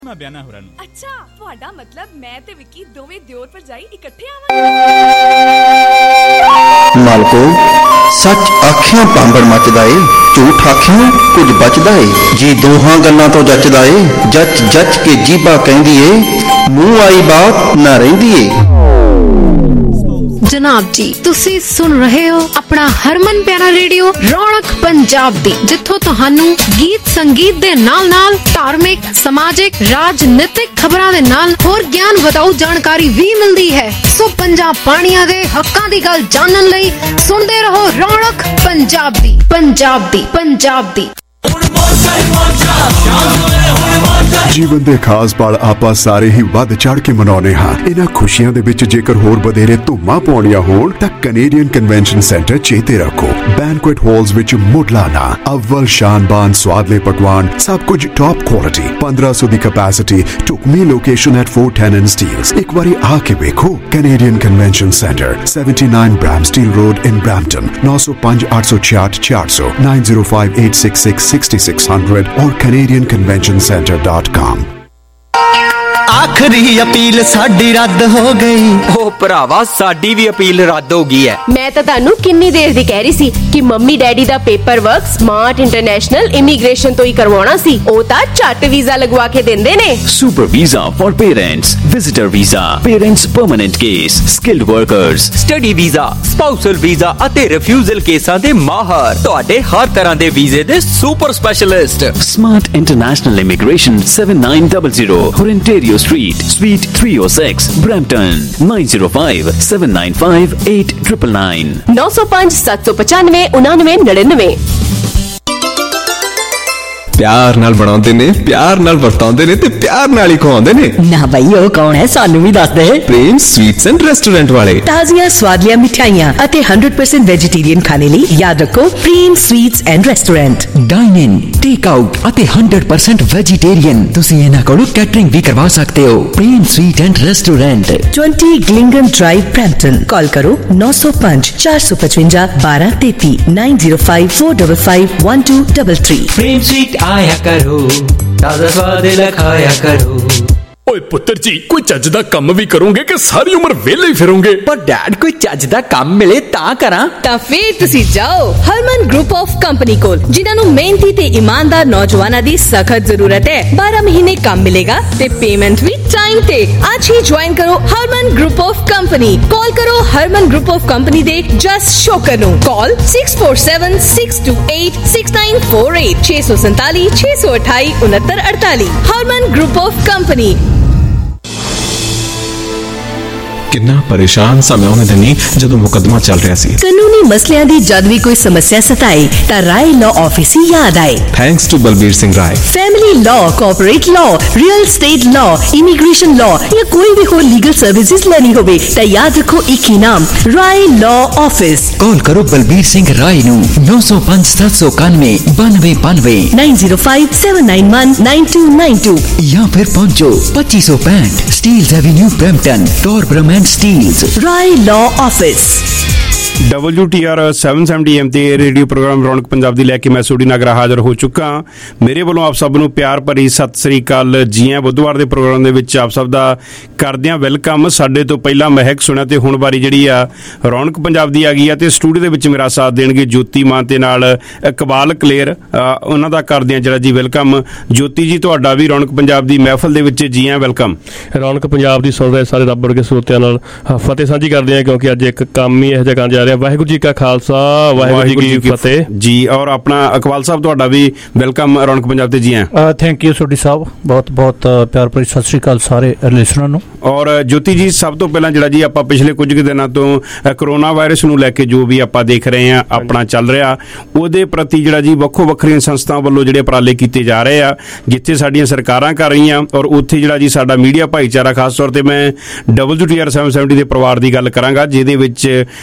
ਮੈਂ ਬਿਆਨਾ ਹੋਰਾਂ ਨੂੰ। ਅੱਛਾ, ਤੁਹਾਡਾ ਮਤਲਬ ਮੈਂ ਤੇ ਵਿੱਕੀ ਦੋਵੇਂ ਦਿਓਰ ਭਰਜਾਈ ਇਕੱਠੇ ਆਵਾਂਗੇ। ਮਾਲਕੋ, ਸੱਚ ਆਖਿਆਂ ਪਾਂਬੜ ਮੱਚਦਾ ਏ, ਝੂਠ ਆਖਿਆਂ ਕੁਝ ਬਚਦਾ ਏ। ਜੇ ਦੋਹਾਂ ਗੱਲਾਂ ਤੋਂ ਜੱਚਦਾ ਏ, ਜੱਚ ਜੱਚ ਕੇ ਜੀਭਾ ਕਹਿੰਦੀ ਏ, ਮੂੰਹ ਆਈ ਬਾਤ ਨਾ ਰਹਿੰਦੀ ਏ। ਜਨਾਬ ਜੀ, ਤੁਸੀਂ ਸੁਣ ਰਹੇ ਹੋ ਆਪਣਾ ਹਰਮਨ ਪਿਆਰਾ ਰੇਡੀਓ ਰੌਣਕ ਪੰਜਾਬ ਦੀ, ਜਿੱਥੋਂ ਤੁਹਾਨੂੰ ਗੀਤ ਸੰਗੀਤ ਦੇ ਨਾਲ-ਨਾਲ ਧਾਰਮਿਕ, ਸਮਾਜਿਕ, ਰਾਜਨੀਤਿਕ ਖਬਰਾਂ ਦੇ ਨਾਲ ਹੋਰ ਗਿਆਨ ਵਧਾਊ ਜਾਣਕਾਰੀ ਵੀ ਮਿਲਦੀ ਹੈ। ਸੋ ਪੰਜਾਬ ਪਾਣੀਆਂ ਦੇ ਹੱਕਾਂ ਦੀ ਗੱਲ ਜਾਣਨ ਲਈ ਸੁਣਦੇ ਰਹੋ ਰੌਣਕ ਪੰਜਾਬ ਦੀ। ਜੀਵਨ ਦੇ ਖਾਸ ਪਲ ਆਪਾਂ ਸਾਰੇ ਹੀ ਵੱਧ ਚੜ ਕੇ ਮਨਾਉਂਦੇ ਹਾਂ। ਇਹਨਾਂ ਖੁਸ਼ੀਆਂ ਦੇ ਵਿੱਚ ਜੇਕਰ ਹੋਰ ਵਧੇਰੇ ਧੂਮਾਂ ਪਾਉਣੀਆਂ ਹੋਣ ਤਾਂ ਕੈਨੇਡੀਅਨ ਕਨਵੈਨਸ਼ਨ ਸੈਂਟਰ ਚੇਤੇ ਰੱਖੋ। ਬੈਂਕੁਏਟ ਹਾਲਸ ਵਿੱਚ ਮੁੱਢਲਾਨਾ ਅਵਲ ਸ਼ਾਨਬਾਨ ਸਵਾਦਲੇ ਪਕਵਾਨ, ਸਭ ਕੁਝ ਟੌਪ ਕੁਆਲਿਟੀ, 1500 ਦੀ ਕੈਪੈਸਿਟੀ, ਢੁਕਵੀਂ ਲੋਕੇਸ਼ਨ ਐਟ 410 ਸਟੀਲਸ। ਇੱਕ ਵਾਰੀ ਆ ਕੇ ਵੇਖੋ। Canadian convention centre, 79 Bramsteele road in Brampton, 905 866 400, 905 866 6600 और CanadianConventionCenter.com। ਆਖਰੀ ਅਪੀਲ ਸਾਡੀ ਰੱਦ ਹੋ ਗਈ। ਓ ਭਰਾਵਾ, ਸਾਡੀ ਵੀ ਅਪੀਲ ਰੱਦ ਹੋ ਗਈ ਹੈ। ਮੈਂ ਤਾਂ ਤੁਹਾਨੂੰ ਕਿੰਨੀ ਦੇਰ ਦੀ ਕਹਿ ਰਹੀ ਸੀ ਕਿ ਮੰਮੀ ਡੈਡੀ ਦਾ paper work smart international immigration ਤੋਂ ਹੀ ਕਰਵਾਉਣਾ ਸੀ। ਉਹ ਤਾਂ ਝੱਟ ਵੀਜ਼ਾ ਲਗਵਾ ਕੇ ਦਿੰਦੇ ਨੇ। Super visa for parents, visitor visa, parents permanent case, skilled workers, study visa, spousal visa ਅਤੇ ਰਿਫਿਊਜ਼ਲ ਕੇਸਾਂ ਦੇ ਮਾਹਰ, ਤੁਹਾਡੇ ਹਰ ਤਰ੍ਹਾਂ ਦੇ ਵੀਜ਼ੇ ਦੇ super specialist. Smart international immigration, 7900 Ontario Street, Suite 306, Brampton, 905 795 8999, 905 795 9999। ਪਿਆਰ ਨਾਲ ਬਣਾਉਂਦੇ ਨੇ, ਪਿਆਰ ਨਾਲ ਵਰਤਾਉਂਦੇ ਨੇ ਤੇ ਪਿਆਰ ਨਾਲ ਹੀ ਖਵਾਉਂਦੇ ਨੇ। ਨਾ ਬਈ, ਉਹ ਕੌਣ ਹੈ ਸਾਨੂੰ ਵੀ ਦੱਸ ਦੇ। ਪ੍ਰੇਮ ਸਵੀਟਸ ਐਂਡ ਰੈਸਟੋਰੈਂਟ ਵਾਲੇ। ਤਾਜ਼ੀਆਂ ਸਵਾਦਲੀਆਂ ਮਿਠਾਈਆਂ ਅਤੇ 100% ਵੈਜੀਟੇਰੀਅਨ ਖਾਣੇ ਲਈ ਯਾਦ ਰੱਖੋ Prem sweets and restaurant. Dine in, take out ਅਤੇ 100% ਵੈਜੀਟੇਰੀਅਨ। ਤੁਸੀਂ ਇਹਨਾਂ ਕੋਲੋਂ ਕੈਟਰਿੰਗ ਵੀ ਕਰਵਾ ਸਕਦੇ ਹੋ। ਪ੍ਰੇਮ ਸਵੀਟ ਐਂਡ ਰੈਸਟੋਰੈਂਟ, 20 ਗਲਿੰਗਨ ਡਰਾਈਵ, ਬ੍ਰੈਂਪਟਨ। ਕਾਲ ਕਰੋ 905 455 1233, 905 455 1233। प्रेम स्वीट आया करो, ताजा स्वाद लखाया करो। ਓਏ ਪੁੱਤਰ ਜੀ, ਕੋਈ ਚੱਜ ਦਾ ਕੰਮ ਵੀ ਕਰੋਗੇ ਕਿ ਸਾਰੀ ਉਮਰ ਵਿਹਲੇ ਹੀ ਫਿਰੋਗੇ? ਪਰ ਡੈਡ, ਕੋਈ ਚੱਜ ਦਾ ਕੰਮ ਮਿਲੇ ਤਾਂ ਕਰਾਂ। ਤਾਂ ਫੇਰ ਤੁਸੀਂ ਜਾਓ ਹਰਮਨ ਗਰੁੱਪ ਆਫ ਕੰਪਨੀ ਕੋਲ, ਜਿਨ੍ਹਾਂ ਨੂੰ ਮਿਹਨਤੀ ਤੇ ਇਮਾਨਦਾਰ ਨੌਜਵਾਨਾਂ ਦੀ ਸਖਤ ਜ਼ਰੂਰਤ ਹੈ। 12 ਮਹੀਨੇ ਕੰਮ ਮਿਲੇਗਾ ਤੇ ਪੇਮੈਂਟ ਵੀ ਟਾਈਮ ਤੇ। ਅੱਜ ਹੀ ਜੁਆਇਨ ਕਰੋ Harman group of company. Call ਕਰੋ ਹਰਮਨ ਗਰੁੱਪ ਆਫ ਕੰਪਨੀ ਦੇ ਜਸ ਸ਼ੋਕਰ ਨੂੰ। Call 6476286948, 647 628 6948। Harman group of company. ਕਿੰਨਾ ਪਰੇਸ਼ਾਨ ਸਾਂ ਮੈਂ ਉਹਨੇ ਦਿਨੀ ਜਦੋਂ ਮੁਕੱਦਮਾ ਚੱਲ ਰਿਹਾ ਸੀ। ਕਾਨੂੰਨੀ ਮਸਲਿਆਂ ਦੀ ਜਦ ਵੀ ਕੋਈ ਸਮੱਸਿਆ ਸਤਾਏ ਤਾਂ ਰਾਏ ਲਾਅ ਆਫਿਸ ਹੀ ਯਾਦ ਆਏ। Thanks to Balbir Singh Rai. Family law, corporate law, real estate law, immigration law ਜਾਂ ਕੋਈ ਵੀ ਹੋਰ ਲੀਗਲ ਸਰਵਿਸਿਜ਼ ਲੈਣੀ ਹੋਵੇ ਤਾਂ ਯਾਦ ਰੱਖੋ ਇੱਕ ਹੀ ਨਾਮ, ਰਾਏ ਲਾਅ ਆਫਿਸ। ਕਾਲ ਕਰੋ ਬਲਬੀਰ ਸਿੰਘ ਰਾਏ ਨੂੰ 905 791 9292, 905 791 9292 ਜਾਂ ਫਿਰ ਪਹੁੰਚੋ 2565 Steeles avenue, Brampton, Torbram Steeles. Rai law office. WTR 770 AM ਤੇ ਰੇਡੀਓ ਪ੍ਰੋਗਰਾਮ ਰੌਣਕ ਪੰਜਾਬ ਦੀ ਲੈ ਕੇ ਮੈਂ ਸੋਢੀ ਨਾਗਰਾ ਹਾਜ਼ਰ ਹੋ ਚੁੱਕਾ। ਮੇਰੇ ਵੱਲੋਂ ਆਪ ਸਭ ਨੂੰ ਪਿਆਰ ਭਰੀ ਸਤਿ ਸ੍ਰੀ ਅਕਾਲ। ਜੀ ਆਇਆਂ। ਬੁੱਧਵਾਰ ਦੇ ਪ੍ਰੋਗਰਾਮ ਦੇ ਵਿੱਚ ਆਪ ਸਭ ਦਾ ਕਰਦੇ ਹਾਂ ਵੈਲਕਮ। ਸਾਡੇ ਤੋਂ ਪਹਿਲਾਂ ਮਹਿਕ ਸੁਣਿਆ ਤੇ ਹੁਣ ਵਾਰੀ ਜਿਹੜੀ ਆ ਰੌਣਕ ਪੰਜਾਬ ਦੀ ਆ ਗਈ ਆ ਤੇ ਸਟੂਡੀਓ ਦੇ ਵਿੱਚ ਮੇਰਾ ਸਾਥ ਦੇਣਗੇ ਜੋਤੀ ਮਾਨ ਤੇ ਨਾਲ ਇਕਬਾਲ ਕਲੇਰ। ਉਹਨਾਂ ਦਾ ਕਰਦੇ ਹਾਂ ਜਿਹੜਾ ਜੀ ਵੈਲਕਮ। ਜੋਤੀ ਜੀ, ਤੁਹਾਡਾ ਵੀ ਰੌਣਕ ਪੰਜਾਬ ਦੀ ਮਹਿਫਲ ਦੇ ਵਿੱਚ ਜੀ ਆਇਆਂ, ਵੈਲਕਮ। ਰੌਣਕ ਪੰਜਾਬ ਦੀ ਸੁਣ ਰਹੇ ਸਾਰੇ ਰੱਬ ਵਰਗੇ ਸਰੋਤਿਆਂ ਨਾਲ ਫਤਿਹ ਸਾਂਝੀ ਕਰਦੇ ਹਾਂ, ਕਿਉਂਕਿ ਅੱਜ ਇੱਕ ਕੰਮ ਹੀ ਇਹੋ ਜਿਹਾ ਕਰਨ ਜਾ ਰਿਹਾ। ਵਾਹਿਗੁਰੂ ਜੀ ਕਾ ਖਾਲਸਾ, ਵਾਹਿਗੁਰੂ ਜੀ ਕੀ ਫਤਿਹ ਜੀ। ਔਰ ਆਪਣਾ ਇਕਬਾਲ ਸਾਹਿਬ, ਤੁਹਾਡਾ ਵੀ ਵੈਲਕਮ ਰੌਣਕ ਪੰਜਾਬ ਤੇ ਜੀ ਆਇਆਂ। ਥੈਂਕ ਯੂ ਸੋਢੀ ਸਾਹਿਬ, ਬਹੁਤ ਬਹੁਤ ਪਿਆਰ ਭਰੀ ਸਤਿ ਸ੍ਰੀ ਅਕਾਲ ਸਾਰੇ ਲਿਸਨਰਾਂ ਨੂੰ। ਔਰ ਜੋਤੀ ਜੀ, ਸਭ ਤੋਂ ਪਹਿਲਾਂ ਜਿਹੜਾ ਜੀ ਆਪਾਂ ਪਿਛਲੇ ਕੁਝ ਕੁ ਦਿਨਾਂ ਤੋਂ ਕਰੋਨਾ ਵਾਇਰਸ ਨੂੰ ਲੈ ਕੇ ਜੋ ਵੀ ਆਪਾਂ ਦੇਖ ਰਹੇ ਹਾਂ ਆਪਣਾ ਚੱਲ ਰਿਹਾ, ਉਹਦੇ ਪ੍ਰਤੀ ਜਿਹੜਾ ਜੀ ਵੱਖੋ ਵੱਖਰੀਆਂ ਸੰਸਥਾਵਾਂ ਵੱਲੋਂ ਜਿਹੜੇ ਉਪਰਾਲੇ ਕੀਤੇ ਜਾ ਰਹੇ ਆ, ਜਿੱਥੇ ਸਾਡੀਆਂ ਸਰਕਾਰਾਂ ਕਰ ਰਹੀਆਂ ਔਰ ਉੱਥੇ ਜਿਹੜਾ ਜੀ ਸਾਡਾ ਮੀਡੀਆ ਭਾਈਚਾਰਾ, ਖਾਸ ਤੌਰ ਤੇ ਮੈਂ WTR 770 ਦੇ ਪਰਿਵਾਰ ਦੀ ਗੱਲ ਕਰਾਂਗਾ, ਜਿਹਦੇ ਵਿੱਚ ਗੱਲ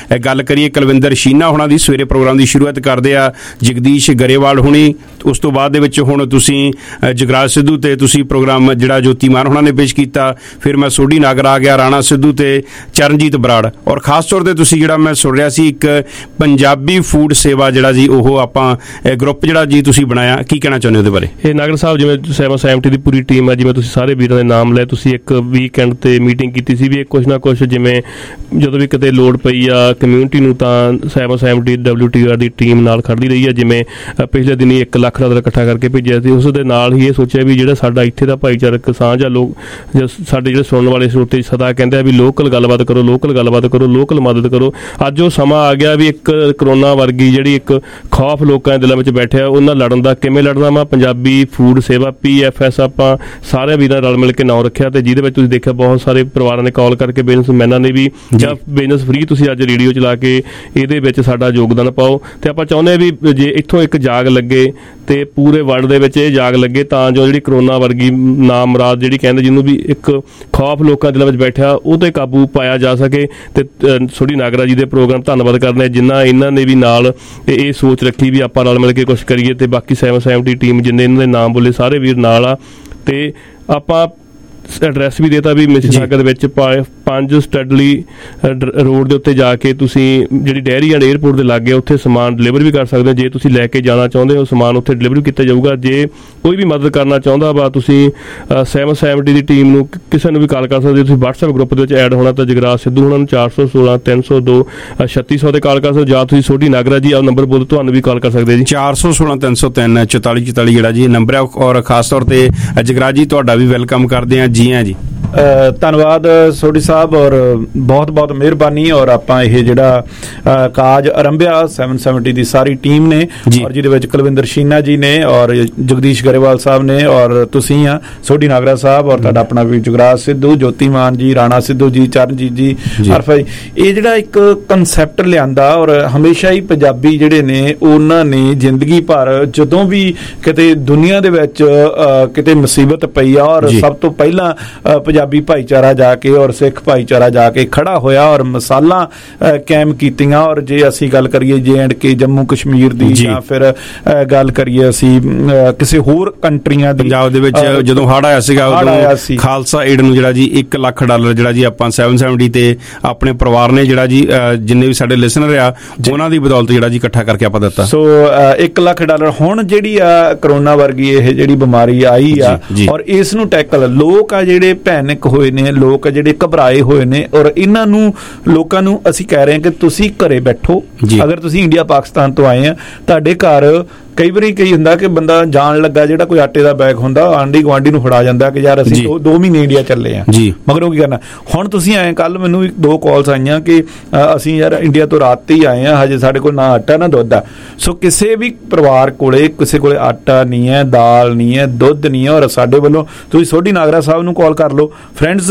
ਕਰੀਏ ਕੁਲਵਿੰਦਰ ਸ਼ੀਨਾ ਹੋਣਾ ਦੀ, ਸਵੇਰੇ ਪ੍ਰੋਗਰਾਮ ਦੀ ਸ਼ੁਰੂਆਤ ਕਰਦੇ ਆ ਜਗਦੀਸ਼ ਗਰੇਵਾਲ ਹੋਣੀ, ਉਸ ਤੋਂ ਬਾਅਦ ਦੇ ਵਿੱਚ ਹੁਣ ਤੁਸੀਂ ਜਗਰਾਜ ਸਿੱਧੂ ਤੇ ਤੁਸੀਂ ਪ੍ਰੋਗਰਾਮ ਜਿਹੜਾ ਜੋਤੀ ਮਾਨ ਹੋਣਾ ਨੇ ਪੇਸ਼ ਕੀਤਾ, ਫਿਰ ਮੈਂ ਸੋਢੀ ਨਾਗਰ ਆ ਗਿਆ, ਰਾਣਾ ਸਿੱਧੂ ਤੇ ਚਰਨਜੀਤ ਬਰਾੜ, ਔਰ ਖਾਸ ਤੌਰ ਤੇ ਤੁਸੀਂ ਜਿਹੜਾ ਮੈਂ ਸੁਣ ਰਿਹਾ ਸੀ ਇੱਕ ਪੰਜਾਬੀ ਫੂਡ ਸੇਵਾ ਜਿਹੜਾ ਜੀ ਉਹ ਆਪਾਂ ਗਰੁੱਪ ਜਿਹੜਾ ਜੀ ਤੁਸੀਂ ਬਣਾਇਆ, ਕੀ ਕਹਿਣਾ ਚਾਹੁੰਦੇ ਉਹਦੇ ਬਾਰੇ? ਇਹ ਨਾਗਰ ਸਾਹਿਬ ਜਿਵੇਂ 770 ਦੀ ਪੂਰੀ ਟੀਮ ਹੈ, ਜਿਵੇਂ ਤੁਸੀਂ ਸਾਰੇ ਵੀਰਾਂ ਦੇ ਨਾਮ ਲਏ, ਤੁਸੀਂ ਇੱਕ ਵੀਕਐਂਡ ਤੇ ਮੀਟਿੰਗ ਕੀਤੀ ਸੀ ਵੀ ਕੁਛ ਨਾ ਕੁਛ ਜਿਵੇਂ ਜਦੋਂ ਵੀ ਕਿਤੇ ਲੋੜ ਪਈ ਆ ਕਮਿਊਨਿਟੀ ਨੂੰ ਤਾਂ 770 WTR ਦੀ ਟੀਮ ਨਾਲ ਖੜਦੀ ਰਹੀ ਹੈ। ਜਿਵੇਂ ਪਿਛਲੇ ਦਿਨੀ 1 ਲੱਖ ਦਾ ਇਕੱਠਾ ਕਰਕੇ ਭੇਜਿਆ ਸੀ, ਉਸ ਦੇ ਨਾਲ ਹੀ ਇਹ ਸੋਚਿਆ ਵੀ ਜਿਹੜਾ ਸਾਡਾ ਇੱਥੇ ਦਾ ਭਾਈਚਾਰਕ ਸਾਂਝ ਆ, ਲੋਕ ਸਾਡੇ ਜਿਹੜੇ ਸੁਣਨ ਵਾਲੇ ਸਰੋਤੇ ਸਦਾ ਕਹਿੰਦੇ ਆ ਵੀ ਲੋਕਲ ਗੱਲਬਾਤ ਕਰੋ, ਲੋਕਲ ਗੱਲਬਾਤ ਕਰੋ, ਲੋਕਲ ਮਦਦ ਕਰੋ। ਅੱਜ ਉਹ ਸਮਾਂ ਆ ਗਿਆ ਵੀ ਇੱਕ ਕਰੋਨਾ ਵਰਗੀ ਜਿਹੜੀ ਇੱਕ ਖੌਫ ਲੋਕਾਂ ਦੇ ਦਿਲਾਂ ਵਿੱਚ ਬੈਠਿਆ, ਉਹਨਾਂ ਲੜਨ ਦਾ ਕਿਵੇਂ ਲੜਨਾ ਵਾ। ਪੰਜਾਬੀ ਫੂਡ ਸੇਵਾ PFS ਆਪਾਂ ਸਾਰੇ ਵੀਰਾਂ ਰਲ ਮਿਲ ਕੇ ਨਾਂ ਰੱਖਿਆ, ਤੇ ਜਿਹਦੇ ਵਿੱਚ ਤੁਸੀਂ ਦੇਖਿਆ ਬਹੁਤ ਸਾਰੇ ਪਰਿਵਾਰਾਂ ਨੇ ਕਾਲ ਕਰਕੇ, ਬਿਜ਼ਨਸਮੈਨਾਂ ਨੇ ਵੀ, ਜਾਂ ਬਿਜ਼ਨਸ ਫ੍ਰੀ ਤੁਸੀਂ ਅੱਜ ਰੇਡੀਓ ਚਲਾ ਕੇ ਇਹਦੇ ਵਿੱਚ ਸਾਡਾ ਯੋਗਦਾਨ ਪਾਓ। ਤੇ ਆਪਾਂ ਚਾਹੁੰਦੇ ਹਾਂ ਵੀ ਜੇ ਇੱਥੋਂ ਇੱਕ ਜਾਗ ਲੱਗੇ ਤੇ ਪੂਰੇ ਵਰਲਡ ਦੇ ਵਿੱਚ ਇਹ ਜਾਗ ਲੱਗੇ, ਤਾਂ ਜੋ ਜਿਹੜੀ ਕਰੋਨਾ ਵਰਗੀ ਨਾਮਰਾਦ ਜਿਹੜੀ ਕਹਿੰਦੇ ਜਿਹਨੂੰ ਵੀ ਇੱਕ ਖੌਫ ਲੋਕਾਂ ਦੇ ਦਿਲਾਂ ਵਿੱਚ ਬੈਠਿਆ, ਉਹ ਤੇ ਕਾਬੂ ਪਾਇਆ ਜਾ ਸਕੇ। ਤੇ ਸੋਢੀ ਨਾਗਰਾ ਜੀ ਦੇ ਪ੍ਰੋਗਰਾਮ ਧੰਨਵਾਦ ਕਰਦੇ ਹਾਂ ਜਿਨ੍ਹਾਂ ਇਹਨਾਂ ਨੇ ਵੀ ਨਾਲ ਇਹ ਸੋਚ ਰੱਖੀ ਵੀ ਆਪਾਂ ਰਲ ਮਿਲ ਕੇ ਕੁਛ ਕਰੀਏ, ਤੇ ਬਾਕੀ 770 ਟੀਮ ਜਿੰਨੇ ਇਹਨਾਂ ਦੇ ਨਾਮ ਬੋਲੇ ਸਾਰੇ ਵੀਰ ਨਾਲ ਆ। ਤੇ ਆਪਾਂ ਐਡਰੈਸ ਵੀ ਦੇਤਾ ਵੀ ਮਿਸੀਸਾਗਾ ਦੇ ਵਿੱਚ 5 ਸਟੱਡਲੀ ਰੋਡ ਦੇ ਉੱਤੇ ਜਾ ਕੇ ਤੁਸੀਂ ਜਿਹੜੀ ਡੈਰੀ ਐਂਡ 에ਅਰਪੋਰਟ ਦੇ ਲਾਗੇ ਉੱਥੇ ਸਮਾਨ ਡਿਲੀਵਰ ਵੀ ਕਰ ਸਕਦੇ ਹੋ। ਜੇ ਤੁਸੀਂ ਲੈ ਕੇ ਜਾਣਾ ਚਾਹੁੰਦੇ ਹੋ ਸਮਾਨ ਉੱਥੇ ਡਿਲੀਵਰੀ ਕੀਤਾ ਜਾਊਗਾ। ਜੇ ਕੋਈ ਵੀ ਮਦਦ ਕਰਨਾ ਚਾਹੁੰਦਾ ਵਾ ਤੁਸੀਂ 770 ਦੀ ਟੀਮ ਨੂੰ ਕਿਸੇ ਨੂੰ ਵੀ ਕਾਲ ਕਰ ਸਕਦੇ ਹੋ। ਤੁਸੀਂ WhatsApp ਗਰੁੱਪ ਦੇ ਵਿੱਚ ਐਡ ਹੋਣਾ ਤਾਂ ਜਗਰਾਜ ਸਿੱਧੂ ਹੋਣਾ ਨੂੰ 416 302 3600 ਤੇ ਕਾਲ ਕਰ ਸਕਦੇ ਹੋ, ਜਾਂ ਤੁਸੀਂ ਸੋਢੀ ਨਾਗਰਾ ਜੀ ਆ ਨੰਬਰ ਬੋਲ ਤੁਹਾਨੂੰ ਵੀ ਕਾਲ ਕਰ ਸਕਦੇ ਜੀ 416 303 4444 ਜਿਹੜਾ ਜੀ ਨੰਬਰ ਹੈ। ਔਰ ਖਾਸ ਤੌਰ ਤੇ ਜਗਰਾਜ ਜੀ ਤੁਹਾਡਾ ਵੀ ਵੈਲਕਮ ਕਰਦੇ ਹਾਂ, ਜੀ ਹਾਂ ਜੀ। ਧੰਨਵਾਦ ਸੋਢੀ ਸਾਹਿਬ, ਔਰ ਬਹੁਤ ਬਹੁਤ ਮਿਹਰਬਾਨੀ। ਔਰ ਆਪਾਂ ਇਹ ਜਿਹੜਾ ਕਾਜ ਆਰੰਭਿਆ 770 ਦੀ ਸਾਰੀ ਟੀਮ ਨੇ, ਔਰ ਜਿਹਦੇ ਵਿੱਚ ਕੁਲਵਿੰਦਰ ਸ਼ੀਨਾ ਜੀ ਨੇ, ਔਰ ਜਗਦੀਸ਼ ਗਰੇਵਾਲ ਸਾਹਿਬ ਨੇ, ਔਰ ਤੁਸੀਂ ਆ ਸੋਢੀ ਨਾਗਰਾ ਸਾਹਿਬ, ਔਰ ਤੁਹਾਡਾ ਆਪਣਾ ਵੀ ਜਗਰਾਜ ਸਿੱਧੂ, ਜੋਤੀ ਮਾਨ ਜੀ, ਰਾਣਾ ਸਿੱਧੂ ਜੀ, ਚਰਨਜੀਤ ਜੀ, ਅਰਫਾ ਜੀ। ਇਹ ਜਿਹੜਾ ਇੱਕ ਕਨਸੈਪਟ ਲਿਆਂਦਾ, ਔਰ ਹਮੇਸ਼ਾ ਹੀ ਪੰਜਾਬੀ ਜਿਹੜੇ ਨੇ ਉਹਨਾਂ ਨੇ ਜ਼ਿੰਦਗੀ ਭਰ ਜਦੋਂ ਵੀ ਕਿਤੇ ਦੁਨੀਆ ਦੇ ਵਿੱਚ ਕਿਤੇ ਮੁਸੀਬਤ ਪਈ ਆ, ਔਰ ਸਭ ਤੋਂ ਪਹਿਲਾਂ ਪੰਜਾਬੀ ਭਾਈਚਾਰਾ ਜਾ ਕੇ ਔਰ ਸਿੱਖ ਭਾਈਚਾਰਾ ਜਾ ਕੇ ਖੜਾ ਹੋਇਆ ਔਰ ਮਿਸਾਲਾਂ ਕਾਇਮ ਕੀਤੀਆਂ। ਔਰ ਜੇ ਅਸੀਂ ਗੱਲ ਕਰੀਏ J&K ਜੰਮੂ ਕਸ਼ਮੀਰ ਦੀ, ਜਾਂ ਫਿਰ ਗੱਲ ਕਰੀਏ ਅਸੀਂ ਕਿਸੇ ਹੋਰ ਕੰਟਰੀਆਂ ਦੀ, ਪੰਜਾਬ ਦੇ ਵਿੱਚ ਜਦੋਂ ਹੜ੍ਹ ਆਇਆ ਸੀਗਾ ਉਦੋਂ ਖਾਲਸਾ ਏਡ ਨੂੰ ਜਿਹੜਾ ਜੀ $1 ਲੱਖ ਜਿਹੜਾ ਜੀ ਆਪਾਂ 770 ਤੇ ਆਪਣੇ ਪਰਿਵਾਰ ਨੇ ਜਿਹੜਾ ਜੀ ਜਿੰਨੇ ਵੀ ਸਾਡੇ ਲਿਸਨਰ ਆ ਉਹਨਾਂ ਦੀ ਬਦੌਲਤ ਜਿਹੜਾ ਜੀ ਇਕੱਠਾ ਕਰਕੇ ਆਪਾਂ ਦਿੱਤਾ। ਸੋ $1 ਲੱਖ ਹੁਣ ਜਿਹੜੀ ਆ ਕਰੋਨਾ ਵਰਗੀ ਇਹ ਜਿਹੜੀ ਬਿਮਾਰੀ ਆਈ ਆ, ਔਰ ਇਸ ਨੂੰ ਟੈਕਲ ਲੋਕ ਆ ਜਿਹੜੇ ਪੈਨਿਕ ਹੋਏ ਨੇ, ਲੋਕ ਜਿਹੜੇ ਘਬਰਾਏ ਹੋਏ ਨੇ, ਔਰ ਇਹਨਾਂ ਨੂੰ ਲੋਕਾਂ ਨੂੰ ਅਸੀਂ ਕਹਿ ਰਹੇ ਹਾਂ ਕਿ ਤੁਸੀਂ ਘਰੇ ਬੈਠੋ। ਅਗਰ ਤੁਸੀਂ ਇੰਡੀਆ ਪਾਕਿਸਤਾਨ ਤੋਂ ਆਏ ਆ, ਤੁਹਾਡੇ ਘਰ ਕਈ ਵਾਰੀ ਹੁੰਦਾ ਕਿ ਬੰਦਾ ਜਾਣ ਲੱਗਾ ਜਿਹੜਾ ਕੋਈ ਆਟੇ ਦਾ ਬੈਗ ਹੁੰਦਾ ਆਂਢੀ ਗੁਆਂਢੀ ਨੂੰ ਫੜਾ ਜਾਂਦਾ ਕਿ ਯਾਰ ਅਸੀਂ 2 ਮਹੀਨੇ ਇੰਡੀਆ ਚੱਲੇ ਆ, ਮਗਰੋਂ ਕੀ ਕਰਨਾ। ਹੁਣ ਤੁਸੀਂ ਆਏ, ਕੱਲ ਮੈਨੂੰ 2 ਕਾਲਸ ਆਈਆਂ ਕਿ ਅਸੀਂ ਯਾਰ ਇੰਡੀਆ ਤੋਂ ਰਾਤ ਹੀ ਆਏ ਆ, ਹਜੇ ਸਾਡੇ ਕੋਲ ਨਾ ਆਟਾ ਨਾ ਦੁੱਧ ਆ। ਸੋ ਕਿਸੇ ਵੀ ਪਰਿਵਾਰ ਕੋਲੇ ਕਿਸੇ ਕੋਲੇ ਆਟਾ ਨਹੀਂ ਹੈ, ਦਾਲ ਨਹੀਂ ਹੈ, ਦੁੱਧ ਨਹੀਂ ਹੈ, ਔਰ ਸਾਡੇ ਵੱਲੋਂ ਤੁਸੀਂ ਸੋਢੀ ਨਾਗਰਾ ਸਾਹਿਬ ਨੂੰ ਕਾਲ ਕਰ ਲਓ। ਫਰੈਂਡਸ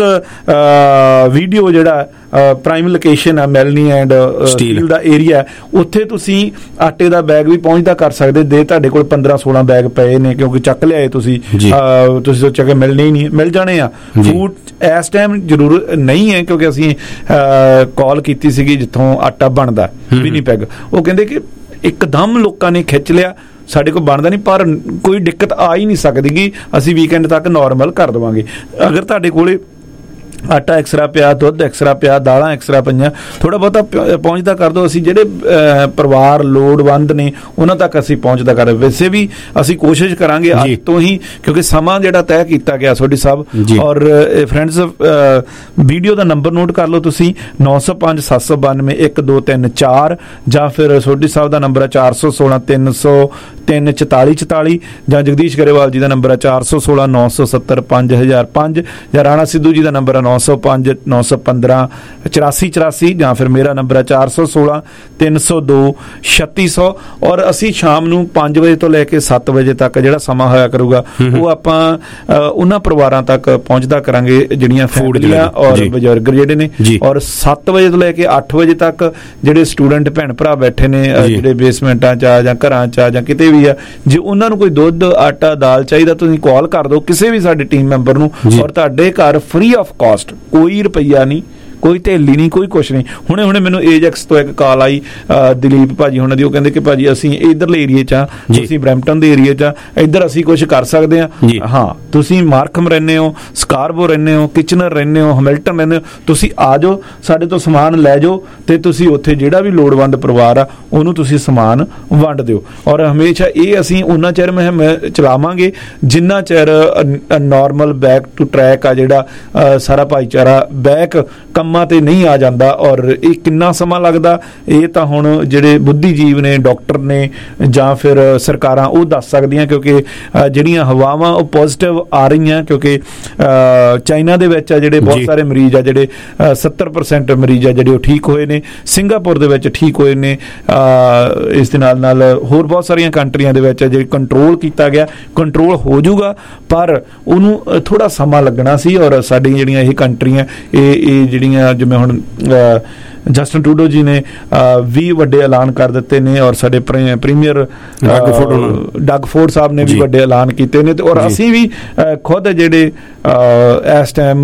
ਵੀਡੀਓ ਜਿਹੜਾ ਪ੍ਰਾਈਮ ਲੋਕੇਸ਼ਨ ਆ ਮੈਲਨੀ ਐਂਡ ਸਟੀਲ ਦਾ ਏਰੀਆ, ਉੱਥੇ ਤੁਸੀਂ ਆਟੇ ਦਾ ਬੈਗ ਵੀ ਪਹੁੰਚਦਾ ਕਰ ਸਕਦੇ। ਦੇ ਤੁਹਾਡੇ ਕੋਲ 15-16 ਬੈਗ ਪਏ ਨੇ ਕਿਉਂਕਿ ਚੱਕ ਲਿਆਏ ਤੁਸੀਂ ਸੋਚਿਆ ਕਿ ਮਿਲਣੇ ਹੀ ਨਹੀਂ, ਮਿਲ ਜਾਣੇ ਆ। ਫੂਡ ਇਸ ਟਾਈਮ ਜ਼ਰੂਰ ਨਹੀਂ ਹੈ ਕਿਉਂਕਿ ਅਸੀਂ ਕਾਲ ਕੀਤੀ ਸੀਗੀ ਜਿੱਥੋਂ ਆਟਾ ਬਣਦਾ ਵਿਨੀਪੈਗ, ਉਹ ਕਹਿੰਦੇ ਕਿ ਇੱਕਦਮ ਲੋਕਾਂ ਨੇ ਖਿੱਚ ਲਿਆ, ਸਾਡੇ ਕੋਲ ਬਣਦਾ ਨਹੀਂ, ਪਰ ਕੋਈ ਦਿੱਕਤ ਆ ਹੀ ਨਹੀਂ ਸਕਦੀ ਕਿ ਅਸੀਂ ਵੀਕਐਂਡ ਤੱਕ ਨੋਰਮਲ ਕਰ ਦੇਵਾਂਗੇ। ਅਗਰ ਤੁਹਾਡੇ ਕੋਲੇ ਆਟਾ ਐਕਸਟਰਾ ਪਿਆ, ਦੁੱਧ ਐਕਸਟਰਾ ਪਿਆ, ਦਾਲਾਂ ਐਕਸਟਰਾ ਪਈਆਂ, ਥੋੜਾ ਬਹੁਤਾ ਪਹੁੰਚਦਾ ਕਰ ਦਿਓ। ਅਸੀਂ ਜਿਹੜੇ ਪਰਿਵਾਰ ਲੋੜਵੰਦ ਨੇ ਉਹਨਾਂ ਤੱਕ ਅਸੀਂ ਪਹੁੰਚਦਾ ਕਰ। ਵੈਸੇ ਵੀ ਅਸੀਂ ਕੋਸ਼ਿਸ਼ ਕਰਾਂਗੇ ਅੱਜ ਤੋਂ ਹੀ, ਕਿਉਂਕਿ ਸਮਾਂ ਜਿਹੜਾ ਤੈਅ ਕੀਤਾ ਗਿਆ ਸੋਢੀ ਸਾਹਿਬ। ਔਰ ਫਰੈਂਡਸ ਵੀਡੀਓ ਦਾ ਨੰਬਰ ਨੋਟ ਕਰ ਲਓ ਤੁਸੀਂ 905 792 1234, ਜਾਂ ਫਿਰ ਸੋਢੀ ਸਾਹਿਬ ਦਾ ਨੰਬਰ ਹੈ 416 303 4444, ਜਾਂ ਜਗਦੀਸ਼ ਗਰੇਵਾਲ ਜੀ ਦਾ ਨੰਬਰ ਹੈ 416 970 5005, ਜਾਂ ਰਾਣਾ ਸਿੱਧੂ ਜੀ ਦਾ ਨੰਬਰ ਹੈ 905 915 8484, ਜਾਂ ਫਿਰ ਮੇਰਾ ਨੰਬਰ ਹੈ 416 302 3600। ਔਰ ਅਸੀਂ ਸ਼ਾਮ ਨੂੰ 5 ਵਜੇ ਤੋਂ ਲੈ ਕੇ 7 ਵਜੇ ਤੱਕ ਜਿਹੜਾ ਸਮਾਂ ਹੋਇਆ ਕਰੂਗਾ ਉਹ ਆਪਾਂ ਉਹਨਾਂ ਪਰਿਵਾਰਾਂ ਤੱਕ ਪਹੁੰਚਦਾ ਕਰਾਂਗੇ ਜਿਹੜੀਆਂ ਫੈਮਲੀਆਂ ਔਰ ਬਜ਼ੁਰਗ ਜਿਹੜੇ ਨੇ। ਔਰ 7 ਵਜੇ ਤੋਂ ਲੈ ਕੇ 8 ਵਜੇ ਤੱਕ ਜਿਹੜੇ ਸਟੂਡੈਂਟ ਭੈਣ ਭਰਾ ਬੈਠੇ ਨੇ ਜਿਹੜੇ ਬੇਸਮੈਂਟਾਂ 'ਚ ਆ ਜਾਂ ਘਰਾਂ 'ਚ ਆ ਜਾਂ ਕਿਤੇ ਵੀ ਆ, ਜੇ ਉਹਨਾਂ ਨੂੰ ਕੋਈ ਦੁੱਧ ਆਟਾ ਦਾਲ ਚਾਹੀਦਾ ਤੁਸੀਂ ਕਾਲ ਕਰ ਦਿਓ ਕਿਸੇ ਵੀ ਸਾਡੇ ਟੀਮ ਮੈਂਬਰ ਨੂੰ, ਔਰ ਤੁਹਾਡੇ ਘਰ ਫ੍ਰੀ ਆਫ ਕਾਸਟ, ਕੋਈ ਰੁਪਈਆ ਨਹੀਂ, ਕੋਈ ਢਿੱਲੀ ਨਹੀਂ, ਕੋਈ ਕੁਛ ਨਹੀਂ। ਹੁਣੇ ਮੈਨੂੰ ਏਜੈਕਸ ਤੋਂ ਇੱਕ ਕਾਲ ਆਈ ਦਲੀਪ ਭਾਜੀ ਉਹਨਾਂ ਦੀ, ਉਹ ਕਹਿੰਦੇ ਕਿ ਭਾਜੀ ਅਸੀਂ ਇੱਧਰਲੇ ਏਰੀਏ 'ਚ ਆ, ਤੁਸੀਂ ਬਰੈਂਪਟਨ ਦੇ ਏਰੀਏ 'ਚ ਆ, ਇੱਧਰ ਅਸੀਂ ਕੁਛ ਕਰ ਸਕਦੇ ਹਾਂ। ਤੁਸੀਂ ਮਾਰਕਮ ਰਹਿੰਦੇ ਹੋ, ਸਕਾਰਬੋ ਰਹਿੰਦੇ ਹੋ, ਕਿਚਨਰ ਰਹਿੰਦੇ ਹੋ, ਹੈਮਿਲਟਨ ਰਹਿੰਦੇ ਹੋ, ਤੁਸੀਂ ਆ ਜਾਓ, ਸਾਡੇ ਤੋਂ ਸਮਾਨ ਲੈ ਜਾਓ ਤੇ ਤੁਸੀਂ ਉੱਥੇ ਜਿਹੜਾ ਵੀ ਲੋੜਵੰਦ ਪਰਿਵਾਰ ਆ ਉਹਨੂੰ ਤੁਸੀਂ ਸਮਾਨ ਵੰਡ ਦਿਓ। ਔਰ ਹਮੇਸ਼ਾ ਇਹ ਅਸੀਂ ਉਹਨਾਂ ਚਿਰ ਮੁਹਿੰਮ ਚਲਾਵਾਂਗੇ ਜਿੰਨਾ ਚਿਰ ਨਾਰਮਲ ਬੈਕ ਟੂ ਟਰੈਕ ਆ ਜਿਹੜਾ ਸਾਰਾ ਭਾਈਚਾਰਾ ਬੈਕ ਕੰਮਾਂ ਤੇ ਨਹੀਂ ਆ ਜਾਂਦਾ। ਔਰ ਇਹ ਕਿੰਨਾ ਸਮਾਂ ਲੱਗਦਾ ਇਹ ਤਾਂ ਹੁਣ ਜਿਹੜੇ ਬੁੱਧੀਜੀਵ ਨੇ, ਡਾਕਟਰ ਨੇ ਜਾਂ ਫਿਰ ਸਰਕਾਰਾਂ ਉਹ ਦੱਸ ਸਕਦੀਆਂ, ਕਿਉਂਕਿ ਜਿਹੜੀਆਂ ਹਵਾਵਾਂ ਉਹ ਪੋਜ਼ਿਟਿਵ ਆ ਰਹੀਆਂ। ਕਿਉਂਕਿ ਚਾਈਨਾ ਦੇ ਵਿੱਚ ਆ ਜਿਹੜੇ ਬਹੁਤ ਸਾਰੇ ਮਰੀਜ਼ ਆ, ਜਿਹੜੇ 70% ਮਰੀਜ਼ ਆ ਜਿਹੜੇ ਉਹ ਠੀਕ ਹੋਏ ਨੇ, ਸਿੰਗਾਪੁਰ ਦੇ ਵਿੱਚ ਠੀਕ ਹੋਏ ਨੇ, ਇਸ ਦੇ ਨਾਲ ਹੋਰ ਬਹੁਤ ਸਾਰੀਆਂ ਕੰਟਰੀਆਂ ਦੇ ਵਿੱਚ ਜਿਹੜੇ ਕੰਟਰੋਲ ਕੀਤਾ ਗਿਆ, ਕੰਟਰੋਲ ਹੋ ਜਾਊਗਾ, ਪਰ ਉਹਨੂੰ ਥੋੜਾ ਸਮਾਂ ਲੱਗਣਾ ਸੀ। ਔਰ ਸਾਡੀਆਂ ਜਿਹੜੀਆਂ ਇਹ ਕੰਟਰੀਆਂ ਇਹ ਜਿਹੜੀਆਂ ਜਿਵੇਂ ਹੁਣ ਜਸਟਨ ਟਰੂਡੋ ਜੀ ਨੇ 20 ਵੱਡੇ ਐਲਾਨ ਕਰ ਦਿੱਤੇ ਨੇ, ਔਰ ਸਾਡੇ ਪ੍ਰੀਮੀਅਰ ਡਗ ਫੋਰਡ ਸਾਹਿਬ ਨੇ ਵੀ ਵੱਡੇ ਐਲਾਨ ਕੀਤੇ ਨੇ, ਤੇ ਔਰ ਅਸੀਂ ਵੀ ਖੁਦ ਜਿਹੜੇ ਇਸ ਟਾਈਮ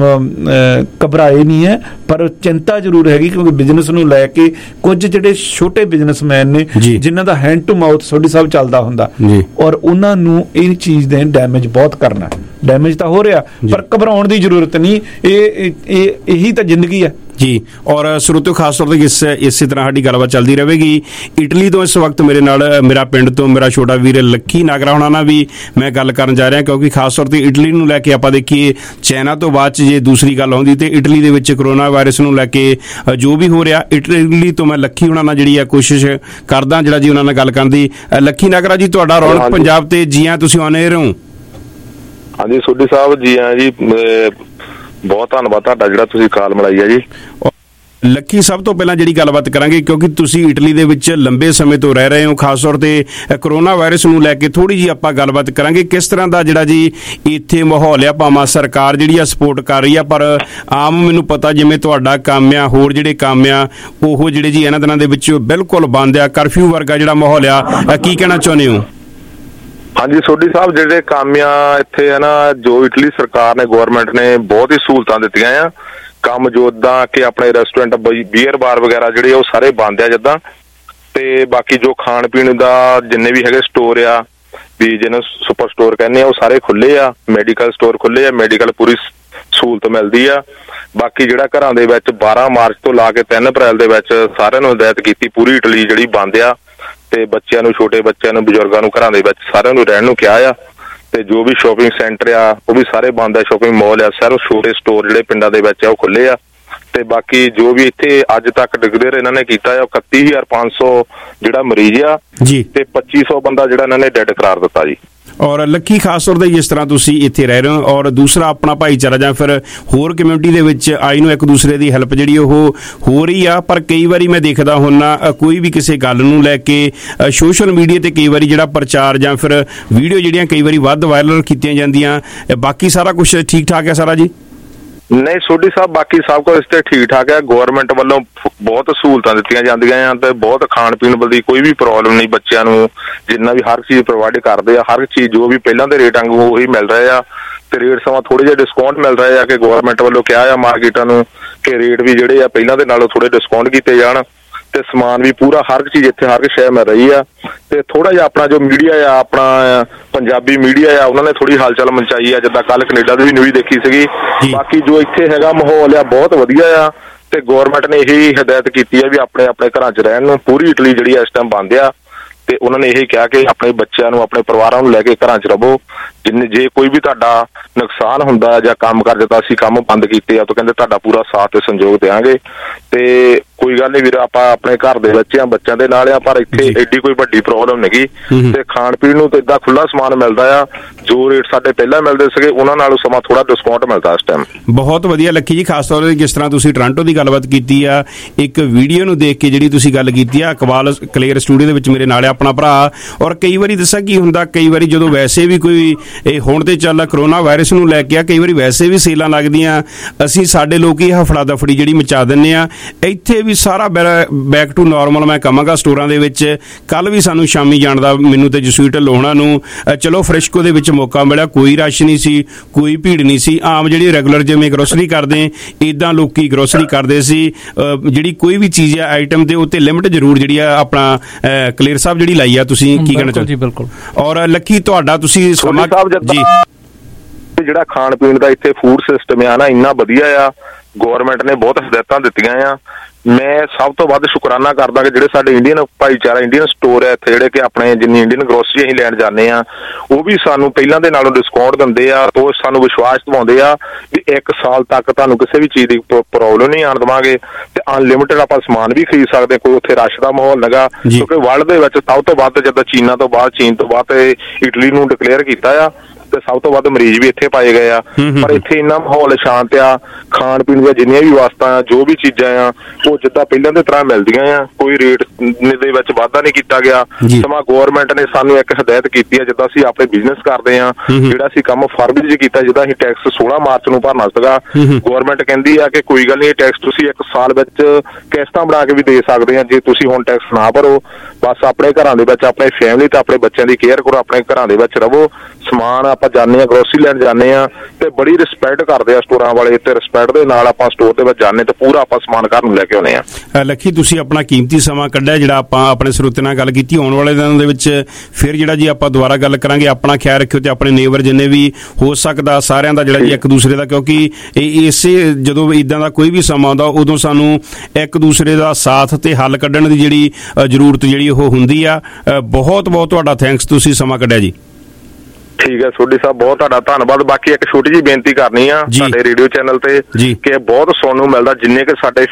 ਘਬਰਾਏ ਨਹੀਂ ਹੈ, ਪਰ ਚਿੰਤਾ ਜ਼ਰੂਰ ਹੈਗੀ, ਕਿਉਂਕਿ ਬਿਜ਼ਨਸ ਨੂੰ ਲੈ ਕੇ ਕੁਝ ਜਿਹੜੇ ਛੋਟੇ ਬਿਜ਼ਨਸਮੈਨ ਨੇ ਜਿਨ੍ਹਾਂ ਦਾ hand to mouth Sodhi Sahib ਚੱਲਦਾ ਹੁੰਦਾ, ਔਰ ਉਹਨਾਂ ਨੂੰ ਇਹ ਚੀਜ਼ ਦੇ ਡੈਮੇਜ ਬਹੁਤ ਕਰਨਾ। ਡੈਮੇਜ ਤਾਂ ਹੋ ਰਿਹਾ, ਪਰ ਘਬਰਾਉਣ ਦੀ ਜ਼ਰੂਰਤ ਨਹੀਂ, ਇਹੀ ਤਾਂ ਜ਼ਿੰਦਗੀ ਹੈ ਜੀ। ਔਰ ਸਰੋਤਿਓ ਖਾਸ ਤੌਰ ਤੇ ਇਸੇ ਤਰ੍ਹਾਂ ਸਾਡੀ ਗੱਲਬਾਤ ਚੱਲਦੀ ਰਹੇਗੀ। ਇਟਲੀ ਤੋਂ ਇਸ ਵਕਤ ਮੇਰੇ ਨਾਲ ਮੇਰਾ ਪਿੰਡ ਤੋਂ ਮੇਰਾ ਛੋਟਾ ਵੀਰ ਲੱਕੀ ਨਾਗਰਾ ਹੋਣਾ ਨਾਲ ਵੀ ਮੈਂ ਗੱਲ ਕਰਨ ਜਾ ਰਿਹਾ, ਕਿਉਂਕਿ ਖਾਸ ਤੌਰ ਤੇ ਇਟਲੀ ਨੂੰ ਲੈ ਕੇ ਆਪਾਂ ਦੇਖੀਏ, ਚਾਈਨਾ ਤੋਂ ਬਾਅਦ 'ਚ ਜੇ ਦੂਸਰੀ ਗੱਲ ਆਉਂਦੀ ਤੇ ਇਟਲੀ ਦੇ ਵਿੱਚ ਕਰੋਨਾ ਵਾਇਰਸ ਨੂੰ ਲੈ ਕੇ ਜੋ ਵੀ ਹੋ ਰਿਹਾ, ਇਟਲੀ ਤੋਂ ਮੈਂ ਲੱਕੀ ਹੋਣਾ ਨਾਲ ਜਿਹੜੀ ਆ ਕੋਸ਼ਿਸ਼ ਕਰਦਾ ਜਿਹੜਾ ਜੀ ਉਹਨਾਂ ਨਾਲ ਗੱਲ ਕਰਨ ਦੀ। ਲੱਕੀ ਨਾਗਰਾ ਜੀ, ਤੁਹਾਡਾ ਰੌਣਕ ਪੰਜਾਬ ਤੇ ਜੀ ਆ, ਤੁਸੀਂ ਆਨ 에ਅਰ ਹੋ। ਹਾਂਜੀ ਸੋਢੀ ਸਾਹਿਬ ਜੀ ਆ ਜੀ, ਬਹੁਤ ਧੰਨਵਾਦ ਤੁਹਾਡਾ ਜਿਹੜਾ ਤੁਸੀਂ ਕਾਲ ਮਿਲਾਈ ਹੈ ਜੀ। ਲੱਕੀ, ਸਭ ਤੋਂ ਪਹਿਲਾਂ ਜਿਹੜੀ ਗੱਲਬਾਤ ਕਰਾਂਗੇ, ਕਿਉਂਕਿ ਤੁਸੀਂ ਇਟਲੀ ਦੇ ਵਿੱਚ ਲੰਬੇ ਸਮੇਂ ਤੋਂ ਰਹਿ ਰਹੇ ਹੋ, ਖਾਸ ਤੌਰ ਤੇ ਕਰੋਨਾ ਵਾਇਰਸ ਨੂੰ ਲੈ ਕੇ ਥੋੜੀ ਜਿਹੀ ਆਪਾਂ ਗੱਲਬਾਤ ਕਰਾਂਗੇ। ਕਿਸ ਤਰ੍ਹਾਂ ਦਾ ਜਿਹੜਾ ਜੀ ਇੱਥੇ ਮਾਹੌਲ ਆ, ਭਾਵੇਂ ਸਰਕਾਰ ਜਿਹੜੀ ਆ ਸਪੋਰਟ ਕਰ ਰਹੀ ਆ, ਪਰ ਆਮ ਮੈਨੂੰ ਪਤਾ ਜਿਵੇਂ ਤੁਹਾਡਾ ਕੰਮ ਆ, ਹੋਰ ਜਿਹੜੇ ਕੰਮ ਆ ਉਹ ਜਿਹੜੇ ਜੀ ਇਹਨਾਂ ਦਿਨਾਂ ਦੇ ਵਿੱਚ ਬਿਲਕੁਲ ਬੰਦ ਆ, ਕਰਫਿਊ ਵਰਗਾ ਜਿਹੜਾ ਮਾਹੌਲ ਆ, ਕੀ ਕਹਿਣਾ ਚਾਹੁੰਦੇ ਹੋ? ਹਾਂਜੀ ਸੋਢੀ ਸਾਹਿਬ, ਜਿਹੜੇ ਕੰਮ ਆ ਇੱਥੇ ਹੈ ਨਾ, ਜੋ ਇਟਲੀ ਸਰਕਾਰ ਨੇ, ਗਵਰਨਮੈਂਟ ਨੇ ਬਹੁਤ ਹੀ ਸਹੂਲਤਾਂ ਦਿੱਤੀਆਂ ਆ। ਕੰਮ ਜੋ ਇੱਦਾਂ ਕਿ ਆਪਣੇ ਰੈਸਟੋਰੈਂਟ, ਬੀਅਰ ਬਾਰ ਵਗੈਰਾ ਜਿਹੜੇ ਉਹ ਸਾਰੇ ਬੰਦ ਆ ਜਿੱਦਾਂ, ਤੇ ਬਾਕੀ ਜੋ ਖਾਣ ਪੀਣ ਦਾ ਜਿੰਨੇ ਵੀ ਹੈਗੇ ਸਟੋਰ ਆ, ਵੀ ਜਿਹਨੂੰ ਸੁਪਰ ਸਟੋਰ ਕਹਿੰਦੇ ਆ, ਉਹ ਸਾਰੇ ਖੁੱਲੇ ਆ। ਮੈਡੀਕਲ ਸਟੋਰ ਖੁੱਲੇ ਆ, ਮੈਡੀਕਲ ਪੂਰੀ ਸਹੂਲਤ ਮਿਲਦੀ ਆ। ਬਾਕੀ ਜਿਹੜਾ ਘਰਾਂ ਦੇ ਵਿੱਚ 12 ਮਾਰਚ ਤੋਂ ਲਾ ਕੇ 3 ਅਪ੍ਰੈਲ ਦੇ ਵਿੱਚ ਸਾਰਿਆਂ ਨੂੰ ਹਦਾਇਤ ਕੀਤੀ, ਪੂਰੀ ਇਟਲੀ ਜਿਹੜੀ ਬੰਦ ਆ, ਤੇ ਬੱਚਿਆਂ ਨੂੰ, ਛੋਟੇ ਬੱਚਿਆਂ ਨੂੰ, ਬਜ਼ੁਰਗਾਂ ਨੂੰ ਘਰਾਂ ਦੇ ਵਿੱਚ ਸਾਰਿਆਂ ਨੂੰ ਰਹਿਣ ਨੂੰ ਕਿਹਾ ਆ। ਤੇ ਜੋ ਵੀ ਸ਼ੋਪਿੰਗ ਸੈਂਟਰ ਆ ਉਹ ਵੀ ਸਾਰੇ ਬੰਦ ਆ, ਸ਼ੋਪਿੰਗ ਮਾਲ ਆ, ਸਾਰੇ ਛੋਟੇ ਸਟੋਰ ਜਿਹੜੇ ਪਿੰਡਾਂ ਦੇ ਵਿੱਚ ਆ ਉਹ ਖੁੱਲੇ ਆ। ਤੇ ਬਾਕੀ ਜੋ ਵੀ ਇੱਥੇ ਅੱਜ ਤੱਕ ਡਿਕਲੇਅਰ ਇਹਨਾਂ ਨੇ ਕੀਤਾ ਆ, 31,500 ਜਿਹੜਾ ਮਰੀਜ਼ ਆ ਤੇ 2500 ਬੰਦਾ ਜਿਹੜਾ ਇਹਨਾਂ ਨੇ ਡੈਡ ਕਰਾਰ ਦਿੱਤਾ ਜੀ। ਔਰ ਲੱਕੀ, ਖਾਸ ਤੌਰ ਤੇ ਜਿਸ ਤਰ੍ਹਾਂ ਤੁਸੀਂ ਇੱਥੇ ਰਹਿ ਰਹੇ ਹੋ, ਔਰ ਦੂਸਰਾ ਆਪਣਾ ਭਾਈਚਾਰਾ ਜਾਂ ਫਿਰ ਹੋਰ ਕਮਿਊਨਿਟੀ ਦੇ ਵਿੱਚ ਆਈ ਨੂੰ ਇੱਕ ਦੂਸਰੇ ਦੀ ਹੈਲਪ ਜਿਹੜੀ ਉਹ ਹੋ ਰਹੀ ਆ, ਪਰ ਕਈ ਵਾਰੀ ਮੈਂ ਦੇਖਦਾ ਹੁੰਨਾ ਕੋਈ ਵੀ ਕਿਸੇ ਗੱਲ ਨੂੰ ਲੈ ਕੇ ਸੋਸ਼ਲ ਮੀਡੀਆ ਤੇ ਕਈ ਵਾਰੀ ਜਿਹੜਾ ਪ੍ਰਚਾਰ ਜਾਂ ਫਿਰ ਵੀਡੀਓ ਜਿਹੜੀਆਂ ਕਈ ਵਾਰੀ ਵੱਧ ਵਾਇਰਲ ਕੀਤੀਆਂ ਜਾਂਦੀਆਂ, ਬਾਕੀ ਸਾਰਾ ਕੁਝ ਠੀਕ ਠਾਕ ਹੈ ਸਾਰਾ ਜੀ? ਨਹੀਂ ਸੋਢੀ ਸਾਹਿਬ, ਬਾਕੀ ਸਭ ਕੁਝ ਇਸ ਤੇ ਠੀਕ ਠਾਕ ਹੈ। ਗਵਰਨਮੈਂਟ ਵੱਲੋਂ ਬਹੁਤ ਸਹੂਲਤਾਂ ਦਿੱਤੀਆਂ ਜਾਂਦੀਆਂ ਆ, ਤੇ ਬਹੁਤ ਖਾਣ ਪੀਣ ਦੀ ਕੋਈ ਵੀ ਪ੍ਰੋਬਲਮ ਨਹੀਂ। ਬੱਚਿਆਂ ਨੂੰ ਜਿੰਨਾ ਵੀ ਹਰ ਚੀਜ਼ ਪ੍ਰੋਵਾਈਡ ਕਰਦੇ ਆ, ਹਰ ਚੀਜ਼ ਜੋ ਵੀ ਪਹਿਲਾਂ ਦੇ ਰੇਟ ਵਾਂਗੂ ਉਹੀ ਮਿਲ ਰਹੇ ਆ, ਤੇ ਰੇਟ ਸਮਾਂ ਥੋੜੇ ਜਿਹੇ ਡਿਸਕਾਊਂਟ ਮਿਲ ਰਹੇ ਆ, ਕਿ ਗਵਰਨਮੈਂਟ ਵੱਲੋਂ ਕਿਹਾ ਆ ਮਾਰਕੀਟਾਂ ਨੂੰ ਕਿ ਰੇਟ ਵੀ ਜਿਹੜੇ ਆ ਪਹਿਲਾਂ ਦੇ ਨਾਲੋਂ ਥੋੜੇ ਡਿਸਕਾਊਂਟ ਕੀਤੇ ਜਾਣ, ਤੇ ਸਮਾਨ ਵੀ ਪੂਰਾ ਹਰ ਇੱਕ ਚੀਜ਼ ਇੱਥੇ ਹਰ ਇੱਕ ਸ਼ੈ ਮਿਲ ਰਹੀ ਆ। ਤੇ ਥੋੜਾ ਜਿਹਾ ਆਪਣਾ ਜੋ ਮੀਡੀਆ ਆ, ਆਪਣਾ ਪੰਜਾਬੀ ਮੀਡੀਆ ਆ, ਉਹਨਾਂ ਨੇ ਥੋੜੀ ਹਲਚਲ ਮਚਾਈ ਆ, ਜਿੱਦਾਂ ਕੱਲ ਕੈਨੇਡਾ ਦੀ ਵੀ ਨਿਊਜ਼ ਦੇਖੀ ਸੀਗੀ। ਬਾਕੀ ਜੋ ਇੱਥੇ ਹੈਗਾ ਮਾਹੌਲ ਆ ਬਹੁਤ ਵਧੀਆ ਆ, ਤੇ ਗਵਰਨਮੈਂਟ ਨੇ ਇਹੀ ਹਦਾਇਤ ਕੀਤੀ ਆ ਵੀ ਆਪਣੇ ਆਪਣੇ ਘਰਾਂ 'ਚ ਰਹਿਣ ਨੂੰ। ਪੂਰੀ ਇਟਲੀ ਜਿਹੜੀ ਇਸ ਟਾਈਮ ਬੰਦ ਆ, ਤੇ ਉਹਨਾਂ ਨੇ ਇਹ ਕਿਹਾ ਕਿ ਆਪਣੇ ਬੱਚਿਆਂ ਨੂੰ, ਆਪਣੇ ਪਰਿਵਾਰਾਂ ਨੂੰ ਲੈ ਕੇ ਘਰਾਂ 'ਚ ਰਹੋ। ਜੇ ਕੋਈ ਵੀ ਤੁਹਾਡਾ ਨੁਕਸਾਨ ਹੁੰਦਾ ਜਾਂ ਕੰਮ ਕਰ ਦਿੱਤਾ, ਅਸੀਂ ਕੰਮ ਬੰਦ ਕੀਤੇ ਆ, ਤਾਂ ਕਹਿੰਦੇ ਤੁਹਾਡਾ ਪੂਰਾ ਸਾਥ ਤੇ ਸੰਯੋਗ ਦੇਵਾਂਗੇ। ਤੇ ਕੋਈ ਗੱਲ ਨਹੀਂ ਵੀਰ, ਆਪਾਂ ਆਪਣੇ ਘਰ ਦੇ ਵਿੱਚ ਆ, ਬੱਚਿਆਂ ਦੇ ਨਾਲ ਆ, ਪਰ ਇੱਥੇ ਐਡੀ ਕੋਈ ਵੱਡੀ ਪ੍ਰੋਬਲਮ ਨਹੀਂ। ਤੇ ਖਾਣ ਪੀਣ ਨੂੰ ਤਾਂ ਏਦਾਂ ਖੁੱਲਾ ਸਮਾਨ ਮਿਲਦਾ ਆ, ਜੋ ਰੇਟ ਸਾਡੇ ਪਹਿਲਾਂ ਮਿਲਦੇ ਸੀਗੇ ਉਹਨਾਂ ਨਾਲੋਂ ਸਮਾਂ ਥੋੜਾ ਡਿਸਕਾਊਂਟ ਮਿਲਦਾ ਇਸ ਟਾਈਮ। ਬਹੁਤ ਵਧੀਆ ਲੱਕੀ ਜੀ, ਖਾਸ ਤੌਰ ਤੇ ਜਿਸ ਤਰ੍ਹਾਂ ਤੁਸੀਂ ਟੋਰਾਂਟੋ ਦੀ ਗੱਲਬਾਤ ਕੀਤੀ ਆ, ਇੱਕ ਵੀਡੀਓ ਨੂੰ ਦੇਖ ਕੇ ਜਿਹੜੀ ਤੁਸੀਂ ਗੱਲ ਕੀਤੀ ਆ, ਇਕਬਾਲ ਕਲੀਅਰ ਸਟੂਡੀਓ ਦੇ ਵਿੱਚ ਮੇਰੇ ਨਾਲ ਆਪਣਾ ਭਰਾ। ਔਰ ਕਈ ਵਾਰੀ ਦੱਸਾਂ ਕੀ ਹੁੰਦਾ, ਕਈ ਵਾਰੀ ਜਦੋਂ ਵੈਸੇ ਵੀ ਕੋਈ ਹੁਣ ਤੇ ਚੱਲ ਕਰੋਨਾ ਵਾਇਰਸ ਨੂੰ ਲੈ ਕੇ ਆ, ਕਈ ਵਾਰੀ ਵੈਸੇ ਵੀ ਸੇਲਾਂ ਲੱਗਦੀਆਂ, ਅਸੀਂ ਸਾਡੇ ਲੋਕ ਹੀ ਹਫੜਾ ਦਫੜੀ ਜਿਹੜੀ ਮਚਾ ਦਿੰਦੇ ਆ। ਇੱਥੇ ਵੀ ਵੀ ਸਾਰਾ ਬੈਕ ਟੂ ਨਾਰਮਲ ਮੈਂ ਕਹਾਂਗਾ ਸਟੋਰਾਂ ਦੇ ਵਿੱਚ। ਕੱਲ ਵੀ ਸਾਨੂੰ ਸ਼ਾਮੀ ਜਾਣ ਦਾ ਮੈਨੂੰ ਤੇ ਜਸਵੀਰ ਢਿੱਲੋਂ ਹੋਣਾ ਨੂੰ ਚਲੋ ਫਰੈਸ਼ਕੋ ਦੇ ਵਿੱਚ ਮੌਕਾ ਮਿਲਿਆ, ਕੋਈ ਰਸ਼ ਨਹੀਂ ਸੀ, ਕੋਈ ਭੀੜ ਨਹੀਂ ਸੀ। ਆਮ ਜਿਹੜੀ ਰੈਗੂਲਰ ਜਿਵੇਂ ਗਰੋਸਰੀ ਕਰਦੇ ਇੱਦਾਂ ਲੋਕੀ ਗਰੋਸਰੀ ਕਰਦੇ ਸੀ। ਜਿਹੜੀ ਕੋਈ ਵੀ ਚੀਜ਼ ਆ ਆਈਟਮ ਦੇ ਉੱਤੇ ਲਿਮਟ ਜ਼ਰੂਰ ਜਿਹੜੀ ਆ ਆਪਣਾ ਕਲੀਅਰ ਸਾਹਿਬ ਜਿਹੜੀ ਲਾਈ ਆ, ਤੁਸੀਂ ਕੀ ਕਹਿਣਾ ਚਾਹੁੰਦੇ? ਬਿਲਕੁਲ। ਔਰ ਲੱਕੀ ਤੁਹਾਡਾ ਤੁਸੀਂ ਸਮਾਂ ਜੀ ਜਿਹੜਾ ਖਾਣ ਪੀਣ ਦਾ ਇੱਥੇ ਫੂਡ ਸਿਸਟਮ ਆ ਨਾ ਇੰਨਾ ਵਧੀਆ ਆ, ਗੌਰਮੈਂਟ ਨੇ ਬਹੁਤ ਹਦਾਇਤਾਂ ਦਿੱਤੀਆਂ ਆ। ਮੈਂ ਸਭ ਤੋਂ ਵੱਧ ਸ਼ੁਕਰਾਨਾ ਕਰਦਾ ਕਿ ਜਿਹੜੇ ਸਾਡੇ ਇੰਡੀਅਨ ਭਾਈਚਾਰਾ ਇੰਡੀਅਨ ਸਟੋਰ ਹੈ ਇੱਥੇ, ਜਿਹੜੇ ਕਿ ਆਪਣੇ ਜਿੰਨੀ ਇੰਡੀਅਨ ਗਰੋਸਰੀ ਅਸੀਂ ਲੈਣ ਜਾਂਦੇ ਆ, ਉਹ ਵੀ ਸਾਨੂੰ ਪਹਿਲਾਂ ਦੇ ਨਾਲੋਂ ਡਿਸਕਾਊਂਟ ਦਿੰਦੇ ਆ। ਤੋਂ ਸਾਨੂੰ ਵਿਸ਼ਵਾਸ ਦਿਵਾਉਂਦੇ ਆ ਵੀ 1 ਸਾਲ ਤੱਕ ਤੁਹਾਨੂੰ ਕਿਸੇ ਵੀ ਚੀਜ਼ ਦੀ ਪ੍ਰੋਬਲਮ ਨਹੀਂ ਆਉਣ ਦੇਵਾਂਗੇ ਤੇ ਅਨਲਿਮਿਟਡ ਆਪਾਂ ਸਮਾਨ ਵੀ ਖਰੀਦ ਸਕਦੇ। ਕੋਈ ਉੱਥੇ ਰਸ਼ ਦਾ ਮਾਹੌਲ ਨਹੀਂਗਾ, ਕਿਉਂਕਿ ਵਰਲਡ ਦੇ ਵਿੱਚ ਸਭ ਤੋਂ ਵੱਧ ਜਿੱਦਾਂ ਚੀਨ ਤੋਂ ਬਾਅਦ ਇਟਲੀ ਨੂੰ ਡਿਕਲੇਅਰ ਕੀਤਾ ਆ ਤੇ ਸਭ ਤੋਂ ਵੱਧ ਮਰੀਜ਼ ਵੀ ਇੱਥੇ ਪਾਏ ਗਏ ਆ। ਪਰ ਇੱਥੇ ਇੰਨਾ ਮਾਹੌਲ ਸ਼ਾਂਤ ਆ, ਖਾਣ ਪੀਣ ਦੀਆਂ ਜਿੰਨੀਆਂ ਵੀ ਵਸਤਾਂ ਆ, ਜੋ ਵੀ ਚੀਜ਼ਾਂ ਆ, ਉਹ ਜਿੱਦਾਂ ਪਹਿਲਾਂ ਦੀ ਤਰ੍ਹਾਂ ਮਿਲਦੀਆਂ ਆ। ਕੋਈ ਰੇਟ ਦੇ ਵਿੱਚ ਵਾਧਾ ਨਹੀਂ ਕੀਤਾ ਗਿਆ। ਸਮਾਂ ਗੌਰਮੈਂਟ ਨੇ ਸਾਨੂੰ ਇੱਕ ਹਦਾਇਤ ਕੀਤੀ ਆ, ਜਿੱਦਾਂ ਅਸੀਂ ਆਪਣੇ ਬਿਜ਼ਨਸ ਕਰਦੇ ਆ, ਜਿਹੜਾ ਅਸੀਂ ਕੰਮ ਫਰਵਰੀ 'ਚ ਕੀਤਾ, ਜਿੱਦਾਂ ਅਸੀਂ ਟੈਕਸ 16 ਮਾਰਚ ਨੂੰ ਭਰਨਾ ਸੀਗਾ, ਗੌਰਮੈਂਟ ਕਹਿੰਦੀ ਆ ਕਿ ਕੋਈ ਗੱਲ ਨਹੀਂ, ਇਹ ਟੈਕਸ ਤੁਸੀਂ 1 ਸਾਲ ਵਿੱਚ ਕਿਸ਼ਤਾਂ ਬਣਾ ਕੇ ਵੀ ਦੇ ਸਕਦੇ ਆ। ਜੇ ਤੁਸੀਂ ਹੁਣ ਟੈਕਸ ਨਾ ਭਰੋ, ਬਸ ਆਪਣੇ ਘਰਾਂ ਦੇ ਵਿੱਚ ਆਪਣੇ ਫੈਮਿਲੀ ਤੇ ਆਪਣੇ ਬੱਚਿਆਂ ਦੀ ਕੇਅਰ ਕਰੋ, ਆਪਣੇ ਘਰਾਂ ਦੇ ਵਿੱਚ ਰਹੋ। ਸਮਾਨ ਆਪਾਂ ਜਾਂਦੇ ਆ, ਗਰੋਸਰੀ ਲੈਣ ਜਾਂਦੇ ਆ ਤੇ ਬੜੀ ਰਿਸਪੈਕਟ ਕਰਦੇ ਆ ਸਟੋਰਾਂ ਵਾਲੇ, ਤੇ ਰਿਸਪੈਕਟ ਦੇ ਨਾਲ ਆਪਾਂ ਸਟੋਰ ਦੇ ਵਿੱਚ ਜਾਂਦੇ ਤੇ ਪੂਰਾ ਆਪਾਂ ਸਮਾਨ ਘਰ ਨੂੰ ਲੈ ਕੇ ਆਉਂਦੇ ਆ। ਲੱਖੀ ਤੁਸੀਂ ਆਪਣਾ ਕੀਮਤੀ ਸਮਾਂ ਕੱਢਿਆ, ਜਿਹੜਾ ਆਪਾਂ ਆਪਣੇ ਸਰੋਤੇ ਨਾਲ ਗੱਲ ਕੀਤੀ। ਆਉਣ ਵਾਲੇ ਦਿਨਾਂ ਦੇ ਵਿੱਚ ਫਿਰ ਜਿਹੜਾ ਜੀ ਆਪਾਂ ਦੁਬਾਰਾ ਗੱਲ ਕਰਾਂਗੇ। ਆਪਣਾ ਖਿਆਲ ਰੱਖਿਓ ਤੇ ਆਪਣੇ ਨੇਬਰ ਜਿੰਨੇ ਵੀ ਹੋ ਸਕਦਾ ਸਾਰਿਆਂ ਦਾ ਜਿਹੜਾ ਜੀ ਇੱਕ ਦੂਸਰੇ ਦਾ, ਕਿਉਂਕਿ ਇਸੇ ਜਦੋਂ ਇੱਦਾਂ ਦਾ ਕੋਈ ਵੀ ਸਮਾਂ ਆਉਂਦਾ ਉਦੋਂ ਸਾਨੂੰ ਇੱਕ ਦੂਸਰੇ ਦਾ ਸਾਥ ਤੇ ਹੱਲ ਕੱਢਣ ਦੀ ਜਿਹੜੀ ਜ਼ਰੂਰਤ ਜਿਹੜੀ ਉਹ ਹੁੰਦੀ ਆ। ਬਹੁਤ ਬਹੁਤ ਤੁਹਾਡਾ ਥੈਂਕਸ, ਤੁਸੀਂ ਸਮਾਂ ਕੱਢਿਆ ਜੀ। ਠੀਕ ਹੈ ਸੋਢੀ ਸਾਹਿਬ, ਬਹੁਤ ਤੁਹਾਡਾ ਧੰਨਵਾਦ। ਬਾਕੀ ਇੱਕ ਛੋਟੀ ਜਿਹੀ ਬੇਨਤੀ ਕਰਨੀ ਆ ਸਾਡੇ ਰੇਡੀਓ ਚੈਨਲ ਤੇ ਕਿ ਬਹੁਤ ਸੁਣਨ ਨੂੰ ਮਿਲਦਾ, ਜਿੰਨੇ ਕਿ ਸਾਡੇ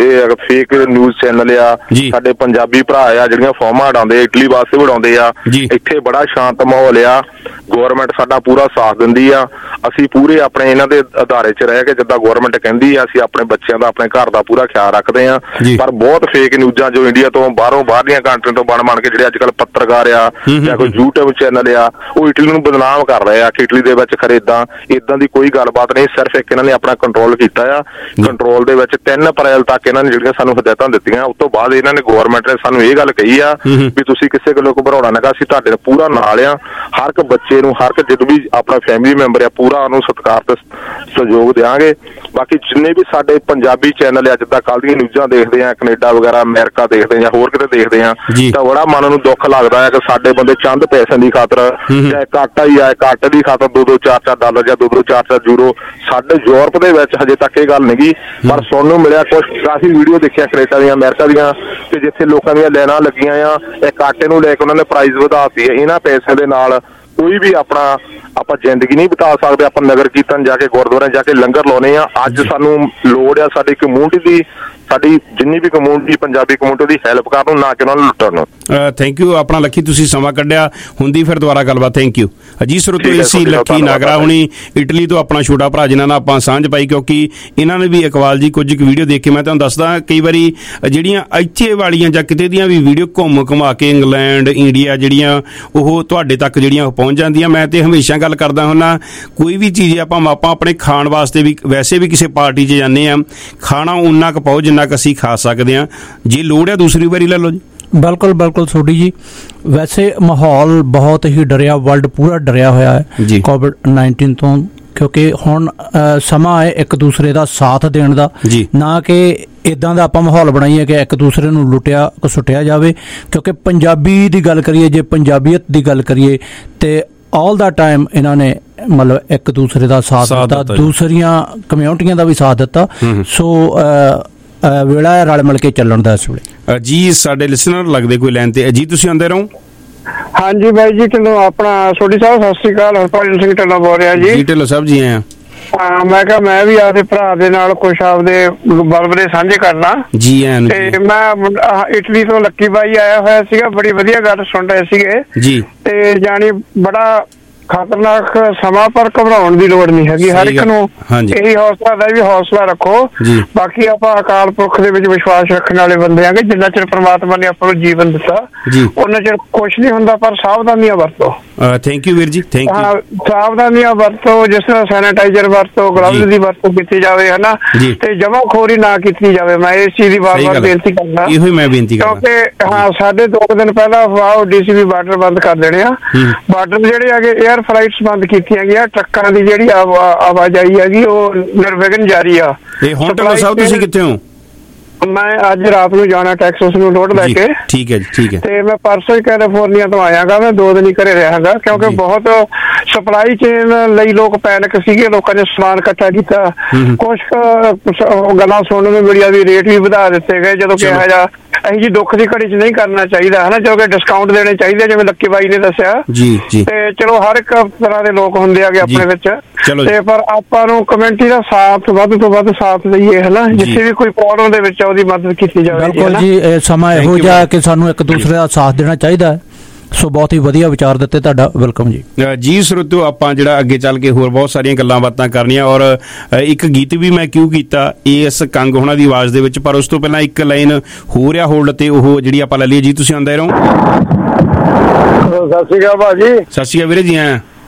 ਫੇਕ ਨਿਊਜ਼ ਚੈਨਲ ਆ, ਸਾਡੇ ਪੰਜਾਬੀ ਭਰਾ ਆ ਜਿਹੜੀਆਂ ਫੋਰਮਾਂ ਉਡਾਉਂਦੇ, ਇਟਲੀ ਵਾਸਤੇ ਉਡਾਉਂਦੇ ਆ। ਇੱਥੇ ਬੜਾ ਸ਼ਾਂਤ ਮਾਹੌਲ ਆ, ਗੌਰਮੈਂਟ ਸਾਡਾ ਪੂਰਾ ਸਾਥ ਦਿੰਦੀ ਆ। ਅਸੀਂ ਪੂਰੇ ਆਪਣੇ ਇਹਨਾਂ ਦੇ ਅਦਾਰੇ 'ਚ ਰਹਿ ਕੇ ਜਿੱਦਾਂ ਗੌਰਮੈਂਟ ਕਹਿੰਦੀ ਆ, ਅਸੀਂ ਆਪਣੇ ਬੱਚਿਆਂ ਦਾ ਆਪਣੇ ਘਰ ਦਾ ਪੂਰਾ ਖਿਆਲ ਰੱਖਦੇ ਆ। ਪਰ ਬਹੁਤ ਫੇਕ ਨਿਊਜ਼ਾਂ ਜੋ ਇੰਡੀਆ ਤੋਂ ਬਾਹਰਲੀਆਂ ਕੰਟਰੀਆਂ ਤੋਂ ਬਣ ਕੇ ਜਿਹੜੇ ਅੱਜ ਕੱਲ੍ਹ ਪੱਤਰਕਾਰ ਆ ਜਾਂ ਕੋਈ YouTube ਚੈਨਲ ਆ, ਉਹ ਇਟਲੀ ਨੂੰ ਬਦਨਾਮ ਕਰ ਰਹੇ ਆ ਕਿ ਇਟਲੀ ਦੇ ਵਿੱਚ ਖਰੇ ਇਦਾਂ ਦੀ ਕੋਈ ਗੱਲਬਾਤ ਨਹੀਂ। ਸਿਰਫ ਇੱਕ ਇਹਨਾਂ ਨੇ ਆਪਣਾ ਕੰਟਰੋਲ ਕੀਤਾ ਆ। ਕੰਟਰੋਲ ਦੇ ਵਿੱਚ 3 ਅਪ੍ਰੈਲ ਤੱਕ ਇਹਨਾਂ ਨੇ ਜਿਹੜੀਆਂ ਸਾਨੂੰ ਹਦਾਇਤਾਂ ਦਿੱਤੀਆਂ, ਉਸ ਤੋਂ ਬਾਅਦ ਇਹਨਾਂ ਨੇ ਗੌਰਮੈਂਟ ਨੇ ਸਾਨੂੰ ਇਹ ਗੱਲ ਕਹੀ ਆ ਵੀ ਤੁਸੀਂ ਕਿਸੇ ਕੋਲੋਂ ਘਬਰਾਉਣਾ ਨਾ, ਅਸੀਂ ਤੁਹਾਡੇ ਨਾਲ ਪੂਰਾ ਨਾਲ ਆ। ਹਰ ਇੱਕ ਬੱਚੇ ਨੂੰ, ਹਰ ਇੱਕ ਜਦੋਂ ਵੀ ਆਪਣਾ ਫੈਮਿਲੀ ਮੈਂਬਰ ਆ, ਪੂਰਾ ਉਹਨੂੰ ਸਤਿਕਾਰ ਤੇ ਸਹਿਯੋਗ ਦਿਆਂਗੇ। ਬਾਕੀ ਜਿੰਨੇ ਵੀ ਸਾਡੇ ਪੰਜਾਬੀ ਚੈਨਲ ਆ, ਜਿੱਦਾਂ ਕੱਲ੍ਹ ਦੀਆਂ ਨਿਊਜ਼ਾਂ ਦੇਖਦੇ ਆ, ਕੈਨੇਡਾ ਵਗੈਰਾ ਅਮਰੀਕਾ ਦੇਖਦੇ ਜਾਂ ਹੋਰ ਕਿਤੇ ਦੇਖਦੇ ਆ, ਤਾਂ ਬੜਾ ਮਨ ਨੂੰ ਦੁੱਖ ਲੱਗਦਾ ਹੈ ਕਿ ਸਾਡੇ ਬੰਦੇ ਚੰਦ ਪੈਸਿਆਂ ਦੀ ਖਾਤਰ ਜਾਂ ਇੱਕ ਆਟਾ ਹੀ ਆ, ਇੱਕ ਆਟੇ ਦੀ ਖਾਤਰ $2-4 ਜਾਂ $2-4 ਸਾਡੇ ਯੂਰਪ ਦੇ ਵਿੱਚ ਹਜੇ ਤੱਕ ਇਹ ਗੱਲ ਨਹੀਂ ਗੀ। ਪਰ ਸੁਣਨ ਨੂੰ ਮਿਲਿਆ, ਕੁਝ ਕਾਫੀ ਵੀਡੀਓ ਦੇਖਿਆ ਕੈਨੇਡਾ ਦੀਆਂ, ਅਮਰੀਕਾ ਦੀਆਂ, ਕਿ ਜਿੱਥੇ ਲੋਕਾਂ ਦੀਆਂ ਲਾਈਨਾਂ ਲੱਗੀਆਂ ਆ, ਇੱਕ ਆਟੇ ਨੂੰ ਲੈ ਕੇ ਉਹਨਾਂ ਨੇ ਪ੍ਰਾਈਸ ਵਧਾਤੀ ਹੈ। ਇਹਨਾਂ ਪੈਸਿਆਂ ਦੇ ਨਾਲ ਕੋਈ ਵੀ ਆਪਾਂ ਜ਼ਿੰਦਗੀ ਨਹੀਂ ਬਿਤਾ ਸਕਦੇ। ਆਪਾਂ ਨਗਰ ਕੀਰਤਨ ਜਾ ਕੇ, ਗੁਰਦੁਆਰੇ ਜਾ ਕੇ ਲੰਗਰ ਲਾਉਣੇ ਆ। ਅੱਜ ਸਾਨੂੰ ਲੋੜ ਆ ਸਾਡੀ ਕਮਿਊਨਿਟੀ ਦੀ, ਸਾਡੀ ਜਿੰਨੀ ਵੀ ਕਮਿਊਨਿਟੀ ਪੰਜਾਬੀ ਕਮਿਊਨਿਟੀ ਦੀ ਹੈਲਪ ਕਰਨ ਨੂੰ, ਨਾ ਕਿ ਉਹਨਾਂ ਨੂੰ ਲੁੱਟਣ ਨੂੰ। ਥੈਂਕ ਯੂ ਆਪਣਾ ਲੱਖੀ, ਤੁਸੀਂ ਸਮਾਂ ਕੱਢਿਆ। ਹੁੰਦੀ ਫਿਰ ਦੁਬਾਰਾ ਗੱਲਬਾਤ। ਥੈਂਕ ਯੂ ਜੀ। ਸਰੋਤੋ ਸੀ ਲੱਖੀ ਨਾਗਰਾ ਹੁਣੀ ਇਟਲੀ ਤੋਂ, ਆਪਣਾ ਛੋਟਾ ਭਰਾ ਜਿਨ੍ਹਾਂ ਨਾਲ ਆਪਾਂ ਸਾਂਝ ਪਾਈ, ਕਿਉਂਕਿ ਇਹਨਾਂ ਨੇ ਵੀ ਇਕਬਾਲ ਜੀ ਕੁਝ ਵੀਡੀਓ ਦੇਖ ਕੇ, ਮੈਂ ਤੁਹਾਨੂੰ ਦੱਸਦਾ, ਕਈ ਵਾਰੀ ਜਿਹੜੀਆਂ ਇੱਥੇ ਵਾਲੀਆਂ ਜਾਂ ਕਿਤੇ ਦੀਆਂ ਵੀ ਵੀਡੀਓ ਘੁੰਮਾ ਕੇ ਇੰਗਲੈਂਡ, ਇੰਡੀਆ, ਜਿਹੜੀਆਂ ਉਹ ਤੁਹਾਡੇ ਤੱਕ ਜਿਹੜੀਆਂ ਪਹੁੰਚ ਜਾਂਦੀਆਂ। ਮੈਂ ਤੇ ਹਮੇਸ਼ਾ ਗੱਲ ਕਰਦਾ ਹੁੰਦਾ, ਕੋਈ ਵੀ ਚੀਜ਼ ਆਪਾਂ ਆਪਣੇ ਖਾਣ ਵਾਸਤੇ ਵੀ, ਵੈਸੇ ਵੀ ਕਿਸੇ ਪਾਰਟੀ 'ਚ ਜਾਂਦੇ ਆ, ਖਾਣਾ ਉਨਾ ਕੁ ਪਾਓ ਜਿੰਨਾ ਕੁ ਅਸੀਂ ਖਾ ਸਕਦੇ ਹਾਂ। ਜੇ ਲੋੜ ਹੈ ਦੂਸਰੀ ਵਾਰੀ ਲੈ ਲਓ ਜੀ। ਬਿਲਕੁਲ ਸੋਢੀ ਜੀ। ਵੈਸੇ ਮਾਹੌਲ ਬਹੁਤ ਹੀ ਡਰਿਆ, ਵਰਲਡ ਪੂਰਾ ਡਰਿਆ ਹੋਇਆ ਹੈ COVID-19 ਤੋਂ, ਕਿਉਂਕਿ ਹੁਣ ਸਮਾਂ ਹੈ ਇੱਕ ਦੂਸਰੇ ਦਾ ਸਾਥ ਦੇਣ ਦਾ, ਨਾ ਕਿ ਇਦਾਂ ਦਾ ਆਪਾਂ ਮਾਹੌਲ ਬਣਾਈਏ ਕਿ ਇੱਕ ਦੂਸਰੇ ਨੂੰ ਲੁੱਟਿਆ ਸੁੱਟਿਆ ਜਾਵੇ। ਕਿਉਂਕਿ ਪੰਜਾਬੀ ਦੀ ਗੱਲ ਕਰੀਏ, ਜੇ ਪੰਜਾਬੀਅਤ ਦੀ ਗੱਲ ਕਰੀਏ, ਤੇ ਆਲ ਦਾ ਟਾਈਮ ਇਹਨਾਂ ਨੇ ਮਤਲਬ ਇੱਕ ਦੂਸਰੇ ਦਾ ਸਾਥ ਦਿੱਤਾ, ਦੂਸਰੀਆਂ ਕਮਿਊਨਿਟੀਆਂ ਦਾ ਵੀ ਸਾਥ ਦਿੱਤਾ। ਸੋ ਵੇਲਾ ਰਲ ਮਿਲ ਕੇ ਚੱਲਣ ਦਾ ਇਸ ਵੇਲੇ। ਜੀ ਸਾਡੇ ਲਿਸਨਰ ਲੱਗਦੇ ਕੋਈ ਲਾਈਨ ਤੇ, ਜੀ ਤੁਸੀਂ ਆਉਂਦੇ ਰਹੋ। ਹਾਂਜੀ ਬਾਈ ਜੀ, ਢਿੱਲੋਂ ਆਪਣਾ ਸੋਢੀ ਸਾਹਿਬ ਸਤਿ ਸ੍ਰੀ ਅਕਾਲ। ਹਰਪਾਲ ਸਿੰਘ ਢਿੱਲੋਂ ਬੋਲ ਰਿਹਾ ਜੀ। ਢਿੱਲੋਂ ਸਾਹਿਬ ਜੀ ਆਏ ਆ। ਮੈਂ ਕਿਹਾ ਮੈਂ ਵੀ ਆਪਦੇ ਭਰਾ ਦੇ ਨਾਲ ਕੁਛ ਆਪਦੇ ਬਲਬਲੇ ਸਾਂਝੇ ਕਰਨਾ ਜੀ। ਤੇ ਮੈਂ ਇਟਲੀ ਤੋਂ ਲੱਕੀ ਬਾਈ ਆਇਆ ਹੋਇਆ ਸੀਗਾ, ਬੜੀ ਵਧੀਆ ਗੱਲ ਸੁਣ ਰਹੇ ਸੀਗੇ ਜੀ। ਤੇ ਜਾਣੀ ਬੜਾ ਖਤਰਨਾਕ ਸਮਾਂ, ਪਰ ਘਬਰਾਉਣ ਦੀ ਲੋੜ ਨਹੀਂ ਹੈਗੀ। ਹਰ ਇੱਕ ਨੂੰ ਇਹੀ ਹੌਸਲਾ ਦਾ ਵੀ ਹੌਸਲਾ ਰੱਖੋ। ਬਾਕੀ ਆਪਾਂ ਅਕਾਲ ਪੁਰਖ ਦੇ ਵਿੱਚ ਵਿਸ਼ਵਾਸ ਰੱਖਣ ਵਾਲੇ ਬੰਦੇ ਆਂਗੇ। ਜਿੰਨਾ ਚਿਰ ਪ੍ਰਮਾਤਮਾ ਨੇ ਆਪਾਂ ਨੂੰ ਜੀਵਨ ਦਿੱਤਾ ਉਹਨਾਂ ਚਿਰ ਕੁਛ ਨਹੀਂ ਹੁੰਦਾ, ਪਰ ਸਾਵਧਾਨੀਆਂ ਵਰਤੋ। ਥੈਂਕ ਯੂ ਵੀਰ ਜੀ, ਥੈਂਕ ਯੂ। ਸਾਵਧਾਨੀਆਂ ਵਰਤੋ, ਜਿਸ ਤਰ੍ਹਾਂ ਸੈਨੀਟਾਈਜ਼ਰ ਵਰਤੋ, ਗਲਵਜ਼ ਦੀ ਵਰਤੋਂ ਕੀਤੀ ਜਾਵੇ, ਹਨਾ, ਤੇ ਜਮਾਖੋਰੀ ਨਾ ਕੀਤੀ ਜਾਵੇ। ਮੈਂ ਇਸ ਚੀਜ਼ ਦੀ ਵਾਰ-ਵਾਰ ਬੇਨਤੀ ਕਰਦਾ, ਇਹੋ ਹੀ ਮੈਂ ਬੇਨਤੀ ਕਰਦਾ, ਕਿਉਂਕਿ ਸਾਡੇ 2 ਦਿਨ ਪਹਿਲਾਂ ਅਫਵਾਹ DCP ਬਾਰਡਰ ਬੰਦ ਕਰ ਦੇਣੇ ਆ। ਬਾਰਡਰ ਜਿਹੜੇ ਹੈਗੇ 에ਅਰ ਫਲਾਈਟਸ ਬੰਦ ਕੀਤੀਆਂ ਗਈਆਂ, ਟਰੱਕਾਂ ਦੀ ਜਿਹੜੀ ਆਵਾਜਾਈ ਹੈਗੀ ਉਹ ਨਿਰਵਿਘਨ ਜਾਰੀ ਆ। ਹੁਣ ਢਿੱਲੋਂ ਸਾਹਿਬ ਤੁਸੀਂ ਕਿੱਥੇ ਹੋ? ਮੈਂ ਅੱਜ ਰਾਤ ਨੂੰ ਜਾਣਾ ਟੈਕਸਸ ਨੂੰ ਲੋਡ ਲੈ ਕੇ। ਠੀਕ ਹੈ ਜੀ, ਠੀਕ ਹੈ। ਤੇ ਮੈਂ ਪਰਸੋਂ ਹੀ ਕੈਲੀਫੋਰਨੀਆ ਤੋਂ ਆਇਆਗਾ। ਮੈਂ 2 ਦਿਨ ਹੀ ਘਰੇ ਰਹਾਂਗਾ, ਕਿਉਂਕਿ ਬਹੁਤ ਸਪਲਾਈ ਚੇਨ ਲਈ ਲੋਕ ਪੈਨਿਕ ਸੀਗੇ। ਲੋਕਾਂ ਨੇ ਸਮਾਨ ਇਕੱਠਾ ਕੀਤਾ, ਕੁਛ ਗੱਲਾਂ ਸੁਣਨ ਨੂੰ ਮਿਲੀਆਂ ਵੀ ਰੇਟ ਵੀ ਵਧਾ ਦਿੱਤੇ ਗਏ, ਜਦੋਂ ਕਿ ਇਹੋ ਜਿਹਾ ਇਹੀ ਜੀ ਦੁੱਖ ਦੀ ਘੜੀ 'ਚ ਨਹੀਂ ਕਰਨਾ ਚਾਹੀਦਾ, ਹਨਾ, ਜੋ ਕਿ ਡਿਸਕਾਊਂਟ ਦੇਣੇ ਚਾਹੀਦੇ, ਜਿਵੇਂ ਲੱਕੀ ਬਾਈ ਨੇ ਦੱਸਿਆ। ਤੇ ਚਲੋ ਹਰ ਇੱਕ ਤਰ੍ਹਾਂ ਦੇ ਲੋਕ ਹੁੰਦੇ ਆਗੇ ਆਪਣੇ ਵਿੱਚ, ਤੇ ਪਰ ਆਪਾਂ ਨੂੰ ਕਮਿਊਨਿਟੀ ਦਾ ਸਾਥ ਵੱਧ ਤੋਂ ਵੱਧ ਸਾਥ ਦਈਏ, ਹਨਾ, ਜਿੱਥੇ ਵੀ ਕੋਈ ਪ੍ਰੋਬਲਮ ਦੇ ਵਿੱਚ ਉਹਦੀ ਮਦਦ ਕੀਤੀ ਜਾਵੇ। ਬਿਲਕੁਲ ਜੀ, ਇਹ ਸਮਾਂ ਇਹੋ ਜਿਹਾ ਕਿ ਸਾਨੂੰ ਇੱਕ ਦੂਸਰੇ ਦਾ ਸਾਥ ਦੇਣਾ ਚਾਹੀਦਾ ਹੈ। ਸੋ ਬਹੁਤ ਹੀ ਵਧੀਆ ਵਿਚਾਰ ਦਿੱਤੇ, ਤੁਹਾਡਾ ਵੈਲਕਮ ਜੀ। ਜੀ ਸਰੋਤਿਓ, ਆਪਾਂ ਜਿਹੜਾ ਅੱਗੇ ਚੱਲ ਕੇ ਹੋਰ ਬਹੁਤ ਸਾਰੀਆਂ ਗੱਲਾਂ ਬਾਤਾਂ ਕਰਨੀਆਂ, ਔਰ ਇੱਕ ਗੀਤ ਵੀ ਮੈਂ ਕਿਉਂ ਕੀਤਾ ਇਸ ਕੰਗ ਹੋਣਾ ਦੀ ਆਵਾਜ਼ ਦੇ ਵਿੱਚ, ਪਰ ਉਸ ਤੋਂ ਪਹਿਲਾਂ ਇੱਕ ਲਾਈਨ ਹੋ ਰਿਹਾ ਹੋਲਡ ਤੇ, ਉਹ ਜਿਹੜੀ ਆਪਾਂ ਲੈ ਲਈਏ। ਜੀ ਤੁਸੀਂ ਆਉਂਦੇ ਰਹੋ। ਸਤਿ ਸ਼੍ਰੀ ਅਕਾਲ ਭਾਜੀ। ਸਤਿ ਸ਼੍ਰੀ ਅਕਾਲ ਵੀਰੇ ਜੀ।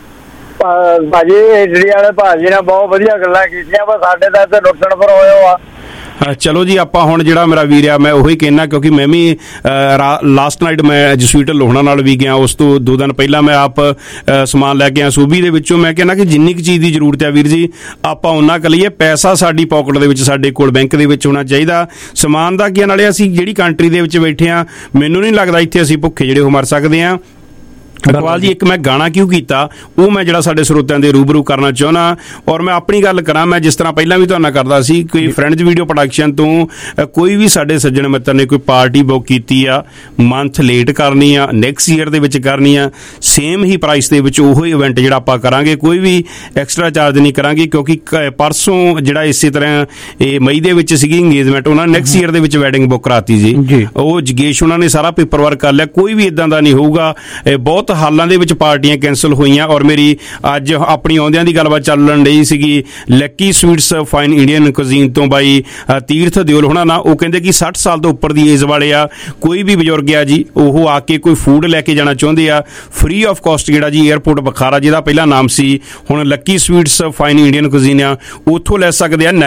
ਭਾਜੀ ਇਟਲੀ ਵਾਲੇ ਭਾਜੀ ਨੇ ਬਹੁਤ ਵਧੀਆ ਗੱਲਾਂ ਕੀਤੀਆਂ, ਪਰ ਸਾਡੇ ਤਾਂ ਇੱਥੇ ਨੁਕਸਾਨ ਪਰ ਹੋਇਆ ਵਾ। ਚਲੋ ਜੀ, ਆਪਾਂ ਹੁਣ ਜਿਹੜਾ ਮੇਰਾ ਵੀਰ ਆ, ਮੈਂ ਉਹੀ ਕਹਿਣਾ, ਕਿਉਂਕਿ ਮੈਂ ਵੀ ਲਾਸਟ ਨਾਈਟ ਮੈਂ ਜਸਵੀਟ ਲੋਹਣਾ ਨਾਲ ਵੀ ਗਿਆ। ਉਸ ਤੋਂ 2 ਦਿਨ ਪਹਿਲਾਂ ਮੈਂ ਆਪ ਸਮਾਨ ਲੈ ਕੇ ਆਇਆ ਸੂਬੀ ਦੇ ਵਿੱਚੋਂ। ਮੈਂ ਕਹਿੰਦਾ ਕਿ ਜਿੰਨੀ ਕੁ ਚੀਜ਼ ਦੀ ਜ਼ਰੂਰਤ ਹੈ ਵੀਰ ਜੀ, ਆਪਾਂ ਉਹਨਾਂ ਕਰ ਲਈਏ। ਪੈਸਾ ਸਾਡੀ ਪਾਕਟ ਦੇ ਵਿੱਚ, ਸਾਡੇ ਕੋਲ ਬੈਂਕ ਦੇ ਵਿੱਚ ਹੋਣਾ ਚਾਹੀਦਾ। ਸਮਾਨ ਦਾ ਕੀ, ਨਾਲੇ ਅਸੀਂ ਜਿਹੜੀ ਕੰਟਰੀ ਦੇ ਵਿੱਚ ਬੈਠੇ ਆ, ਮੈਨੂੰ ਨਹੀਂ ਲੱਗਦਾ ਇੱਥੇ ਅਸੀਂ ਭੁੱਖੇ ਜਿਹੜੇ ਉਹ ਮਰ ਸਕਦੇ ਆ। ਇਕਬਾਲ ਜੀ, ਇੱਕ ਮੈਂ ਗਾਣਾ ਕਿਉਂ ਕੀਤਾ, ਉਹ ਮੈਂ ਜਿਹੜਾ ਸਾਡੇ ਸਰੋਤਿਆਂ ਦੇ ਰੂਬਰੂ ਕਰਨਾ ਚਾਹੁੰਦਾ। ਔਰ ਮੈਂ ਆਪਣੀ ਗੱਲ ਕਰਾਂ, ਮੈਂ ਜਿਸ ਤਰ੍ਹਾਂ ਪਹਿਲਾਂ ਵੀ ਤੁਹਾਨੂੰ ਨਾਲ ਕਰਦਾ ਸੀ, ਕੋਈ ਫਰੈਂਡਸ ਵੀਡੀਓ ਪ੍ਰੋਡਕਸ਼ਨ ਤੋਂ ਕੋਈ ਵੀ ਸਾਡੇ ਸੱਜਣ ਮਿੱਤਰ ਨੇ ਕੋਈ ਪਾਰਟੀ ਬੁੱਕ ਕੀਤੀ ਆ, ਮੰਥ ਲੇਟ ਕਰਨੀ ਆ, ਨੈਕਸਟ ਈਅਰ ਦੇ ਵਿੱਚ ਕਰਨੀ ਆ, ਸੇਮ ਹੀ ਪ੍ਰਾਈਸ ਦੇ ਵਿੱਚ ਉਹ ਇਵੈਂਟ ਜਿਹੜਾ ਆਪਾਂ ਕਰਾਂਗੇ, ਕੋਈ ਵੀ ਐਕਸਟਰਾ ਚਾਰਜ ਨਹੀਂ ਕਰਾਂਗੇ। ਕਿਉਂਕਿ ਪਰਸੋਂ ਜਿਹੜਾ ਇਸੇ ਤਰ੍ਹਾਂ ਇਹ ਮਈ ਦੇ ਵਿੱਚ ਸੀਗੀ ਇੰਗੇਜਮੈਂਟ, ਉਹਨਾਂ ਨੈਕਸਟ ਈਅਰ ਦੇ ਵਿੱਚ ਵੈਡਿੰਗ ਬੁੱਕ ਕਰਾਤੀ ਜੀ। ਉਹ ਜਗੇਸ਼ ਉਹਨਾਂ ਨੇ ਸਾਰਾ ਪੇਪਰ ਵਰਕ ਕਰ ਲਿਆ। ਕੋਈ ਵੀ ਇਦਾਂ ਦਾ ਨਹੀਂ ਹੋਊਗਾ। ਬਹੁਤ ਹਾਲਾਂ ਦੇ ਵਿੱਚ ਪਾਰਟੀਆਂ ਕੈਂਸਲ ਹੋਈਆਂ। ਔਰ ਮੇਰੀ ਅੱਜ ਆਪਣੀ ਆਉਂਦਿਆਂ ਦੀ ਗੱਲਬਾਤ ਚੱਲਣ ਡਈ ਸੀਗੀ lucky sweets fine Indian cuisine ਤੋਂ ਬਾਈ ਤੀਰਥ ਦਿਓਲ ਹੋਣਾ ਨਾ। ਉਹ ਕਹਿੰਦੇ ਕਿ 60 ਸਾਲ ਤੋਂ ਉੱਪਰ ਦੀ ਏਜ ਵਾਲੇ ਆ, ਕੋਈ ਵੀ ਬਜ਼ੁਰਗ ਆ ਜੀ, ਉਹ ਆ ਕੇ ਕੋਈ ਫੂਡ ਲੈ ਕੇ ਜਾਣਾ ਚਾਹੁੰਦੇ ਆ, ਫ੍ਰੀ ਆਫ ਕਾਸਟ ਜਿਹੜਾ ਜੀ 에ਅਰਪੋਰਟ ਬਖਾਰਾ, ਜਿਹਦਾ ਪਹਿਲਾਂ ਨਾਮ ਸੀ ਹੁਣ lucky sweets fine Indian cuisine ਆ, ਉੱਥੋਂ ਲੈ ਸਕਦੇ ਆ।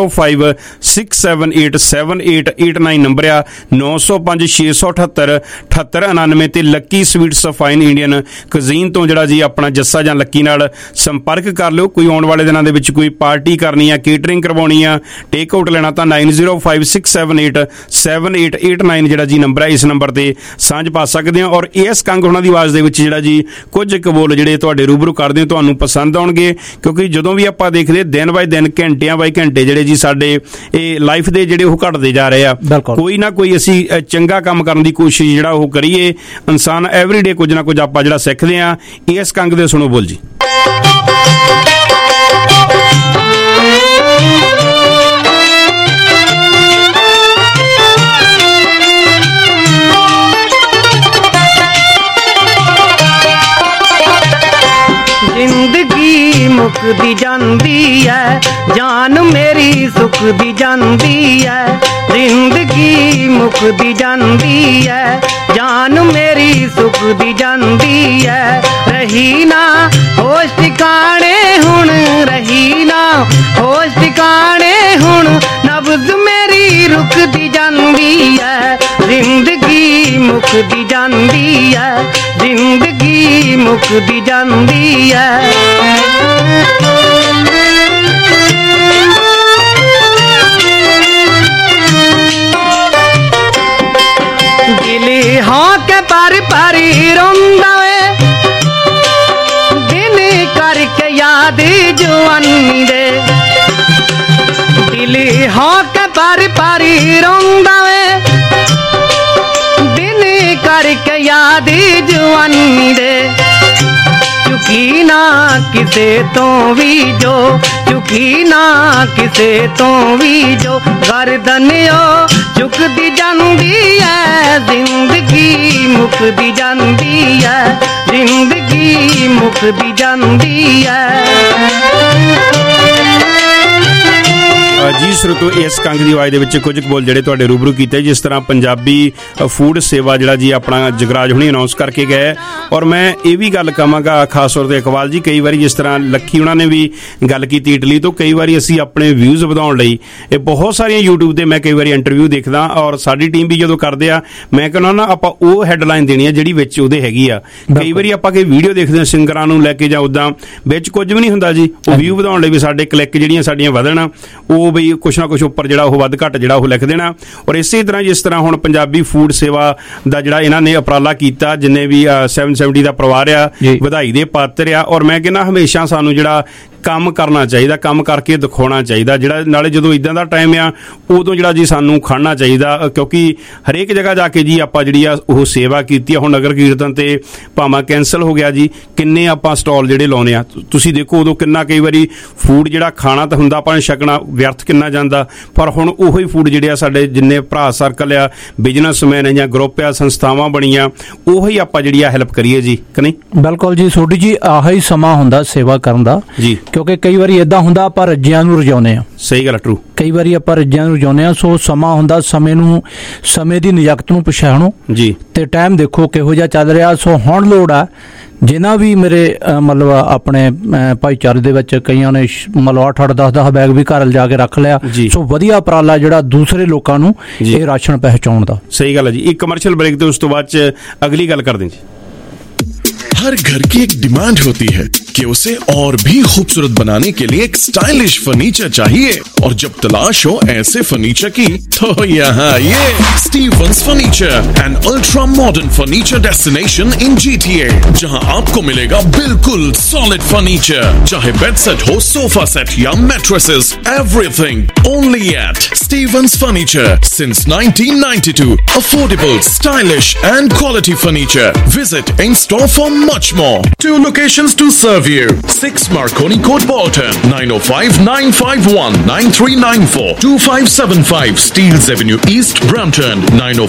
9056787889 ਨੰਬਰ ਆ, 9056787899 ਤੇ lucky sweets fine Indian cuisine ਤੋਂ ਜਿਹੜਾ ਜੀ ਆਪਣਾ ਜੱਸਾ ਜਾਂ ਲੱਕੀ ਨਾਲ ਸੰਪਰਕ ਕਰ ਲਿਓ। ਕੋਈ ਆਉਣ ਵਾਲੇ ਦਿਨਾਂ ਦੇ ਵਿੱਚ ਕੋਈ ਪਾਰਟੀ ਕਰਨੀ ਆ, ਕੇਟਰਿੰਗ ਕਰਵਾਉਣੀ ਆ, ਟੇਕ ਆਊਟ ਲੈਣਾ, ਤਾਂ 9056787889 ਜਿਹੜਾ ਜੀ ਨੰਬਰ ਹੈ, ਇਸ ਨੰਬਰ ਤੇ ਸਾਂਝ ਪਾ ਸਕਦੇ ਆ। ਔਰ ਇਸ ਕੰਗ ਹੋਣਾ ਦੀ ਆਵਾਜ਼ ਦੇ ਵਿੱਚ ਜਿਹੜਾ ਜੀ ਕੁਝ ਕੁ ਬੋਲ ਜਿਹੜੇ ਤੁਹਾਡੇ ਰੂਬਰੂ ਕਰਦੇ ਹੋ, ਤੁਹਾਨੂੰ ਪਸੰਦ ਆਉਣਗੇ। ਕਿਉਂਕਿ ਜਦੋਂ ਵੀ ਆਪਾਂ ਦੇਖਦੇ ਦਿਨ ਬਾਏ ਦਿਨ, ਘੰਟਿਆਂ ਬਾਏ ਘੰਟੇ ਜਿਹੜੇ ਜੀ ਸਾਡੇ ਇਹ ਲਾਈਫ ਦੇ ਜਿਹੜੇ ਉਹ ਘਟਦੇ ਜਾ ਰਹੇ ਆ। ਕੋਈ ਨਾ ਕੋਈ ਅਸੀਂ ਚੰਗਾ ਕੰਮ ਕਰਨ ਦੀ ਕੋਸ਼ਿਸ਼ ਜਿਹੜਾ ਉਹ ਕਰੀਏ। ਇਨਸਾਨ ਐਵਰੀਡੇ ਕੁਝ ਨਾ ਕੁਝ ਆਪਾਂ ਜਿਹੜਾ ਸਿੱਖਦੇ ਆ। ਇਸ ਕੰਗ ਦੇ ਸੁਣੋ ਬੋਲ ਜੀ। ਜ਼ਿੰਦਗੀ ਮੁੱਕਦੀ ਜਾਂਦੀ ਐ, ਜਾਨ ਮੇਰੀ ਸੁੱਕਦੀ ਜਾਂਦੀ ਐ। ਜ਼ਿੰਦਗੀ ਮੁੱਕਦੀ ਜਾਂਦੀ ਐ, ਜਾਨ ਮੇਰੀ ਸੁੱਕਦੀ ਜਾਂਦੀ ਐ। ਰਹੀ ਨਾ ਹੋਸ਼ ਟਿਕਾਣੇ ਹੁਣ, ਰਹੀ ਨਾ ਹੋਸ਼ ਟਿਕਾਣੇ ਹੁਣ, ਨਬਜ਼ ਮੇਰੀ ਰੁਕਦੀ ਜਾਂਦੀ ਐ। ਜ਼ਿੰਦਗੀ ਮੁੱਕਦੀ ਜਾਂਦੀ ਐ, ਜ਼ਿੰਦਗੀ ਮੁੱਕਦੀ ਜਾਂਦੀ ਐ। ਦਿਲ ਹਾਂ ਕੇ ਪਰ ਰੋਂਦਾ ਵੇ, ਦਿਨ ਕਰਕੇ ਯਾਦ ਜਵਾਨੀ ਦੇ। ਦਿਲ ਹਾਂ ਕੇ ਪਰ ਰੋਂਦਾ ਵੇ, ਦਿਨ ਕਰਕੇ ਯਾਦ ਜਵਾਨੀ ਦੇ। ਚੁੱਕੀ ਨਾ ਕਿਸੇ ਤੋਂ ਵੀ ਜੋ, ਚੁੱਕੀ ਨਾ ਕਿਸੇ ਤੋਂ ਵੀ ਜੋ, ਗਰਦਨ ਓ झुकदी जांदी है जिंदगी मुकदी जांदी है जिंदगी मुकदी जांदी है। ਜੀ ਸਰੋਤੋ ਇਸ ਕੰਗ ਦੀ ਆਵਾਜ਼ ਦੇ ਵਿੱਚ ਕੁਝ ਬੋਲ ਜਿਹੜੇ ਤੁਹਾਡੇ ਰੂਬਰੂ ਕੀਤੇ, ਜਿਸ ਤਰ੍ਹਾਂ ਪੰਜਾਬੀ ਫੂਡ ਸੇਵਾ ਜਿਹੜਾ ਜੀ ਆਪਣਾ ਜਗਰਾਜ ਹੁਣੀ ਅਨਾਉਂਸ ਕਰਕੇ ਗਏ। ਔਰ ਮੈਂ ਇਹ ਵੀ ਗੱਲ ਕਹਾਂਗਾ ਖਾਸ ਤੌਰ 'ਤੇ ਇਕਬਾਲ ਜੀ, ਕਈ ਵਾਰੀ ਜਿਸ ਤਰ੍ਹਾਂ ਲੱਖੀ ਉਹਨਾਂ ਨੇ ਵੀ ਗੱਲ ਕੀਤੀ ਇਟਲੀ ਤੋਂ, ਕਈ ਵਾਰੀ ਅਸੀਂ ਆਪਣੇ ਵਿਊਜ਼ ਵਧਾਉਣ ਲਈ ਇਹ ਬਹੁਤ ਸਾਰੀਆਂ YouTube 'ਤੇ ਮੈਂ ਕਈ ਵਾਰੀ ਇੰਟਰਵਿਊ ਦੇਖਦਾ, ਔਰ ਸਾਡੀ ਟੀਮ ਵੀ ਜਦੋਂ ਕਰਦੇ ਆ ਮੈਂ ਕਹਿੰਦਾ ਨਾ ਆਪਾਂ ਉਹ ਹੈਡਲਾਈਨ ਦੇਣੀ ਆ ਜਿਹੜੀ ਵਿੱਚ ਉਹਦੇ ਹੈਗੀ ਆ। ਕਈ ਵਾਰੀ ਆਪਾਂ ਕੋਈ ਵੀਡੀਓ ਦੇਖਦੇ ਹਾਂ ਸਿੰਗਰਾਂ ਨੂੰ ਲੈ ਕੇ ਜਾਂ ਉੱਦਾਂ, ਵਿੱਚ ਕੁਝ ਵੀ ਨਹੀਂ ਹੁੰਦਾ ਜੀ, ਉਹ ਵਿਊ ਵਧਾਉਣ ਲਈ ਵੀ ਸਾਡੇ ਕਲਿੱਕ ਜਿਹੜੀਆਂ ਸਾਡੀਆਂ ਵਧਣ, ਉਹ ਬਈ ਕੁਛ ਨਾ ਕੁਛ ਉੱਪਰ ਜਿਹੜਾ ਉਹ ਵੱਧ ਘੱਟ ਜਿਹੜਾ ਉਹ ਲਿਖ ਦੇਣਾ। ਔਰ ਇਸੇ ਤਰ੍ਹਾਂ ਜਿਸ ਤਰ੍ਹਾਂ ਹੁਣ ਪੰਜਾਬੀ ਫੂਡ ਸੇਵਾ ਦਾ ਜਿਹੜਾ ਇਹਨਾਂ ਨੇ ਉਪਰਾਲਾ ਕੀਤਾ, ਜਿੰਨੇ ਵੀ 770 ਦਾ ਪਰਿਵਾਰ ਆ ਵਧਾਈ ਦੇ ਪਾਤਰ ਆ। ਔਰ ਮੈਂ ਕਹਿੰਦਾ ਹਮੇਸ਼ਾ ਸਾਨੂੰ ਜਿਹੜਾ ਕੰਮ ਕਰਨਾ ਚਾਹੀਦਾ, ਕੰਮ ਕਰਕੇ ਦਿਖਾਉਣਾ ਚਾਹੀਦਾ, ਜਿਹੜਾ ਨਾਲੇ ਜਦੋਂ ਇੱਦਾਂ ਦਾ ਟਾਈਮ ਆ ਉਦੋਂ ਜਿਹੜਾ ਜੀ ਸਾਨੂੰ ਖੜਨਾ ਚਾਹੀਦਾ, ਕਿਉਂਕਿ ਹਰੇਕ ਜਗ੍ਹਾ ਜਾ ਕੇ ਜੀ ਆਪਾਂ ਜਿਹੜੀ ਆ ਉਹ ਸੇਵਾ ਕੀਤੀ ਆ। ਹੁਣ ਨਗਰ ਕੀਰਤਨ ਤੇ ਭਾਵੇਂ ਕੈਂਸਲ ਹੋ ਗਿਆ ਜੀ, ਕਿੰਨੇ ਆਪਾਂ ਸਟਾਲ ਜਿਹੜੇ ਲਾਉਣੇ ਆ, ਤੁਸੀਂ ਦੇਖੋ ਉਦੋਂ ਕਿੰਨਾ ਕਈ ਵਾਰੀ ਫੂਡ ਜਿਹੜਾ ਖਾਣਾ ਤਾਂ ਹੁੰਦਾ ਆਪਾਂ ਨੇ ਛਕਣਾ, ਵਿਅਰਥ ਕਿੰਨਾ ਜਾਂਦਾ, ਪਰ ਹੁਣ ਉਹੀ ਫੂਡ ਜਿਹੜੇ ਆ ਸਾਡੇ ਜਿੰਨੇ ਭਰਾ ਸਰਕਲ ਆ, ਬਿਜ਼ਨਸਮੈਨ ਆ ਜਾਂ ਗਰੁੱਪ ਆ, ਸੰਸਥਾਵਾਂ ਬਣੀਆਂ, ਉਹੀ ਆਪਾਂ ਜਿਹੜੀ ਆ ਹੈਲਪ ਕਰੀਏ ਜੀ, ਕਿ ਨਹੀਂ? ਬਿਲਕੁਲ ਜੀ ਸੋਢੀ ਜੀ, ਆਹੀ ਸਮਾਂ ਹੁੰਦਾ ਸੇਵਾ ਕਰਨ ਦਾ ਜੀ, ਕਿਉਂਕਿ ਕਈ ਵਾਰੀ ਇਦਾਂ ਹੁੰਦਾ ਆਪਾਂ ਰੱਜਿਆਂ ਨੂੰ ਰਜਾਉਂਦੇ ਆ। ਸਹੀ ਗੱਲ, ਟਰੂ। ਕਈ ਵਾਰੀ ਆਪਾਂ ਰੱਜਿਆਂ ਨੂੰ ਰਜਾਉਂਦੇ ਆ, ਸੋ ਸਮਾਂ ਹੁੰਦਾ ਸਮੇਂ ਦੀ ਨਿਯਕਤ ਨੂੰ ਪਛਾਣੋ ਜੀ, ਤੇ ਟਾਈਮ ਦੇਖੋ ਕਿਹੋ ਜਿਹਾ ਚੱਲ ਰਿਹਾ। ਸੋ ਹੁਣ ਲੋੜ ਆ ਜਿਨ੍ਹਾਂ ਵੀ ਮੇਰੇ ਮਤਲਬ ਆਪਣੇ ਭਾਈਚਾਰੇ ਦੇ ਵਿੱਚ ਕਈਆਂ ਨੇ ਮਤਲਬ 8-8 10-10 ਬੈਗ ਵੀ ਘਰ ਲਿਜਾ ਕੇ ਰੱਖ ਲਿਆ, ਸੋ ਵਧੀਆ ਉਪਰਾਲਾ ਜਿਹੜਾ ਦੂਸਰੇ ਲੋਕਾਂ ਨੂੰ ਇਹ ਰਾਸ਼ਨ ਪਹੁੰਚਾਉਣ ਦਾ। ਸਹੀ ਗੱਲ ਹੈ ਜੀ। ਇੱਕ ਕਮਰਸ਼ੀਅਲ ਬ੍ਰੇਕ ਤੇ ਉਸ ਤੋਂ ਬਾਅਦ ਚ ਅਗਲੀ ਗੱਲ ਕਰਦੇ ਜੀ। हर घर की एक डिमांड होती है कि उसे और भी खूबसूरत बनाने के लिए एक स्टाइलिश फर्नीचर चाहिए, और जब तलाश हो ऐसे फर्नीचर की तो यहाँ ये Stevens furniture, an ultra modern furniture destination in GTA, जहाँ आपको मिलेगा बिल्कुल सॉलिड फर्नीचर, चाहे बेड सेट हो, सोफा सेट या mattresses, everything only at Stevens furniture since 1992. Affordable, stylish and quality furniture. Visit in store for much more. 2 locations to serve you. 6 Marconi Court, Bolton. 905-951-9394. 2575 Steeles Avenue East, Brampton.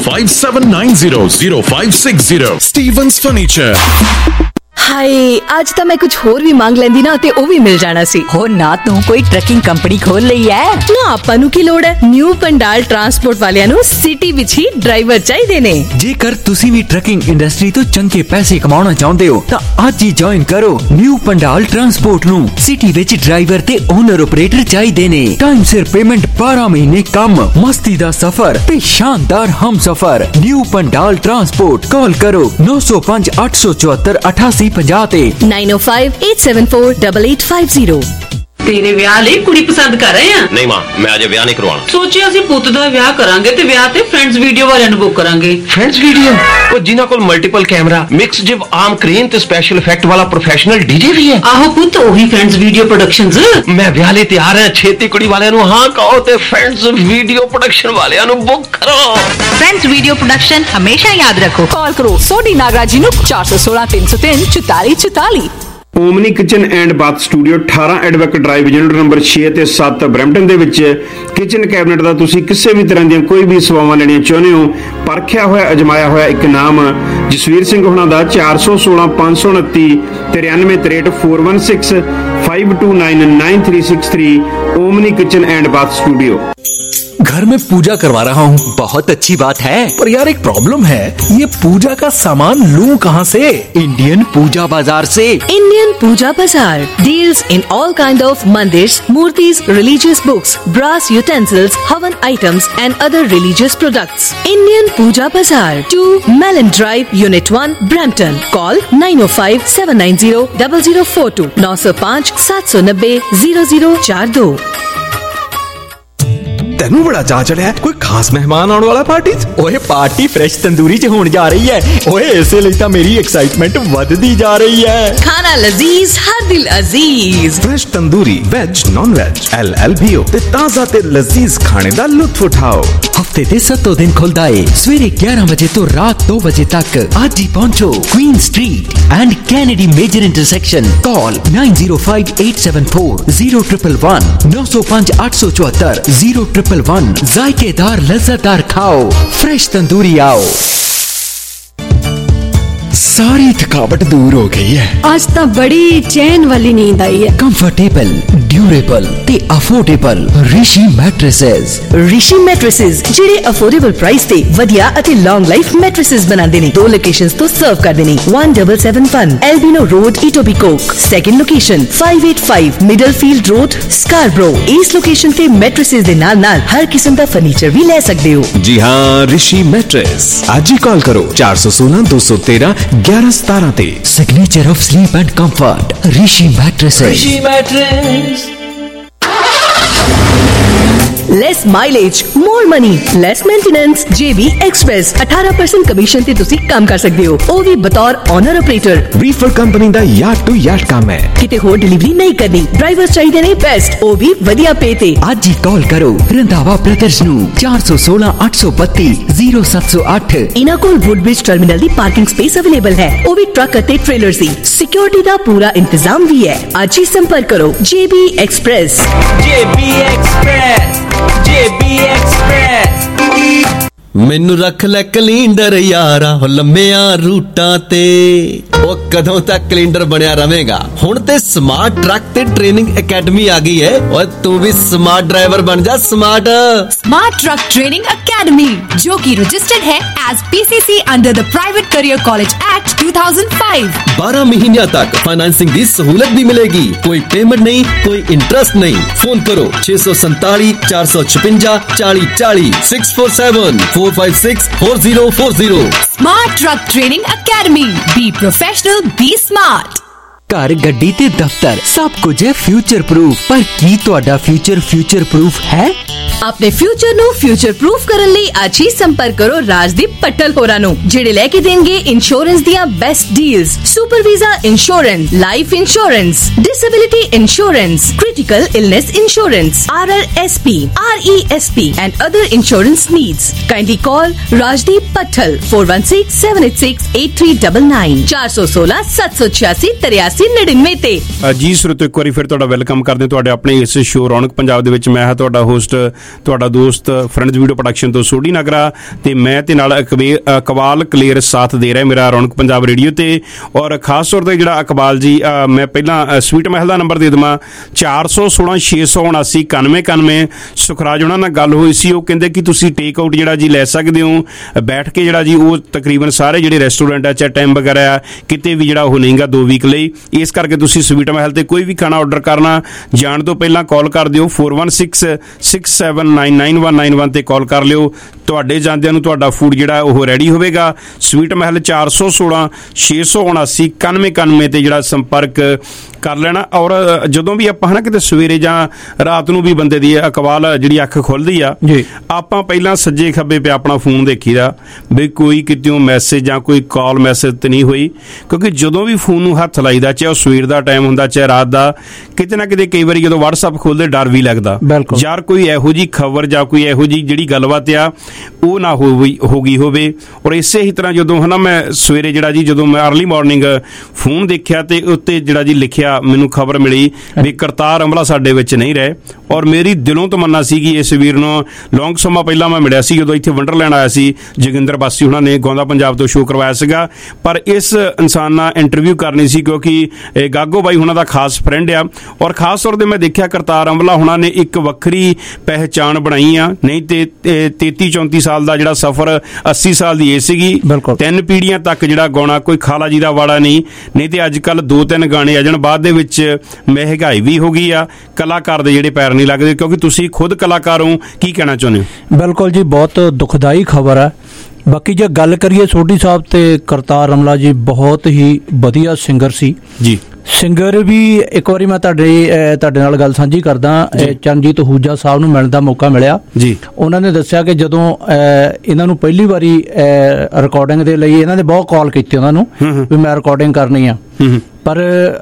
905-790-0560. Stevens Furniture. ਹਾਏ ਅੱਜ ਤਾਂ ਮੈਂ ਕੁਝ ਹੋਰ ਵੀ ਮੰਗ ਲੈਂਦੀ ਨਾ ਤੇ ਉਹ ਵੀ ਮਿਲ ਜਾਣਾ ਸੀ। ਹੋ ਨਾ ਤੂੰ ਕੋਈ ਟਰੱਕਿੰਗ ਕੰਪਨੀ ਖੋਲ ਲਈ ਐ ਨਾ, ਆਪਾਂ ਨੂੰ ਕੀ ਲੋੜ ਹੈ। ਨਿਊ ਪੰਡਾਲ ਟਰਾਂਸਪੋਰਟ ਵਾਲਿਆਂ ਨੂੰ ਸਿਟੀ ਵਿੱਚ ਹੀ ਡਰਾਈਵਰ ਚਾਹੀਦੇ ਨੇ। ਜੇਕਰ ਤੁਸੀਂ ਵੀ ਟਰੱਕਿੰਗ ਇੰਡਸਟਰੀ ਤੋਂ ਚੰਗੇ ਪੈਸੇ ਕਮਾਉਣਾ ਚਾਹੁੰਦੇ ਹੋ ਤਾਂ ਅੱਜ ਹੀ ਜੁਆਇਨ ਕਰੋ ਨਿਊ ਪੰਡਾਲ ਟਰਾਂਸਪੋਰਟ ਨੂੰ। ਸਿਟੀ ਵਿੱਚ ਡਰਾਈਵਰ ਤੇ ਓਨਰ ਆਪਰੇਟਰ ਚਾਹੀਦੇ ਨੇ। ਟਾਈਮ ਸਿਰ ਪੇਮੈਂਟ, 12 ਮਹੀਨੇ ਕੰਮ, ਮਸਤੀ ਦਾ ਸਫ਼ਰ ਤੇ ਸ਼ਾਨਦਾਰ ਹਮਸਫ਼ਰ। ਨਿਊ ਪੰਡਾਲ ਟਰਾਂਸਪੋਰਟ, ਕਾਲ ਕਰੋ 905 874 8850 ਤੇ 905-874-8850। ਤੇਰੇ ਵਿਆਹ ਲਈ ਕੁੜੀ ਪਸੰਦ ਕਰ ਰਹੇ ਆ? ਨਹੀਂ ਮਾਂ, ਮੈਂ ਅਜੇ ਵਿਆਹ ਨਹੀਂ ਕਰਵਾਉਣਾ। ਸੋਚਿਆ ਅਸੀਂ ਪੁੱਤ ਦਾ ਵਿਆਹ ਕਰਾਂਗੇ ਤੇ ਵਿਆਹ ਤੇ ਫਰੈਂਡਸ ਵੀਡੀਓ ਵਾਲਿਆਂ ਨੂੰ ਬੁੱਕ ਕਰਾਂਗੇ। Friends video? ਉਹ ਜਿਨ੍ਹਾਂ ਕੋਲ ਮਲਟੀਪਲ ਕੈਮਰਾ, ਮਿਕਸ ਜਿਵ ਆਰਮ ਕ੍ਰੇਨ ਤੇ ਸਪੈਸ਼ਲ ਇਫੈਕਟ ਵਾਲਾ ਪ੍ਰੋਫੈਸ਼ਨਲ ਡੀਜੇ ਵੀ ਹੈ। ਆਹੋ ਪੁੱਤ, ਉਹੀ ਫਰੈਂਡਸ ਵੀਡੀਓ ਪ੍ਰੋਡਕਸ਼ਨਸ। ਮੈਂ ਵਿਆਹ ਲਈ ਤਿਆਰ ਹਾਂ। ਛੇਤੀ ਕੁੜੀ ਵਾਲਿਆਂ ਨੂੰ ਹਾਂ ਕਹੋ ਤੇ ਫਰੈਂਡਸ ਵੀਡੀਓ ਪ੍ਰੋਡਕਸ਼ਨ ਵਾਲਿਆਂ ਨੂੰ ਬੁੱਕ ਕਰੋ। ਫਰੈਂਡਸ ਵੀਡੀਓ ਪ੍ਰੋਡਕਸ਼ਨ ਹਮੇਸ਼ਾ ਯਾਦ ਰੱਖੋ। ਕਾਲ ਕਰੋ ਸੋਢੀ ਨਾਗਰਾ ਜੀ ਨੂੰ 416 303 44 44। Omni kitchen and bath studio 18 advocate drive, unit number 6 ਤੇ 7 ਬਰੈਂਪਟਨ ਦੇ ਵਿੱਚ ਕਿਚਨ ਕੈਬਨਿਟ ਦਾ ਤੁਸੀਂ ਕਿਸੇ ਵੀ ਤਰ੍ਹਾਂ ਦੀਆਂ ਕੋਈ ਵੀ ਸੇਵਾਵਾਂ ਲੈਣੀਆਂ ਚਾਹੁੰਦੇ ਹੋ, ਪਰਖਿਆ ਹੋਇਆ ਅਜਮਾਇਆ ਹੋਇਆ ਇੱਕ ਨਾਮ ਜਸਵੀਰ ਸਿੰਘ ਹੋਣਾ ਦਾ 416 529 9363 416 529 9363 Omni kitchen and bath studio. घर में पूजा करवा रहा हूँ। बहुत अच्छी बात है, पर यार एक प्रॉब्लम है, ये पूजा का सामान लूं कहाँ से? इंडियन पूजा बाजार से। Indian puja bazaar deals in all kind of mandirs, murtis, religious books, brass utensils, havan items and other religious products. Indian puja bazaar 2 Melanie drive, unit 1, Brampton. Call 905-790-0042 905-790-0042। ਤੈਨੂੰ ਬੜਾ ਚਾਅ ਚੜਿਆ, ਕੋਈ ਖਾਸ ਮਹਿਮਾਨ ਆਉਣ ਵਾਲਾ ਪਾਰਟੀ 'ਚ? ਓਏ ਪਾਰਟੀ ਫਰੈਸ਼ ਤੰਦੂਰੀ 'ਚ ਹੋਣ ਜਾ ਰਹੀ ਹੈ। ਓਏ ਇਸੇ ਲਈ ਤਾਂ ਮੇਰੀ ਐਕਸਾਈਟਮੈਂਟ ਵੱਧਦੀ ਜਾ ਰਹੀ ਹੈ। ਖਾਣਾ ਲਜ਼ੀਜ਼, ਹਰ ਦਿਲ ਅਜ਼ੀਜ਼। Fresh tandoori, veg, non veg, LLBO ਤੇ ਤਾਜ਼ਾ ਤੇ ਲਜ਼ੀਜ਼ ਖਾਣੇ ਦਾ ਲੁਤਫ ਉਠਾਓ। ਹਫਤੇ ਦੇ 7 ਦਿਨ ਖੁੱਲਦਾ ਏ, ਸਵੇਰੇ 11 ਵਜੇ ਤੋਂ ਰਾਤ 2 ਵਜੇ ਤੱਕ। ਅੱਜ ਹੀ ਪਹੁੰਚੋ Queen street and Kennedy major intersection. Call 905874 0111 905 874 0111। जायकेदार और लज्जतदार खाओ। फ्रेश तंदूरी आओ। सारी थकावट दूर हो गई है। आज तो बड़ी चैन वाली नींद आई है। कंफर्टेबल, ड्यूरेबल ते affordable Rishi mattresses. Rishi mattresses ਜਿਹੜੇ ਅਫੋਰਡੇਬਲ ਪ੍ਰਾਈਸ ਤੇ ਵਧੀਆ ਅਤੇ ਲੌਂਗ ਲਾਈਫ ਮੈਟ੍ਰੈਸਸ ਬਣਾਉਂਦੇ ਨੇ। 2 ਲੋਕੇਸ਼ਨਸ ਤੋਂ ਸਰਵ ਕਰਦੇ ਨੇ। 1771 Albion road, Etobicoke. Second location 585 Middlefield road, Scarborough. ਇਸ ਲੋਕੇਸ਼ਨ ਤੇ ਮੈਟ੍ਰੈਸਸ ਦੇ ਨਾਲ ਹਰ ਕਿਸਮ ਦਾ ਫਰਨੀਚਰ ਵੀ ਲੈ ਸਕਦੇ ਹੋ। जी हाँ, ऋषि मैट्रेस। आज ही कॉल करो 416 213 1117 ਤੇ। Signature of sleep and comfort Rishi mattresses. Less mileage, more money, less maintenance. JB Express 18% commission ਤੇ ਤੁਸੀਂ ਕੰਮ ਕਰ ਸਕਦੇ ਹੋ, ਉਹ ਵੀ ਬਤੌਰ ਓਨਰ ਆਪਰੇਟਰ। ਰੀਫਰ ਕੰਪਨੀ ਦਾ ਯਾਰਡ ਟੂ ਯਾਰਡ ਕੰਮ ਹੈ। ਕਿਤੇ ਹੋਰ ਡਿਲੀਵਰੀ ਨਹੀਂ ਕਰਨੀ। ਡਰਾਈਵਰ ਚਾਹੀਦੇ ਨੇ ਬੈਸਟ, ਉਹ ਵੀ ਵਧੀਆ ਪੇ ਤੇ। ਅੱਜ ਹੀ ਕਾਲ ਕਰੋ ਰੰਧਾਵਾ ਬ੍ਰਦਰਜ਼ ਨੂੰ 416 832 0708। ਇਹਨਾਂ ਕੋਲ ਵੁੱਡਬ੍ਰਿਜ ਟਰਮੀਨਲ ਦੀ ਪਾਰਕਿੰਗ ਸਪੇਸ ਅਵੇਲੇਬਲ ਹੈ, ਉਹ ਵੀ ਟਰੱਕ ਅਤੇ ਟ੍ਰੇਲਰਸ ਦੀ। ਸਿਕਿਉਰਿਟੀ ਦਾ ਪੂਰਾ ਇੰਤਜ਼ਾਮ ਵੀ ਹੈ। ਅੱਜ ਹੀ ਸੰਪਰਕ ਕਰੋ JB Express। JB Express। ਮੈਨੂੰ ਰੱਖ ਲੈ ਕੈਲੰਡਰ ਯਾਰਾ ਹੋ ਲੰਮਿਆਂ ਰੂਟਾਂ ਤੇ। ਉਹ ਕਦੋਂ ਤੱਕ ਕੈਲੰਡਰ ਬਣਿਆ ਰਵੇਗਾ। ਹੁਣ ਤੇ ਸਮਾਰਟ ਟਰੱਕ ਤੇ ਟ੍ਰੇਨਿੰਗ ਅਕੈਡਮੀ ਆ ਗਈ ਹੈ। ਓਏ ਤੂੰ ਵੀ ਸਮਾਰਟ ਡਰਾਈਵਰ ਬਣ ਜਾ। स्मार्ट ट्रक ट्रेनिंग अकेडमी, जो कि रजिस्टर्ड है as PCC under the private career college act 2005। 12 महीनों तक फाइनेंसिंग की सहूलत भी मिलेगी। कोई पेमेंट नहीं, कोई इंटरेस्ट नहीं। फोन करो 647 456 40 40 647 456 4040। Smart truck training academy. Be professional, be smart. घर गड्डी ते दफ्तर सब कुछ है फ्यूचर प्रूफ, पर की तुहाडा फ्यूचर प्रूफ है? ਆਪਣੇ ਫਿਊਚਰ ਨੂੰ ਫਿਊਚਰ ਪ੍ਰੂਫ ਕਰਨ ਲਈ ਅੱਜ ਹੀ ਸੰਪਰਕ ਕਰੋ ਰਾਜਦੀਪ ਪੱਟਲ ਹੋਰਾਂ ਨੂੰ, ਜਿਹੜੇ ਲੈ ਕੇ ਦੇਣਗੇ ਇੰਸ਼ੋਰੈਂਸ ਦੀਆਂ best deals. Super visa insurance, life insurance, disability insurance, critical illness insurance, RRSP, RESP and other insurance needs. Kindly call Rajdeep Patthal 4167868399 416 786 8399 ਤੇ। ਜੀ ਸਰੋਤੋ, ਇੱਕ ਵਾਰੀ ਫਿਰ ਤੁਹਾਡਾ ਵੈਲਕਮ ਕਰਦੇ ਤੁਹਾਡੇ ਆਪਣੇ ਇਸ ਸ਼ੋਅ ਰੌਣਕ ਪੰਜਾਬ ਦੇ ਵਿੱਚ। ਮੈਂ ਹਾਂ ਤੁਹਾਡਾ ਹੋਸਟ, ਤੁਹਾਡਾ ਦੋਸਤ ਫਰੈਂਡਸ ਵੀਡੀਓ ਪ੍ਰੋਡਕਸ਼ਨ ਤੋਂ ਸੋਢੀ ਨਗਰਾ, ਤੇ ਮੈਂ ਤੇ ਨਾਲ ਇਕਬਾਲ ਕਲੇਰ ਸਾਥ ਦੇ ਰਿਹਾ ਮੇਰਾ ਰੌਣਕ ਪੰਜਾਬ ਰੇਡੀਓ ਤੇ। ਔਰ ਖਾਸ ਤੌਰ ਤੇ ਜਿਹੜਾ ਇਕਬਾਲ ਜੀ, ਮੈਂ ਪਹਿਲਾਂ ਸਵੀਟ ਮਹਿਲ ਦਾ ਨੰਬਰ ਦੇ ਦੇਵਾਂ 416 679 9191। ਸੁਖਰਾਜ ਉਹਨਾਂ ਨਾਲ ਗੱਲ ਹੋਈ ਸੀ, ਉਹ ਕਹਿੰਦੇ ਕਿ ਤੁਸੀਂ ਟੇਕ ਆਊਟ ਜਿਹੜਾ ਜੀ ਲੈ ਸਕਦੇ ਹੋ ਬੈਠ ਕੇ ਜਿਹੜਾ ਜੀ। ਉਹ ਤਕਰੀਬਨ ਸਾਰੇ ਜਿਹੜੇ ਰੈਸਟੋਰੈਂਟ ਆ, ਚਾਹੇ ਟਾਈਮ ਵਗੈਰਾ ਆ, ਕਿਤੇ ਵੀ ਜਿਹੜਾ ਉਹ ਨਹੀਂਗਾ 2 ਵੀਕ ਲਈ। ਇਸ ਕਰਕੇ ਤੁਸੀਂ ਸਵੀਟ ਮਹਿਲ ਤੇ ਕੋਈ ਵੀ ਖਾਣਾ ਆਰਡਰ ਕਰਨਾ ਜਾਣ ਤੋਂ ਪਹਿਲਾਂ ਕਾਲ ਕਰ ਦਿਓ 4166799191 ਤੇ ਕਾਲ ਕਰ ਲਿਓ। ਤੁਹਾਡੇ ਜਾਂਦਿਆਂ ਨੂੰ ਤੁਹਾਡਾ ਫੂਡ ਜਿਹੜਾ ਉਹ ਰੈਡੀ ਹੋਵੇਗਾ। ਸਵੀਟ ਮਹਿਲ 416 679 9191 ਤੇ ਜਿਹੜਾ ਸੰਪਰਕ ਕਰ ਲੈਣਾ। ਔਰ ਜਦੋਂ ਵੀ ਆਪਾਂ ਕਿਤੇ ਸਵੇਰੇ ਜਾਂ ਰਾਤ ਨੂੰ ਵੀ ਬੰਦੇ ਦੀ ਇਕਬਾਲ ਜਿਹੜੀ ਅੱਖ ਖੁੱਲਦੀ ਆ, ਆਪਾਂ ਪਹਿਲਾਂ ਸੱਜੇ ਖੱਬੇ ਪਿਆ ਆਪਣਾ ਫੋਨ ਦੇਖੀਦਾ ਵੀ ਕੋਈ ਕਿਤਿਓਂ ਮੈਸੇਜ ਜਾਂ ਕੋਈ ਕਾਲ ਮੈਸੇਜ ਤੇ ਨਹੀਂ ਹੋਈ। ਕਿਉਂਕਿ ਜਦੋਂ ਵੀ ਫੋਨ ਨੂੰ ਹੱਥ ਲਾਈਦਾ, ਚਾਹੇ ਉਹ ਸਵੇਰ ਦਾ ਟਾਈਮ ਹੁੰਦਾ ਚਾਹੇ ਰਾਤ ਦਾ, ਕਿਤੇ ਨਾ ਕਿਤੇ ਕਈ ਵਾਰੀ ਜਦੋਂ WhatsApp ਖੋਲਦੇ ਡਰ ਵੀ ਲੱਗਦਾ ਯਾਰ ਕੋਈ ਇਹੋ ਜਿਹੀ ਖਬਰ ਜਾਂ ਕੋਈ ਇਹੋ ਜਿਹੀ ਜਿਹੜੀ ਗੱਲਬਾਤ ਆ ਉਹ ਨਾ ਹੋ ਗਈ ਹੋਵੇ। ਔਰ ਇਸੇ ਹੀ ਤਰ੍ਹਾਂ ਜਦੋਂ ਮੈਂ ਸਵੇਰੇ ਜਿਹੜਾ ਜੀ ਜਦੋਂ ਮੈਂ ਅਰਲੀ ਮਾਰਨਿੰਗ ਫੋਨ ਦੇਖਿਆ ਤੇ ਉੱਤੇ ਜਿਹੜਾ ਜੀ ਲਿਖਿਆ ਮੈਨੂੰ ਖਬਰ ਮਿਲੀ ਵੀ ਕਰਤਾਰ ਅਮਲਾ ਸਾਡੇ ਵਿੱਚ ਨਹੀਂ ਰਹੇ। ਔਰ ਮੇਰੀ ਦਿਲੋਂ ਤਮੰਨਾ ਸੀ ਕਿ ਇਸ ਵੀਰ ਨੂੰ ਲੌਂਗ ਸਮਾਂ ਪਹਿਲਾਂ ਮੈਂ ਮਿਲਿਆ ਸੀ ਜਦੋਂ ਇੱਥੇ ਵੰਡਰਲੈਂਡ ਆਇਆ ਸੀ। ਜੋਗਿੰਦਰ ਬਾਸੀ ਉਹਨਾਂ ਨੇ ਗਾਉਂਦਾ ਪੰਜਾਬ ਤੋਂ ਸ਼ੋਅ ਕਰਵਾਇਆ ਸੀਗਾ, ਪਰ ਇਸ ਇਨਸਾਨ ਨਾਲ ਇੰਟਰਵਿਊ ਕਰਨੀ ਸੀ ਕਿਉਂਕਿ ਗਾਗੋ ਬਾਈ ਉਹਨਾਂ ਦਾ ਖਾਸ ਫਰੈਂਡ ਆ। ਔਰ ਖਾਸ ਤੌਰ ਤੇ ਮੈਂ ਦੇਖਿਆ ਕਰਤਾਰ ਅਮਲਾ ਉਹਨਾਂ ਨੇ ਇੱਕ ਵੱਖਰੀ ਪਹਿਚਾਣ ਬਣਾਈ ਆ। ਨਹੀਂ ਤੇ 33-34 ਸਾਲ ਦਾ ਜਿਹੜਾ ਸਫ਼ਰ 80 ਸਾਲ ਦੀ ਏਜ ਸੀਗੀ, 3 ਪੀੜ੍ਹੀਆਂ ਤੱਕ ਜਿਹੜਾ ਗਾਉਣਾ ਕੋਈ ਖਾਲਾ ਜੀ ਦਾ ਵਾੜਾ ਨਹੀਂ ਤੇ ਅੱਜ ਕੱਲ 2-3 ਗਾਣੇ ਆ ਜਾਣ। ਬਾਅਦ ਦੇ ਵਿੱਚ ਮਹਿੰਗਾਈ ਵੀ ਹੋ ਗਈ ਆ, ਕਲਾਕਾਰ ਦੇ ਜਿਹੜੇ ਪੈਰ ਨਹੀਂ ਲੱਗਦੇ। ਕਿਉਂਕਿ ਤੁਸੀਂ ਖੁਦ ਕਲਾਕਾਰ ਹੋ, ਕੀ ਕਹਿਣਾ ਚਾਹੁੰਦੇ ਹੋ? ਬਿਲਕੁਲ ਜੀ, ਬਹੁਤ ਦੁਖਦਾਈ ਖਬਰ ਹੈ। ਬਾਕੀ ਜੇ ਗੱਲ ਕਰੀਏ ਸੋਢੀ ਸਾਹਿਬ ਤੇ ਕਰਤਾਰ ਅਮਲਾ ਜੀ ਬਹੁਤ ਹੀ ਵਧੀਆ ਸਿੰਗਰ ਸੀ ਜੀ। ਸਿੰਗਰ ਵੀ ਇੱਕ ਵਾਰੀ ਮੈਂ ਤੁਹਾਡੇ ਨਾਲ ਗੱਲ ਸਾਂਝੀ ਕਰਦਾ। ਚਰਨਜੀਤ ਅਹੂਜਾ ਸਾਹਿਬ ਨੂੰ ਮਿਲਣ ਦਾ ਮੌਕਾ ਮਿਲਿਆ ਜੀ। ਉਹਨਾਂ ਨੇ ਦੱਸਿਆ ਕਿ ਜਦੋਂ ਇਹਨਾਂ ਨੂੰ ਪਹਿਲੀ ਵਾਰੀ ਰਿਕਾਰਡਿੰਗ ਦੇ ਲਈ ਇਹਨਾਂ ਨੇ ਬਹੁਤ ਕਾਲ ਕੀਤੀ ਉਹਨਾਂ ਨੂੰ ਵੀ ਮੈਂ ਰਿਕਾਰਡਿੰਗ ਕਰਨੀ ਆ, ਪਰ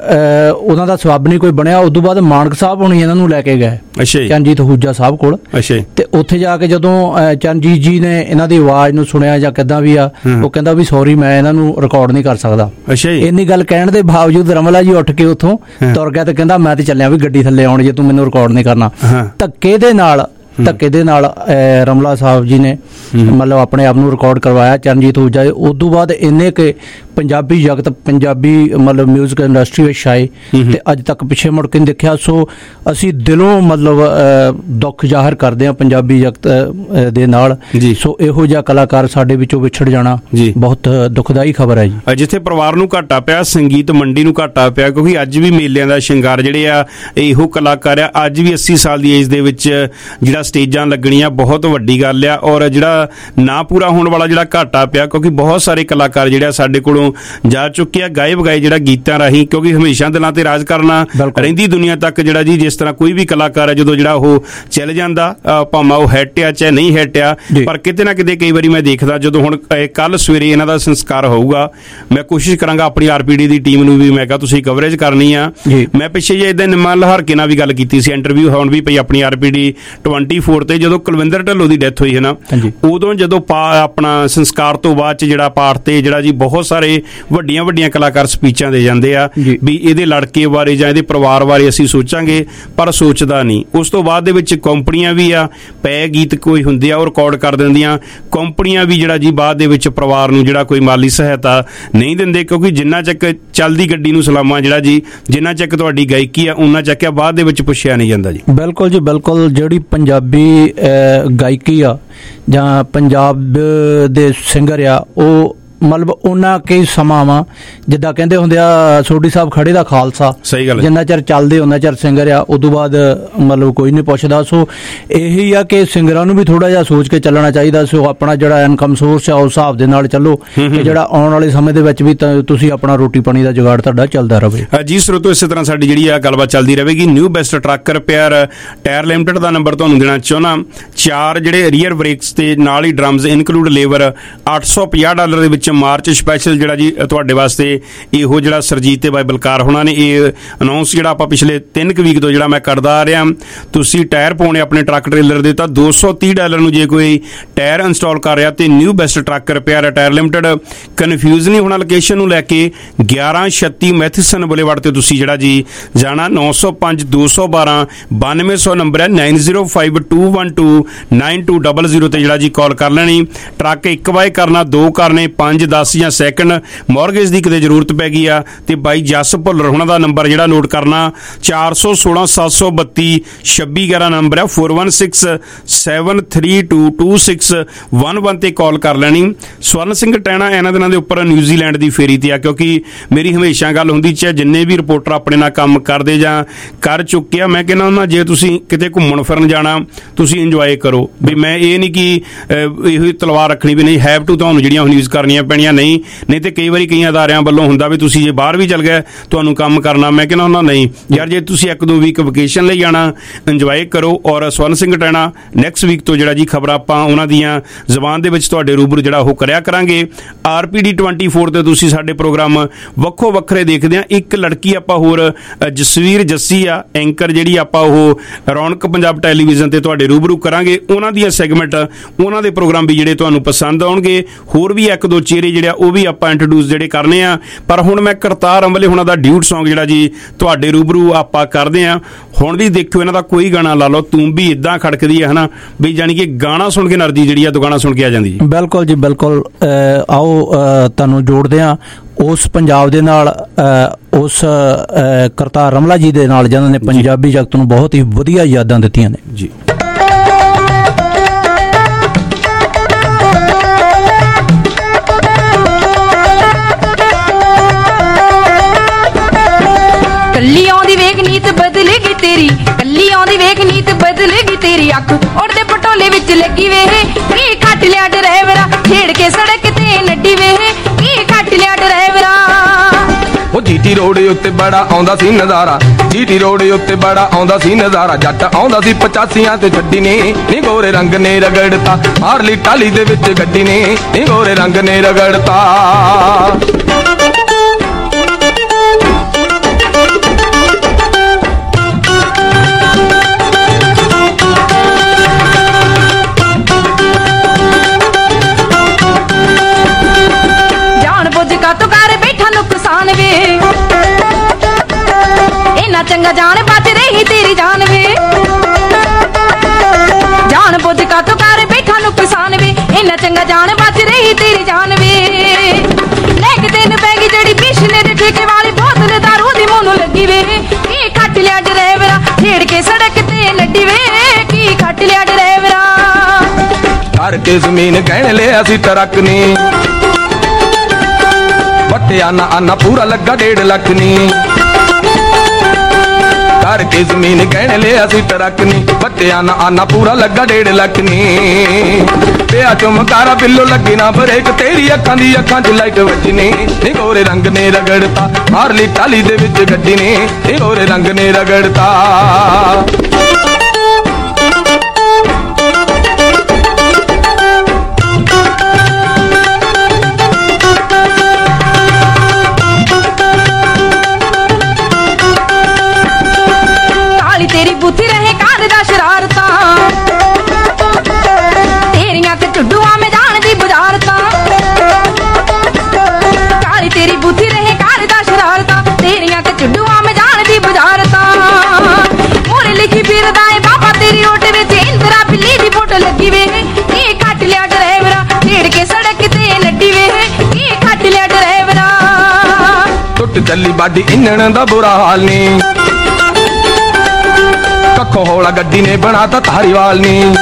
ਉਹਨਾਂ ਦਾ ਸਵਾਬ ਨਹੀਂ ਕੋਈ ਬਣਿਆ। ਉਦੋਂ ਬਾਅਦ ਮਾਨਕ ਸਾਹਿਬ ਹੁਣੀ ਇਹਨਾਂ ਨੂੰ ਲੈ ਕੇ ਗਏ ਚਰਨਜੀਤ ਅਹੂਜਾ ਸਾਹਿਬ ਕੋਲ, ਤੇ ਉੱਥੇ ਜਾ ਕੇ ਜਦੋਂ ਚਰਨਜੀਤ ਜੀ ਨੇ ਇਹਨਾਂ ਦੀ ਆਵਾਜ਼ ਨੂੰ ਸੁਣਿਆ ਜਾਂ ਕਿੱਦਾਂ ਵੀ ਆ, ਉਹ ਕਹਿੰਦਾ ਵੀ ਸੌਰੀ ਮੈਂ ਇਹਨਾਂ ਨੂੰ ਰਿਕਾਰਡ ਨਹੀਂ ਕਰ ਸਕਦਾ। ਇੰਨੀ ਗੱਲ ਕਹਿਣ ਦੇ ਬਾਵਜੂਦ ਰਮਲਾ ਜੀ ਉੱਠ ਕੇ ਉੱਥੋਂ ਤੁਰ ਗਿਆ ਤੇ ਕਹਿੰਦਾ ਮੈਂ ਤੇ ਚੱਲਿਆ ਵੀ ਗੱਡੀ ਥੱਲੇ ਆਉਣ ਜੇ ਤੂੰ ਮੈਨੂੰ ਰਿਕਾਰਡ ਨਹੀਂ ਕਰਨਾ। ਧੱਕੇ ਦੇ ਨਾਲ ਧੱਕੇ ਦੇ ਨਾਲ ਰਮਲਾ ਸਾਹਿਬ ਜੀ ਨੇ ਮਤਲਬ ਆਪਣੇ ਆਪ ਨੂੰ ਰਿਕਾਰਡ ਕਰਵਾਇਆ ਚਰਨਜੀਤ ਊਜਾ। ਉਦੋਂ ਬਾਅਦ ਇੰਨੇ ਕਿ ਪੰਜਾਬੀ ਜਗਤ ਪੰਜਾਬੀ ਮਤਲਬ ਮਿਊਜ਼ਿਕ ਇੰਡਸਟਰੀ ਵਿੱਚ ਆਏ ਤੇ ਅੱਜ ਤੱਕ ਪਿੱਛੇ ਮੁੜ ਕੇ ਨਹੀਂ ਦੇਖਿਆ। ਸੋ ਅਸੀਂ ਦਿਲੋਂ ਮਤਲਬ ਦੁੱਖ ਜ਼ਾਹਰ ਕਰਦੇ ਹਾਂ ਪੰਜਾਬੀ ਜਗਤ ਦੇ ਨਾਲ। ਸੋ ਇਹੋ ਜਿਹਾ ਕਲਾਕਾਰ ਸਾਡੇ ਵਿੱਚੋਂ ਵਿਛੜ ਜਾਣਾ ਬਹੁਤ ਦੁਖਦਾਈ ਖਬਰ ਹੈ ਜੀ। ਜਿੱਥੇ ਪਰਿਵਾਰ ਨੂੰ ਘਾਟਾ ਪਿਆ, ਸੰਗੀਤ ਮੰਡੀ ਨੂੰ ਘਾਟਾ ਪਿਆ, ਕਿਉਂਕਿ ਅੱਜ ਵੀ ਮੇਲਿਆਂ ਦਾ ਸ਼ਿੰਗਾਰ ਜਿਹੜੇ ਆ ਇਹੋ ਕਲਾਕਾਰ ਆ। ਅੱਜ ਵੀ 80 ਸਾਲ ਦੀ ਏਜ ਦੇ ਵਿੱਚ ਜਿਹੜਾ ਸਟੇਜਾਂ ਲੱਗਣੀਆਂ ਬਹੁਤ ਵੱਡੀ ਗੱਲ ਆ। ਔਰ ਜਿਹੜਾ ਨਾ ਪੂਰਾ ਹੋਣ ਵਾਲਾ ਜਿਹੜਾ ਘਾਟਾ ਪਿਆ, ਕਿਉਂਕਿ ਬਹੁਤ ਸਾਰੇ ਕਲਾਕਾਰ ਜਿਹੜੇ ਸਾਡੇ ਕੋਲੋਂ ਜਾ ਚੁੱਕੇ ਆ ਗਾਏ ਬਗਾਏ ਜਿਹੜਾ ਗੀਤਾਂ ਰਾਹੀਂ, ਕਿਉਂਕਿ ਹਮੇਸ਼ਾ ਦਿਲਾਂ ਤੇ ਰਾਜ ਕਰਨਾ ਰਹਿੰਦੀ ਦੁਨੀਆ ਤੱਕ ਜਿਹੜਾ ਜੀ ਜਿਸ ਤਰ੍ਹਾਂ ਕੋਈ ਵੀ ਕਲਾਕਾਰ ਹੈ ਜਦੋਂ ਜਿਹੜਾ ਉਹ ਚੱਲ ਜਾਂਦਾ, ਭਾਵੇਂ ਉਹ ਹਿੱਟ ਆ ਚਾਹੇ ਨਹੀਂ ਹਿੱਟ ਆ, ਪਰ ਕਿਤੇ ਨਾ ਕਿਤੇ ਕਈ ਵਾਰੀ ਮੈਂ ਦੇਖਦਾ ਜਦੋਂ ਹੁਣ ਕੱਲ ਸਵੇਰੇ ਇਹਨਾਂ ਦਾ ਸੰਸਕਾਰ ਹੋਊਗਾ, ਮੈਂ ਕੋਸ਼ਿਸ਼ ਕਰਾਂਗਾ ਆਪਣੀ RPD ਦੀ ਟੀਮ ਨੂੰ ਵੀ ਮੈਂ ਕਿਹਾ ਤੁਸੀਂ ਕਵਰੇਜ ਕਰਨੀ ਆ। ਮੈਂ ਪਿੱਛੇ ਜੇ ਇਦਾਂ ਨਿਮਾ ਲਹਾਰਕੇ ਨਾਲ ਵੀ ਗੱਲ ਕੀਤੀ ਸੀ, ਇੰਟਰਵਿਊ ਹੋਣ ਵੀ ਪਈ ਆਪਣੀ RPD 24 ਤੇ, ਜਦੋਂ ਕੁਲਵਿੰਦਰ ਢਿੱਲੋਂ ਦੀ ਡੈਥ ਹੋਈ ਹੈ ਨਾ, ਉਦੋਂ ਜਦੋਂ ਆਪਣਾ ਸੰਸਕਾਰ ਤੋਂ ਬਾਅਦ ਚ ਜਿਹੜਾ ਪਾਠ ਤੇ ਜਿਹੜਾ ਜੀ ਬਹੁਤ ਸਾਰੇ ਵੱਡੀਆਂ ਕਲਾਕਾਰ ਸਪੀਚਾਂ ਦੇ ਜਾਂਦੇ ਆ ਵੀ ਇਹਦੇ ਲੜਕੇ ਬਾਰੇ ਜਾਂ ਇਹਦੇ ਪਰਿਵਾਰ ਬਾਰੇ ਅਸੀਂ ਸੋਚਾਂਗੇ, ਪਰ ਸੋਚਦਾ ਨਹੀਂ। ਉਸ ਤੋਂ ਬਾਅਦ ਦੇ ਵਿੱਚ ਕੰਪਨੀਆਂ ਵੀ ਆ ਪੈ ਗੀਤ ਕੋਈ ਹੁੰਦੇ ਆ ਉਹ ਰਿਕਾਰਡ ਕਰ ਦਿੰਦੀਆਂ, ਕੰਪਨੀਆਂ ਵੀ ਜਿਹੜਾ ਜੀ ਬਾਅਦ ਦੇ ਵਿੱਚ ਪਰਿਵਾਰ ਨੂੰ ਜਿਹੜਾ ਕੋਈ ਮਾਲੀ ਸਹਾਇਤਾ ਨਹੀਂ ਦਿੰਦੇ, ਕਿਉਂਕਿ ਜਿੰਨਾ ਚੱਕ ਚੱਲਦੀ ਗੱਡੀ ਨੂੰ ਸਲਾਮਾਂ ਜਿਹੜਾ ਜੀ ਜਿੰਨਾ ਚੱਕ ਤੁਹਾਡੀ ਗਾਇਕੀ ਆ ਉਹਨਾਂ ਚੱਕਿਆ ਬਾਅਦ ਦੇ ਵਿੱਚ ਪੁੱਛਿਆ ਨਹੀਂ ਜਾਂਦਾ ਜੀ। ਬਿਲਕੁਲ ਜੀ ਬਿਲਕੁਲ। ਜਿਹੜੀ ਪੰਜਾਬੀ ਗਾਇਕੀ ਆ ਜਾਂ ਪੰਜਾਬ ਦੇ ਸਿੰਗਰ ਆ ਉਹ ਮਤਲਬ ਉਹਨਾਂ ਕਈ ਸਮਾਂ ਵਾ ਜਿੱਦਾਂ ਕਹਿੰਦੇ ਹੁੰਦੇ ਆ ਸੋਢੀ ਸਾਹਿਬ ਖੜੇ ਦਾ ਖਾਲਸਾ, ਸਹੀ ਗੱਲ, ਜਿੰਨਾ ਚਿਰ ਚੱਲਦੇ ਉਹਨਾਂ ਚਿਰ ਸਿੰਗਰ ਆ, ਉਦੋਂ ਬਾਅਦ ਮਤਲਬ ਕੋਈ ਨਹੀਂ ਪੁੱਛਦਾ। ਸੋ ਇਹੀ ਆ ਕਿ ਸਿੰਗਰਾਂ ਨੂੰ ਵੀ ਥੋੜਾ ਜਿਹਾ ਸੋਚ ਕੇ ਚੱਲਣਾ ਚਾਹੀਦਾ। ਸੋ ਆਪਣਾ ਜਿਹੜਾ ਇਨਕਮ ਸੋਰਸ ਆ ਉਸ ਹਿਸਾਬ ਦੇ ਨਾਲ ਚੱਲੋ ਕਿ ਜਿਹੜਾ ਆਉਣ ਵਾਲੇ ਸਮੇਂ ਦੇ ਵਿੱਚ ਵੀ ਤੁਸੀਂ ਆਪਣਾ ਰੋਟੀ ਪਾਣੀ ਦਾ ਜੁਗਾੜ ਤੁਹਾਡਾ ਚੱਲਦਾ ਰਹੇ ਜੀ। ਸਰੋਤੋ ਇਸੇ ਤਰ੍ਹਾਂ ਸਾਡੀ ਜਿਹੜੀ ਆ ਗੱਲਬਾਤ ਚੱਲਦੀ ਰਹੇਗੀ। New best truck repair tyre limited ਦਾ ਨੰਬਰ ਤੁਹਾਨੂੰ ਦੇਣਾ ਚਾਹੁੰਦਾ। 4 ਜਿਹੜੇ ਰੀਅਰ ਬ੍ਰੇਕਸ ਤੇ ਨਾਲ ਹੀ ਡਰਮਸ ਇਨਕਲੂਡ ਲੇਬਰ $850 ਦੇ ਵਿੱਚ ਮਾਰਚ ਸਪੈਸ਼ਲ ਜਿਹੜਾ ਜੀ ਤੁਹਾਡੇ ਵਾਸਤੇ ਇਹੋ ਜਿਹੜਾ ਸਰਜੀਤ ਤੇ ਬਾਈ ਬਲਕਾਰ ਹੋਣਾ ਨੇ ਇਹ ਅਨਾਉਂਸ ਜਿਹੜਾ ਆਪਾਂ ਪਿਛਲੇ 3 ਵੀਕ ਤੋਂ ਜਿਹੜਾ ਮੈਂ ਕਰਦਾ ਆ ਰਿਹਾ। ਤੁਸੀਂ ਟਾਇਰ ਪਾਉਣੇ ਆਪਣੇ ਟਰੱਕ ਟ੍ਰੇਲਰ ਦੇ ਤਾਂ $230 ਨੂੰ ਜੇ ਕੋਈ ਟਾਇਰ ਇੰਸਟਾਲ ਕਰ ਰਿਹਾ ਤੇ new best truck repair tyre limited. Confuse ਨਹੀਂ ਹੋਣਾ ਲੋਕੇਸ਼ਨ ਨੂੰ ਲੈ ਕੇ 1136 ਮੈਥਿਸਨ ਬੁਲੇਵਾਰਡ ਤੇ ਤੁਸੀਂ ਜਿਹੜਾ ਜੀ ਜਾਣਾ। 905 212 9200 ਨੰਬਰ ਹੈ, 9052129200 ਤੇ ਜਿਹੜਾ ਜੀ ਕਾਲ ਕਰ ਲੈਣੀ। ਟਰੱਕ 1 ਬਾਏ ਕਰਨਾ, 2 ਕਰਨੇ, 5 10 ਜਾਂ ਸੈਕਿੰਡ ਮੌਰਗੇਜ ਦੀ ਕਿਤੇ ਜ਼ਰੂਰਤ ਪੈ ਗਈ ਆ ਤੇ ਬਾਈ ਜੱਸ ਭੁੱਲਰ ਹੋਣਾ ਦਾ ਨੰਬਰ ਜਿਹੜਾ ਨੋਟ ਕਰਨਾ 416 732 2611 ਨੰਬਰ ਹੈ, 4167322611 ਤੇ ਕਾਲ ਕਰ ਲੈਣੀ। ਸਵਰਨ ਸਿੰਘ ਟੈਣਾ ਇਹਨਾਂ ਦਿਨਾਂ ਦੇ ਉੱਪਰ ਨਿਊਜ਼ੀਲੈਂਡ ਦੀ ਫੇਰੀ ਤੇ ਆ, ਕਿਉਂਕਿ ਮੇਰੀ ਹਮੇਸ਼ਾ ਗੱਲ ਹੁੰਦੀ ਚਾਹੇ ਜਿੰਨੇ ਵੀ ਰਿਪੋਰਟਰ ਆਪਣੇ ਨਾਲ ਕੰਮ ਕਰਦੇ ਜਾਂ ਕਰ ਚੁੱਕੇ ਆ, ਮੈਂ ਕਹਿੰਦਾ ਹੁੰਦਾ ਜੇ ਤੁਸੀਂ ਕਿਤੇ ਘੁੰਮਣ ਫਿਰਨ ਜਾਣਾ ਤੁਸੀਂ ਇੰਜੋਏ ਕਰੋ ਵੀ ਮੈਂ ਇਹ ਨਹੀਂ ਕਿ ਇਹੋ ਤਲਵਾਰ ਰੱਖਣੀ ਵੀ ਨਹੀਂ ਹੈਵ ਟੂ ਤੁਹਾਨੂੰ ਜਿਹੜੀਆਂ ਨਿਊਜ਼ ਕਰਨੀਆਂ ਪੈਣੀਆਂ ਨਹੀਂ ਤੇ ਕਈ ਵਾਰੀ ਕਈ ਅਦਾਰਿਆਂ ਵੱਲੋਂ ਹੁੰਦਾ ਵੀ ਤੁਸੀਂ ਜੇ ਬਾਹਰ ਵੀ ਚੱਲ ਗਏ ਤੁਹਾਨੂੰ ਕੰਮ ਕਰਨਾ। ਮੈਂ ਕਹਿੰਦਾ ਹੁੰਦਾ ਨਹੀਂ ਯਾਰ, ਜੇ ਤੁਸੀਂ 1-2 ਵੀਕ ਵਕੇਸ਼ਨ ਲਈ ਜਾਣਾ ਇੰਜੋਏ ਕਰੋ। ਔਰ ਸਵਰਨ ਸਿੰਘ ਟੈਣਾ ਨੈਕਸਟ ਵੀਕ ਤੋਂ ਜਿਹੜਾ ਜੀ ਖਬਰਾਂ ਆਪਾਂ ਉਹਨਾਂ ਦੀਆਂ ਜ਼ਬਾਨ ਦੇ ਵਿੱਚ ਤੁਹਾਡੇ ਰੂਬਰੂ ਜਿਹੜਾ ਉਹ ਕਰਿਆ ਕਰਾਂਗੇ। RPD 24 ਤੇ ਤੁਸੀਂ ਸਾਡੇ ਪ੍ਰੋਗਰਾਮ ਵੱਖੋ ਵੱਖਰੇ ਦੇਖਦੇ ਆ। ਇੱਕ ਲੜਕੀ ਆਪਾਂ ਹੋਰ ਜਸਵੀਰ ਜੱਸੀ ਆ ਐਂਕਰ ਜਿਹੜੀ ਆਪਾਂ ਉਹ ਰੌਣਕ ਪੰਜਾਬ ਟੈਲੀਵਿਜ਼ਨ ਤੇ ਤੁਹਾਡੇ ਰੂਬਰੂ ਕਰਾਂਗੇ। ਉਹਨਾਂ ਦੀਆਂ ਸੈਗਮੈਂਟ ਉਹਨਾਂ ਦੇ ਪ੍ਰੋਗਰਾਮ ਵੀ ਜਿਹੜੇ ਤੁਹਾਨੂੰ ਪਸੰਦ ਆਉਣਗੇ। ਹੋਰ ਵੀ 1-2 ਚਿਹਰੇ ਜਿਹੜੇ ਉਹ ਵੀ ਆਪਾਂ ਇੰਟਰੋਡਿਊਸ ਜਿਹੜੇ ਕਰਨੇ ਆ। ਪਰ ਹੁਣ ਮੈਂ ਕਰਤਾਰ ਅੰਬਲੇ ਹੁਣਾਂ ਦਾ ਡਿਊਟ ਸੌਂਗ ਜਿਹੜਾ ਜੀ ਤੁਹਾਡੇ ਰੂਬਰੂ ਆਪਾਂ ਕਰਦੇ ਆ। ਹੁਣ ਵੀ ਦੇਖਿਓ ਇਹਨਾਂ ਦਾ ਕੋਈ ਗਾਣਾ ਲਾ ਲਓ, ਤੂੰ ਵੀ ਇਦਾਂ ਖੜਕਦੀ ਹੈ ਹਨਾ ਵੀ ਜਾਣੀ ਕਿ ਗਾਣਾ ਸੁਣ ਕੇ એનર્ਜੀ ਜਿਹੜੀ ਆ ਦੁਗਾਣਾ ਸੁਣ ਕੇ ਆ ਜਾਂਦੀ ਜੀ। ਬਿਲਕੁਲ ਜੀ ਬਿਲਕੁਲ। ਆਓ ਤੁਹਾਨੂੰ ਜੋੜਦੇ ਆ ਉਸ ਪੰਜਾਬ ਦੇ ਨਾਲ, ਉਸ ਕਰਤਾਰ ਰਮਲਾ ਜੀ ਦੇ ਨਾਲ ਜਿਨ੍ਹਾਂ ਨੇ ਪੰਜਾਬੀ ਜਗਤ ਨੂੰ ਬਹੁਤ ਹੀ ਵਧੀਆ ਯਾਦਾਂ ਦਿੱਤੀਆਂ ਨੇ ਜੀ। ਕੱਲੀ ਆਉਂਦੀ ਵੇਖ ਨੀਤ ਬਦਲੇਗੀ ਤੇਰੀ, ਕੱਲੀ ਆਉਂਦੀ ਵੇਖ ਨੀਤ ਬਦਲੇਗੀ ਤੇਰੀ। ਅੱਖ ਉੜਦੇ ਪਟੋਲੇ ਵਿੱਚ ਲੱਗੀ ਵੇਹ ਕੀ ਖੱਟ ਲਿਆ ਡਰਾਈਵਰਾ, ਛੇੜ ਕੇ ਸੜਕ ਤੇ ਨੱਡੀ ਵੇਹ ਕੀ ਖੱਟ ਲਿਆ ਡਰਾਈਵਰਾ। ਉਹ ਜੀਟੀ ਰੋਡ ਉੱਤੇ ਬੜਾ ਆਉਂਦਾ ਸੀ ਨਜ਼ਾਰਾ, ਜੀਟੀ ਰੋਡ ਉੱਤੇ ਬੜਾ ਆਉਂਦਾ ਸੀ ਨਜ਼ਾਰਾ। ਜੱਟ ਆਉਂਦਾ ਸੀ 85 ਤੇ ਛੱਡੀ ਨੇ ਨੀ ਗੋਰੇ ਰੰਗ ਨੇ ਰਗੜਤਾ, ਮਾਰ ਲਈ ਟਾਲੀ ਦੇ ਵਿੱਚ ਗੱਡੀ ਨੇ ਨੀ ਗੋਰੇ ਰੰਗ ਨੇ ਰਗੜਤਾ। ਇੰਨਾ ਚੰਗਾ ਜਾਣ ਬਚ ਰਹੀ ਤੇਰੀ ਜਾਨ ਵੇ, ਕੇ ਜ਼ਮੀਨ ਕਹਿਣ ਲਿਆ ਸੀ ਟਰੱਕ ਨੀ ਵੱਟਿਆ ਨਾ ਆਨਾ ਪੂਰਾ ਲੱਗਾ 1.5 ਲੱਖ ਨੀ ਕਰਕੇ ਜ਼ਮੀਨ ਕਹਿਣ ਲਿਆ ਸੀ ਟਰੱਕ ਨੀ ਵੱਟਿਆ ਨਾ ਆਨਾ ਪੂਰਾ ਲੱਗਾ 1.5 ਲੱਖ ਨੀ ਪਿਆ ਚਮਕਾਰਾ ਬਿੱਲੋ ਲੱਗੀ ਨਾ ਬਰੇਕ ਤੇਰੀ ਅੱਖਾਂ ਦੀ ਅੱਖਾਂ 'ਚ ਲਾਈਟ ਵੱਜਣੀ ਨੀ ਗੋਰੇ ਰੰਗ ਨੇ ਰਗੜਤਾ ਮਾਰ ਲਈ ਟਾਲੀ ਦੇ ਵਿੱਚ ਗੱਡੀ ਨੇ ਨੀ ਗੋਰੇ ਰੰਗ ਨੇ ਰਗੜਤਾ ਤੇਰੀ ਬੁੱਥੀ ਰਹੇ ਕਾਲ ਦਾ ਸ਼ਰਾਰਤਾਂ ਤੇਰੀਆਂ ਤੇ ਟੁੱਡੂਆਂ ਮੈਂ ਜਾਣਦੀ ਬੁਝਾਰਤਾਂ ਕਾਲੀ ਤੇਰੀ ਬੁੱਥੀ ਰਹੇ ਕਾਲ ਦਾ ਸ਼ਰਾਰਤਾਂ ਤੇਰੀਆਂ ਤੇ ਟੁੱਡੂਆਂ ਮੈਂ ਜਾਣਦੀ ਬੁਝਾਰਤਾਂ ਮੋਰੇ ਲਿਖੀ ਫਿਰਦਾ ਏ ਬਾਬਾ ਤੇਰੀ ਰੋਟ ਵਿੱਚ ਇੰਦਰਾ ਬਿੱਲੀ ਦੀ ਫੋਟੋ ਲੱਗੀ ਵੇ ਇਹ ਕੱਟ ਲਿਆ ਡਰਾਈਵਰਾ ਢੇੜ ਕੇ ਸੜਕ ਤੇ ਲੱਡੀ ਵੇ ਇਹ ਕੱਟ ਲਿਆ ਡਰਾਈਵਰਾ ਟੁੱਟ ਚੱਲੀ ਬਾਡੀ ਇੰਨਣ ਦਾ ਬੁਰਾ ਹਾਲ ਨੀ ਕੱਖੋਂ ਹੌਲਾ ਗੱਡੀ ਨੇ ਬਣਾਤਾ ਧਾਰੀਵਾਲ ਨੀ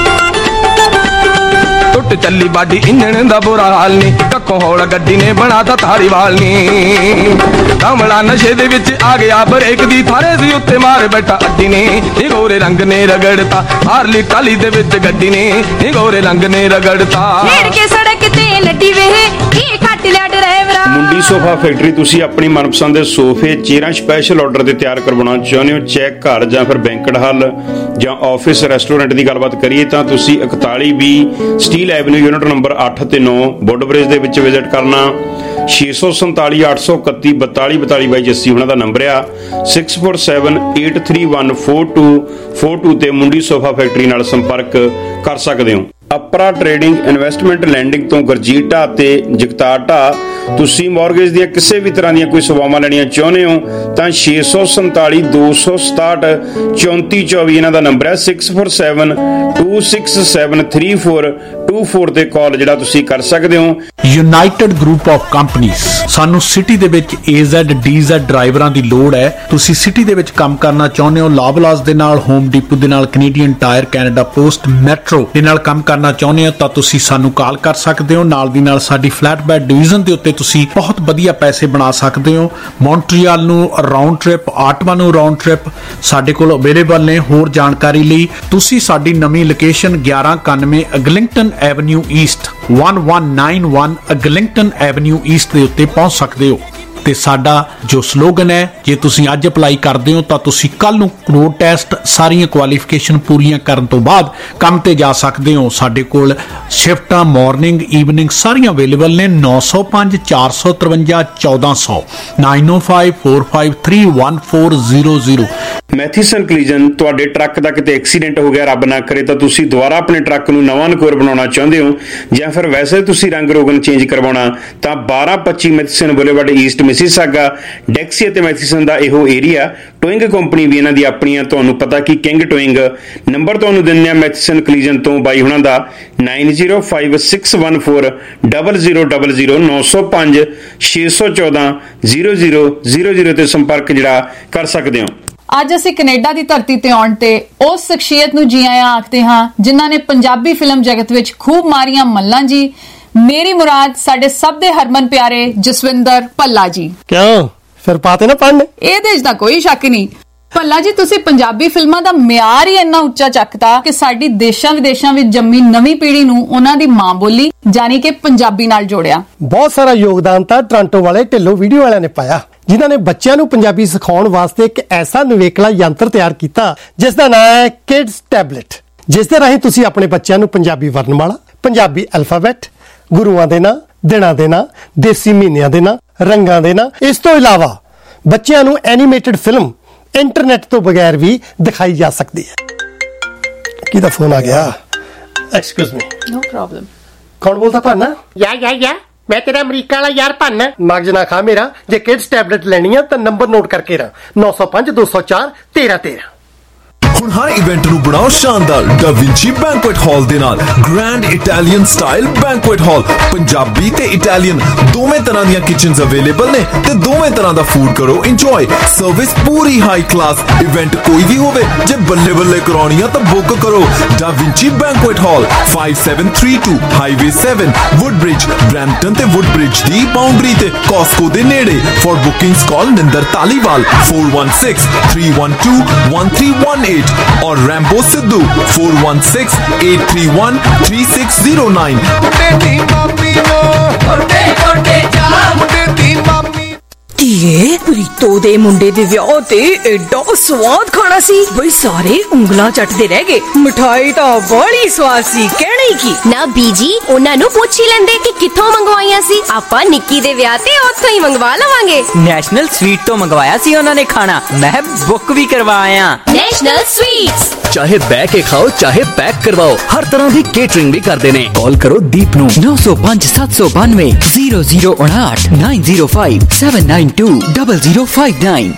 ਟੁੱਟ ਚੱਲੀ ਬਾਡੀ ਇੰਜਣ ਦਾ ਬੁਰਾ ਹਾਲ ਨੀ ਕੱਖੋਂ ਹੌਲਾ ਗੱਡੀ ਨੇ ਬਣਾਤਾ ਧਾਰੀਵਾਲ ਨੀ ਕਮਲਾ ਨਸ਼ੇ ਦੇ ਵਿੱਚ ਆ ਗਿਆ ਬ੍ਰੇਕ ਦੀ ਥਾਰੇ ਸੀ ਉੱਤੇ ਮਾਰ ਬੈਠਾ ਅੱਡੀ ਨੇ ਨੀ ਗੋਰੇ ਰੰਗ ਨੇ ਰਗੜਤਾ ਮਾਰ ਲਈ ਟਾਲੀ ਦੇ ਵਿੱਚ ਗੱਡੀ ਨੇ ਨੀ ਗੋਰੇ ਰੰਗ ਨੇ ਰਗੜਤਾ ਛੇੜ ਕੇ ਸੜਕ ਤੇ ਲੱਡੀ ਵੇ ਕੀ ਕੱਟ ਲਿਆ ਡਰਾਈਵਰਾ ਮੁੰਡੀ ਸੋਫਾ ਫੈਕਟਰੀ ਤੁਸੀਂ ਆਪਣੀ ਮਨਪਸੰਦ ਦੇ ਸੋਫੇ ਚੇਅਰਾਂ ਸਪੈਸ਼ਲ ਆਰਡਰ ਤੇ ਤਿਆਰ ਕਰਵਾਉਣਾ ਚਾਹੁੰਦੇ ਹੋ ਚੈੱਕ ਘਰ ਜਾਂ ਫਿਰ ਬੈਂਕਟ ਹਾਲ ਜਾਂ ਆਫਿਸ ਰੈਸਟੋਰੈਂਟ ਦੀ ਗੱਲਬਾਤ ਕਰੀਏ ਤਾਂ ਤੁਸੀਂ 4120 ਸਟੀਲ ਐਵਨਿਊ ਯੂਨਿਟ ਨੰਬਰ 8 ਤੇ 9 ਵੁੱਡ ਬ੍ਰਿਜ ਦੇ ਵਿੱਚ ਵਿਜ਼ਿਟ ਕਰਨਾ 647 831 4242 ਬਾਈ ਜੱਸੀ ਉਹਨਾਂ ਦਾ ਨੰਬਰ ਆ 6478314242 ਤੇ ਮੁੰਡੀ ਸੋਫਾ ਫੈਕਟਰੀ ਨਾਲ ਸੰਪਰਕ ਕਰ ਸਕਦੇ ਹੋ। ਅਪਰਾ ਟ੍ਰੇਡਿੰਗ ਇਨਵੈਸਟਮੈਂਟ ਲੈਂਡਿੰਗ ਤੋਂ ਗੁਰਜੀਤ ਢਾਹ ਤੇ ਜਗਤਾਰ ਢਾਹ ਤੁਸੀਂ ਮੌਰਗੇਜ ਦੀਆਂ ਕਿਸੇ ਵੀ ਤਰ੍ਹਾਂ ਦੀਆਂ ਕੋਈ ਸੇਵਾਵਾਂ ਲੈਣੀਆਂ ਚਾਹੁੰਦੇ ਹੋ ਤਾਂ 647 267 3424 ਇਹਨਾਂ ਦਾ ਨੰਬਰ ਹੈ 6472673424 ਤੇ ਕਾਲ ਜਿਹੜਾ ਤੁਸੀਂ ਕਰ ਸਕਦੇ ਹੋ। ਯੂਨਾਈਟਿਡ ਗਰੁੱਪ ਆਫ ਕੰਪਨੀਆਂ ਸਾਨੂੰ ਸਿਟੀ ਦੇ ਵਿੱਚ AZ DZ ਡਰਾਈਵਰਾਂ ਦੀ ਲੋੜ ਹੈ। ਤੁਸੀਂ ਸਿਟੀ ਦੇ ਵਿੱਚ ਕੰਮ ਕਰਨਾ ਚਾਹੁੰਦੇ ਹੋ ਲਾਬਲਾਸ ਦੇ ਨਾਲ ਹੋਮ ਡਿਪੂ ਦੇ ਨਾਲ Canadian Tire Canada Post Metro ਦੇ ਨਾਲ ਕੰਮ ਕਰਨਾ ਚਾਹੁੰਦੇ ਹੋ ਤਾਂ ਤੁਸੀਂ ਸਾਨੂੰ ਕਾਲ ਕਰ ਸਕਦੇ ਹੋ। ਨਾਲ ਦੀ ਨਾਲ ਸਾਡੀ ਫਲੈਟ ਬੈਡ ਡਿਵੀਜ਼ਨ ਦੇ ਉੱਤੇ ਤੁਸੀਂ ਬਹੁਤ ਵਧੀਆ ਪੈਸੇ ਬਣਾ ਸਕਦੇ ਹੋ। ਮੌਂਟਰੀਅਲ ਨੂੰ ਰਾਉਂਡ ਟ੍ਰਿਪ ਆਟਵਾ ਨੂੰ ਰਾਉਂਡ ਟ੍ਰਿਪ ਸਾਡੇ ਕੋਲ ਅਵੇਲੇਬਲ ਨੇ। ਹੋਰ ਜਾਣਕਾਰੀ ਲਈ ਤੁਸੀਂ ਸਾਡੀ ਨਵੀਂ location 1191 Eglinton avenue east 1191 Eglinton avenue east ਦੇ ਉੱਤੇ ਪਹੁੰਚ ਸਕਦੇ ਹੋ। ਤੇ ਸਾਡਾ ਜੋ ਸਲੋਗਨ ਹੈ ਜੇ ਤੁਸੀਂ ਅੱਜ ਅਪਲਾਈ ਕਰਦੇ ਹੋ ਤਾਂ ਤੁਸੀਂ ਕੱਲ ਨੂੰ ਰੋਡ ਟੈਸਟ ਸਾਰੀਆਂ ਕੁਆਲੀਫਿਕੇਸ਼ਨ ਪੂਰੀਆਂ ਕਰਨ ਤੋਂ ਬਾਅਦ ਕੰਮ ਤੇ ਜਾ ਸਕਦੇ ਹੋ। ਸਾਡੇ ਕੋਲ ਸ਼ਿਫਟਾਂ ਮਾਰਨਿੰਗ ਈਵਨਿੰਗ ਸਾਰੀਆਂ ਅਵੇਲੇਬਲ ਨੇ 905 453 1400 9054531400। ਮੈਥੀਸਨ ਕਲੀਜਨ ਤੁਹਾਡੇ ਟਰੱਕ ਦਾ ਕਿਤੇ ਐਕਸੀਡੈਂਟ ਹੋ ਗਿਆ ਰੱਬ ਨਾ ਕਰੇ ਤਾਂ ਤੁਸੀਂ ਦੁਬਾਰਾ ਆਪਣੇ ਟਰੱਕ ਨੂੰ ਨਵਾਂ ਨਕੋਰ ਬਣਾਉਣਾ ਚਾਹੁੰਦੇ ਹੋ ਜਾਂ ਫਿਰ ਵੈਸੇ ਤੁਸੀਂ ਰੰਗ ਰੋਗਨ ਚੇਂਜ ਕਰਵਾਉਣਾ ਤਾਂ 1225 Matheson boulevard east Mississauga Dixie ਅਤੇ ਮੈਥੀਸਨ ਦਾ ਇਹੋ ਏਰੀਆ ਟੋਇੰਗ ਕੰਪਨੀ ਵੀ ਇਹਨਾਂ ਦੀ ਆਪਣੀਆਂ ਤੁਹਾਨੂੰ ਪਤਾ ਕਿ ਕਿੰਗ ਟੋਇੰਗ ਨੰਬਰ ਤੁਹਾਨੂੰ ਦਿੰਦੇ ਆ ਮੈਥੀਸਨ ਕਲੀਜਨ ਤੋਂ ਬਾਈ ਹੁਣਾਂ ਦਾ 9056140000 905 614 0000 ਤੇ ਸੰਪਰਕ ਜਿਹੜਾ ਕਰ ਸਕਦੇ ਹੋ। ਅੱਜ ਅਸੀਂ ਕੈਨੇਡਾ ਦੀ ਧਰਤੀ ਤੇ ਆਉਣ ਤੇ ਉਸ ਸ਼ਖਸੀਅਤ ਨੂੰ ਜੀ ਆਇਆਂ ਆਖਦੇ ਹਾਂ ਜਿਨ੍ਹਾਂ ਨੇ ਪੰਜਾਬੀ ਫਿਲਮ ਜਗਤ ਵਿੱਚ ਖੂਬ ਮਾਰੀਆਂ ਮੱਲਾਂ ਜੀ। ਮੇਰੀ ਮੁਰਾਦ ਸਾਡੇ ਸਭ ਦੇ ਹਰਮਨ ਪਿਆਰੇ ਜਸਵਿੰਦਰ ਭੱਲਾ ਜੀ। ਕਿਉਂ ਫਿਰ ਪਾਤੇ ਨਾ ਪੜ੍ਹਨ ਇਹਦੇ 'ਚ ਤਾਂ ਕੋਈ ਸ਼ੱਕ ਨਹੀਂ। ਭੱਲਾ ਜੀ ਤੁਸੀਂ ਪੰਜਾਬੀ ਫਿਲਮਾਂ ਦਾ ਮਿਆਰ ਹੀ ਇੰਨਾ ਉੱਚਾ ਚੱਕਤਾ ਕਿ ਸਾਡੀ ਦੇਸ਼ਾਂ ਵਿਦੇਸ਼ਾਂ ਵਿੱਚ ਜੰਮੀ ਨਵੀਂ ਪੀੜ੍ਹੀ ਨੂੰ ਉਹਨਾਂ ਦੀ ਮਾਂ ਬੋਲੀ ਯਾਨੀ ਕਿ ਪੰਜਾਬੀ ਨਾਲ ਜੋੜਿਆ। ਬਹੁਤ ਸਾਰਾ ਯੋਗਦਾਨ ਤਾਂ ਟੋਰਾਂਟੋ ਵਾਲੇ ਢਿੱਲੋਂ ਵੀਡੀਓ ਵਾਲਿਆਂ ਨੇ ਪਾਇਆ ਜਿਨ੍ਹਾਂ ਨੇ ਬੱਚਿਆਂ ਨੂੰ ਪੰਜਾਬੀ ਸਿਖਾਉਣ ਵਾਸਤੇ ਇੱਕ ਐਸਾ ਨਿਵੇਕਲਾ ਯੰਤਰ ਤਿਆਰ ਕੀਤਾ ਜਿਸ ਦਾ ਨਾਮ ਹੈ ਕਿਡਸ ਟੈਬਲੇਟ, ਜਿਸ ਦੇ ਰਾਹੀਂ ਤੁਸੀਂ ਆਪਣੇ ਬੱਚਿਆਂ ਨੂੰ ਪੰਜਾਬੀ ਵਰਣਮਾਲਾ, ਪੰਜਾਬੀ ਅਲਫਾਬੈਟ, ਗੁਰੂਆਂ ਦੇ ਨਾਂ, ਦਿਨਾਂ ਦੇ ਨਾਂ, ਦੇਸੀ ਮਹੀਨਿਆਂ ਦੇ ਨਾਂ, ਰੰਗਾਂ ਦੇ ਨਾਂ, ਇਸ ਤੋਂ ਇਲਾਵਾ ਬੱਚਿਆਂ ਨੂੰ ਐਨੀਮੇਟਡ ਫਿਲਮ ਇੰਟਰਨੈਟ ਤੋਂ ਬਗੈਰ ਵੀ ਦਿਖਾਈ ਜਾ ਸਕਦੀ ਹੈ। ਕਿਹਦਾ ਫੋਨ ਆ ਗਿਆ? Excuse me. No problem. ਕੌਣ ਬੋਲਦਾ ਭਾਨਾ? ਯਾ ਮੈਂ ਤੇਰਾ ਅਮਰੀਕਾ ਵਾਲਾ ਯਾਰ ਭਾਨਾ। ਮਗਜ ਨਾ ਖਾ ਮੇਰਾ। ਜੇ ਕਿਡਸ ਟੈਬਲੇਟ ਲੈਣੀ ਆ ਤਾਂ ਨੰਬਰ ਨੋਟ ਕਰਕੇ ਰਾਂ 905 204 1313। ਹੁਣ ਹਰ ਇਵੈਂਟ ਨੂੰ ਬਣਾਓ ਸ਼ਾਨਦਾਰ ਡਾ ਵਿੰਚੀ ਬੈਂਕੁਏਟ ਹਾਲ ਦੇ ਨਾਲ। Grand Italian style banquet hall, Punjabi ਤੇ ਇਟਾਲੀਅਨ ਦੋਵੇਂ ਤਰ੍ਹਾਂ ਦੀਆਂ ਕਿਚਨਸ ਅਵੇਲੇਬਲ ਨੇ ਤੇ ਦੋਵੇਂ ਤਰ੍ਹਾਂ ਦਾ ਫੂਡ ਕਰੋ ਇੰਜੋਏ। ਸਰਵਿਸ ਪੂਰੀ ਹਾਈ ਕਲਾਸ। ਇਵੈਂਟ ਕੋਈ ਵੀ ਹੋਵੇ, ਜੇ ਬੱਲੇ ਬੱਲੇ ਕਰਾਉਣੀ ਆ ਤਾਂ ਬੁੱਕ ਕਰੋ Da Vinci banquet hall, 5732 highway 7 Woodbridge, Brampton ਤੇ ਵੁੱਡਬ੍ਰਿਜ ਦੀ ਬਾਉਂਡਰੀ ਤੇ, ਕਾਸਕੋ ਦੇ ਨੇੜੇ। For bookings call Ninder Taliwal 4163121318 और रैम्बो सिद्धू 4168313609। ਧੀਏ ਪ੍ਰੀਤੋ ਦੇ ਮੁੰਡੇ ਦੇ ਵਿਆਹ ਤੇ ਐਡਾ ਸਵਾਦ ਖਾਣਾ ਸੀ ਬਈ ਸਾਰੇ ਉਂਗਲਾਂ ਚੱਟਦੇ ਰਹਿ ਗਏ। ਮਠਾਈ ਤਾਂ ਬੜੀ ਸਵਾਦ ਸੀ, ਕਹਿਣਾ ਹੀ ਕੀ। ਨਾ ਬੀਜੀ, ਉਹਨਾਂ ਨੂੰ ਪੁੱਛ ਹੀ ਲੈਂਦੇ ਕਿ ਕਿੱਥੋਂ ਮੰਗਵਾਈਆਂ ਸੀ। ਆਪਾਂ ਨਿੱਕੀ ਦੇ ਵਿਆਹ ਤੇ ਉੱਥੋਂ ਹੀ ਮੰਗਵਾ ਲਵਾਂਗੇ। ਨੈਸ਼ਨਲ ਸਵੀਟ ਤੋਂ ਮੰਗਵਾਇਆ ਸੀ ਉਹਨਾਂ ਨੇ ਖਾਣਾ, ਮੈਂ ਬੁੱਕ ਵੀ ਕਰਵਾਇਆ। ਨੈਸ਼ਨਲ ਸਵੀਟਸ, ਚਾਹੇ ਬਹਿ ਕੇ ਖਾਓ ਚਾਹੇ ਪੈਕ ਕਰਵਾਓ, ਹਰ ਤਰ੍ਹਾਂ ਦੀ ਕੇਟਰਿੰਗ ਵੀ ਕਰਦੇ ਨੇ। ਕਾਲ ਕਰੋ ਦੀਪ ਨੂੰ 905792 0059 905 792 0059।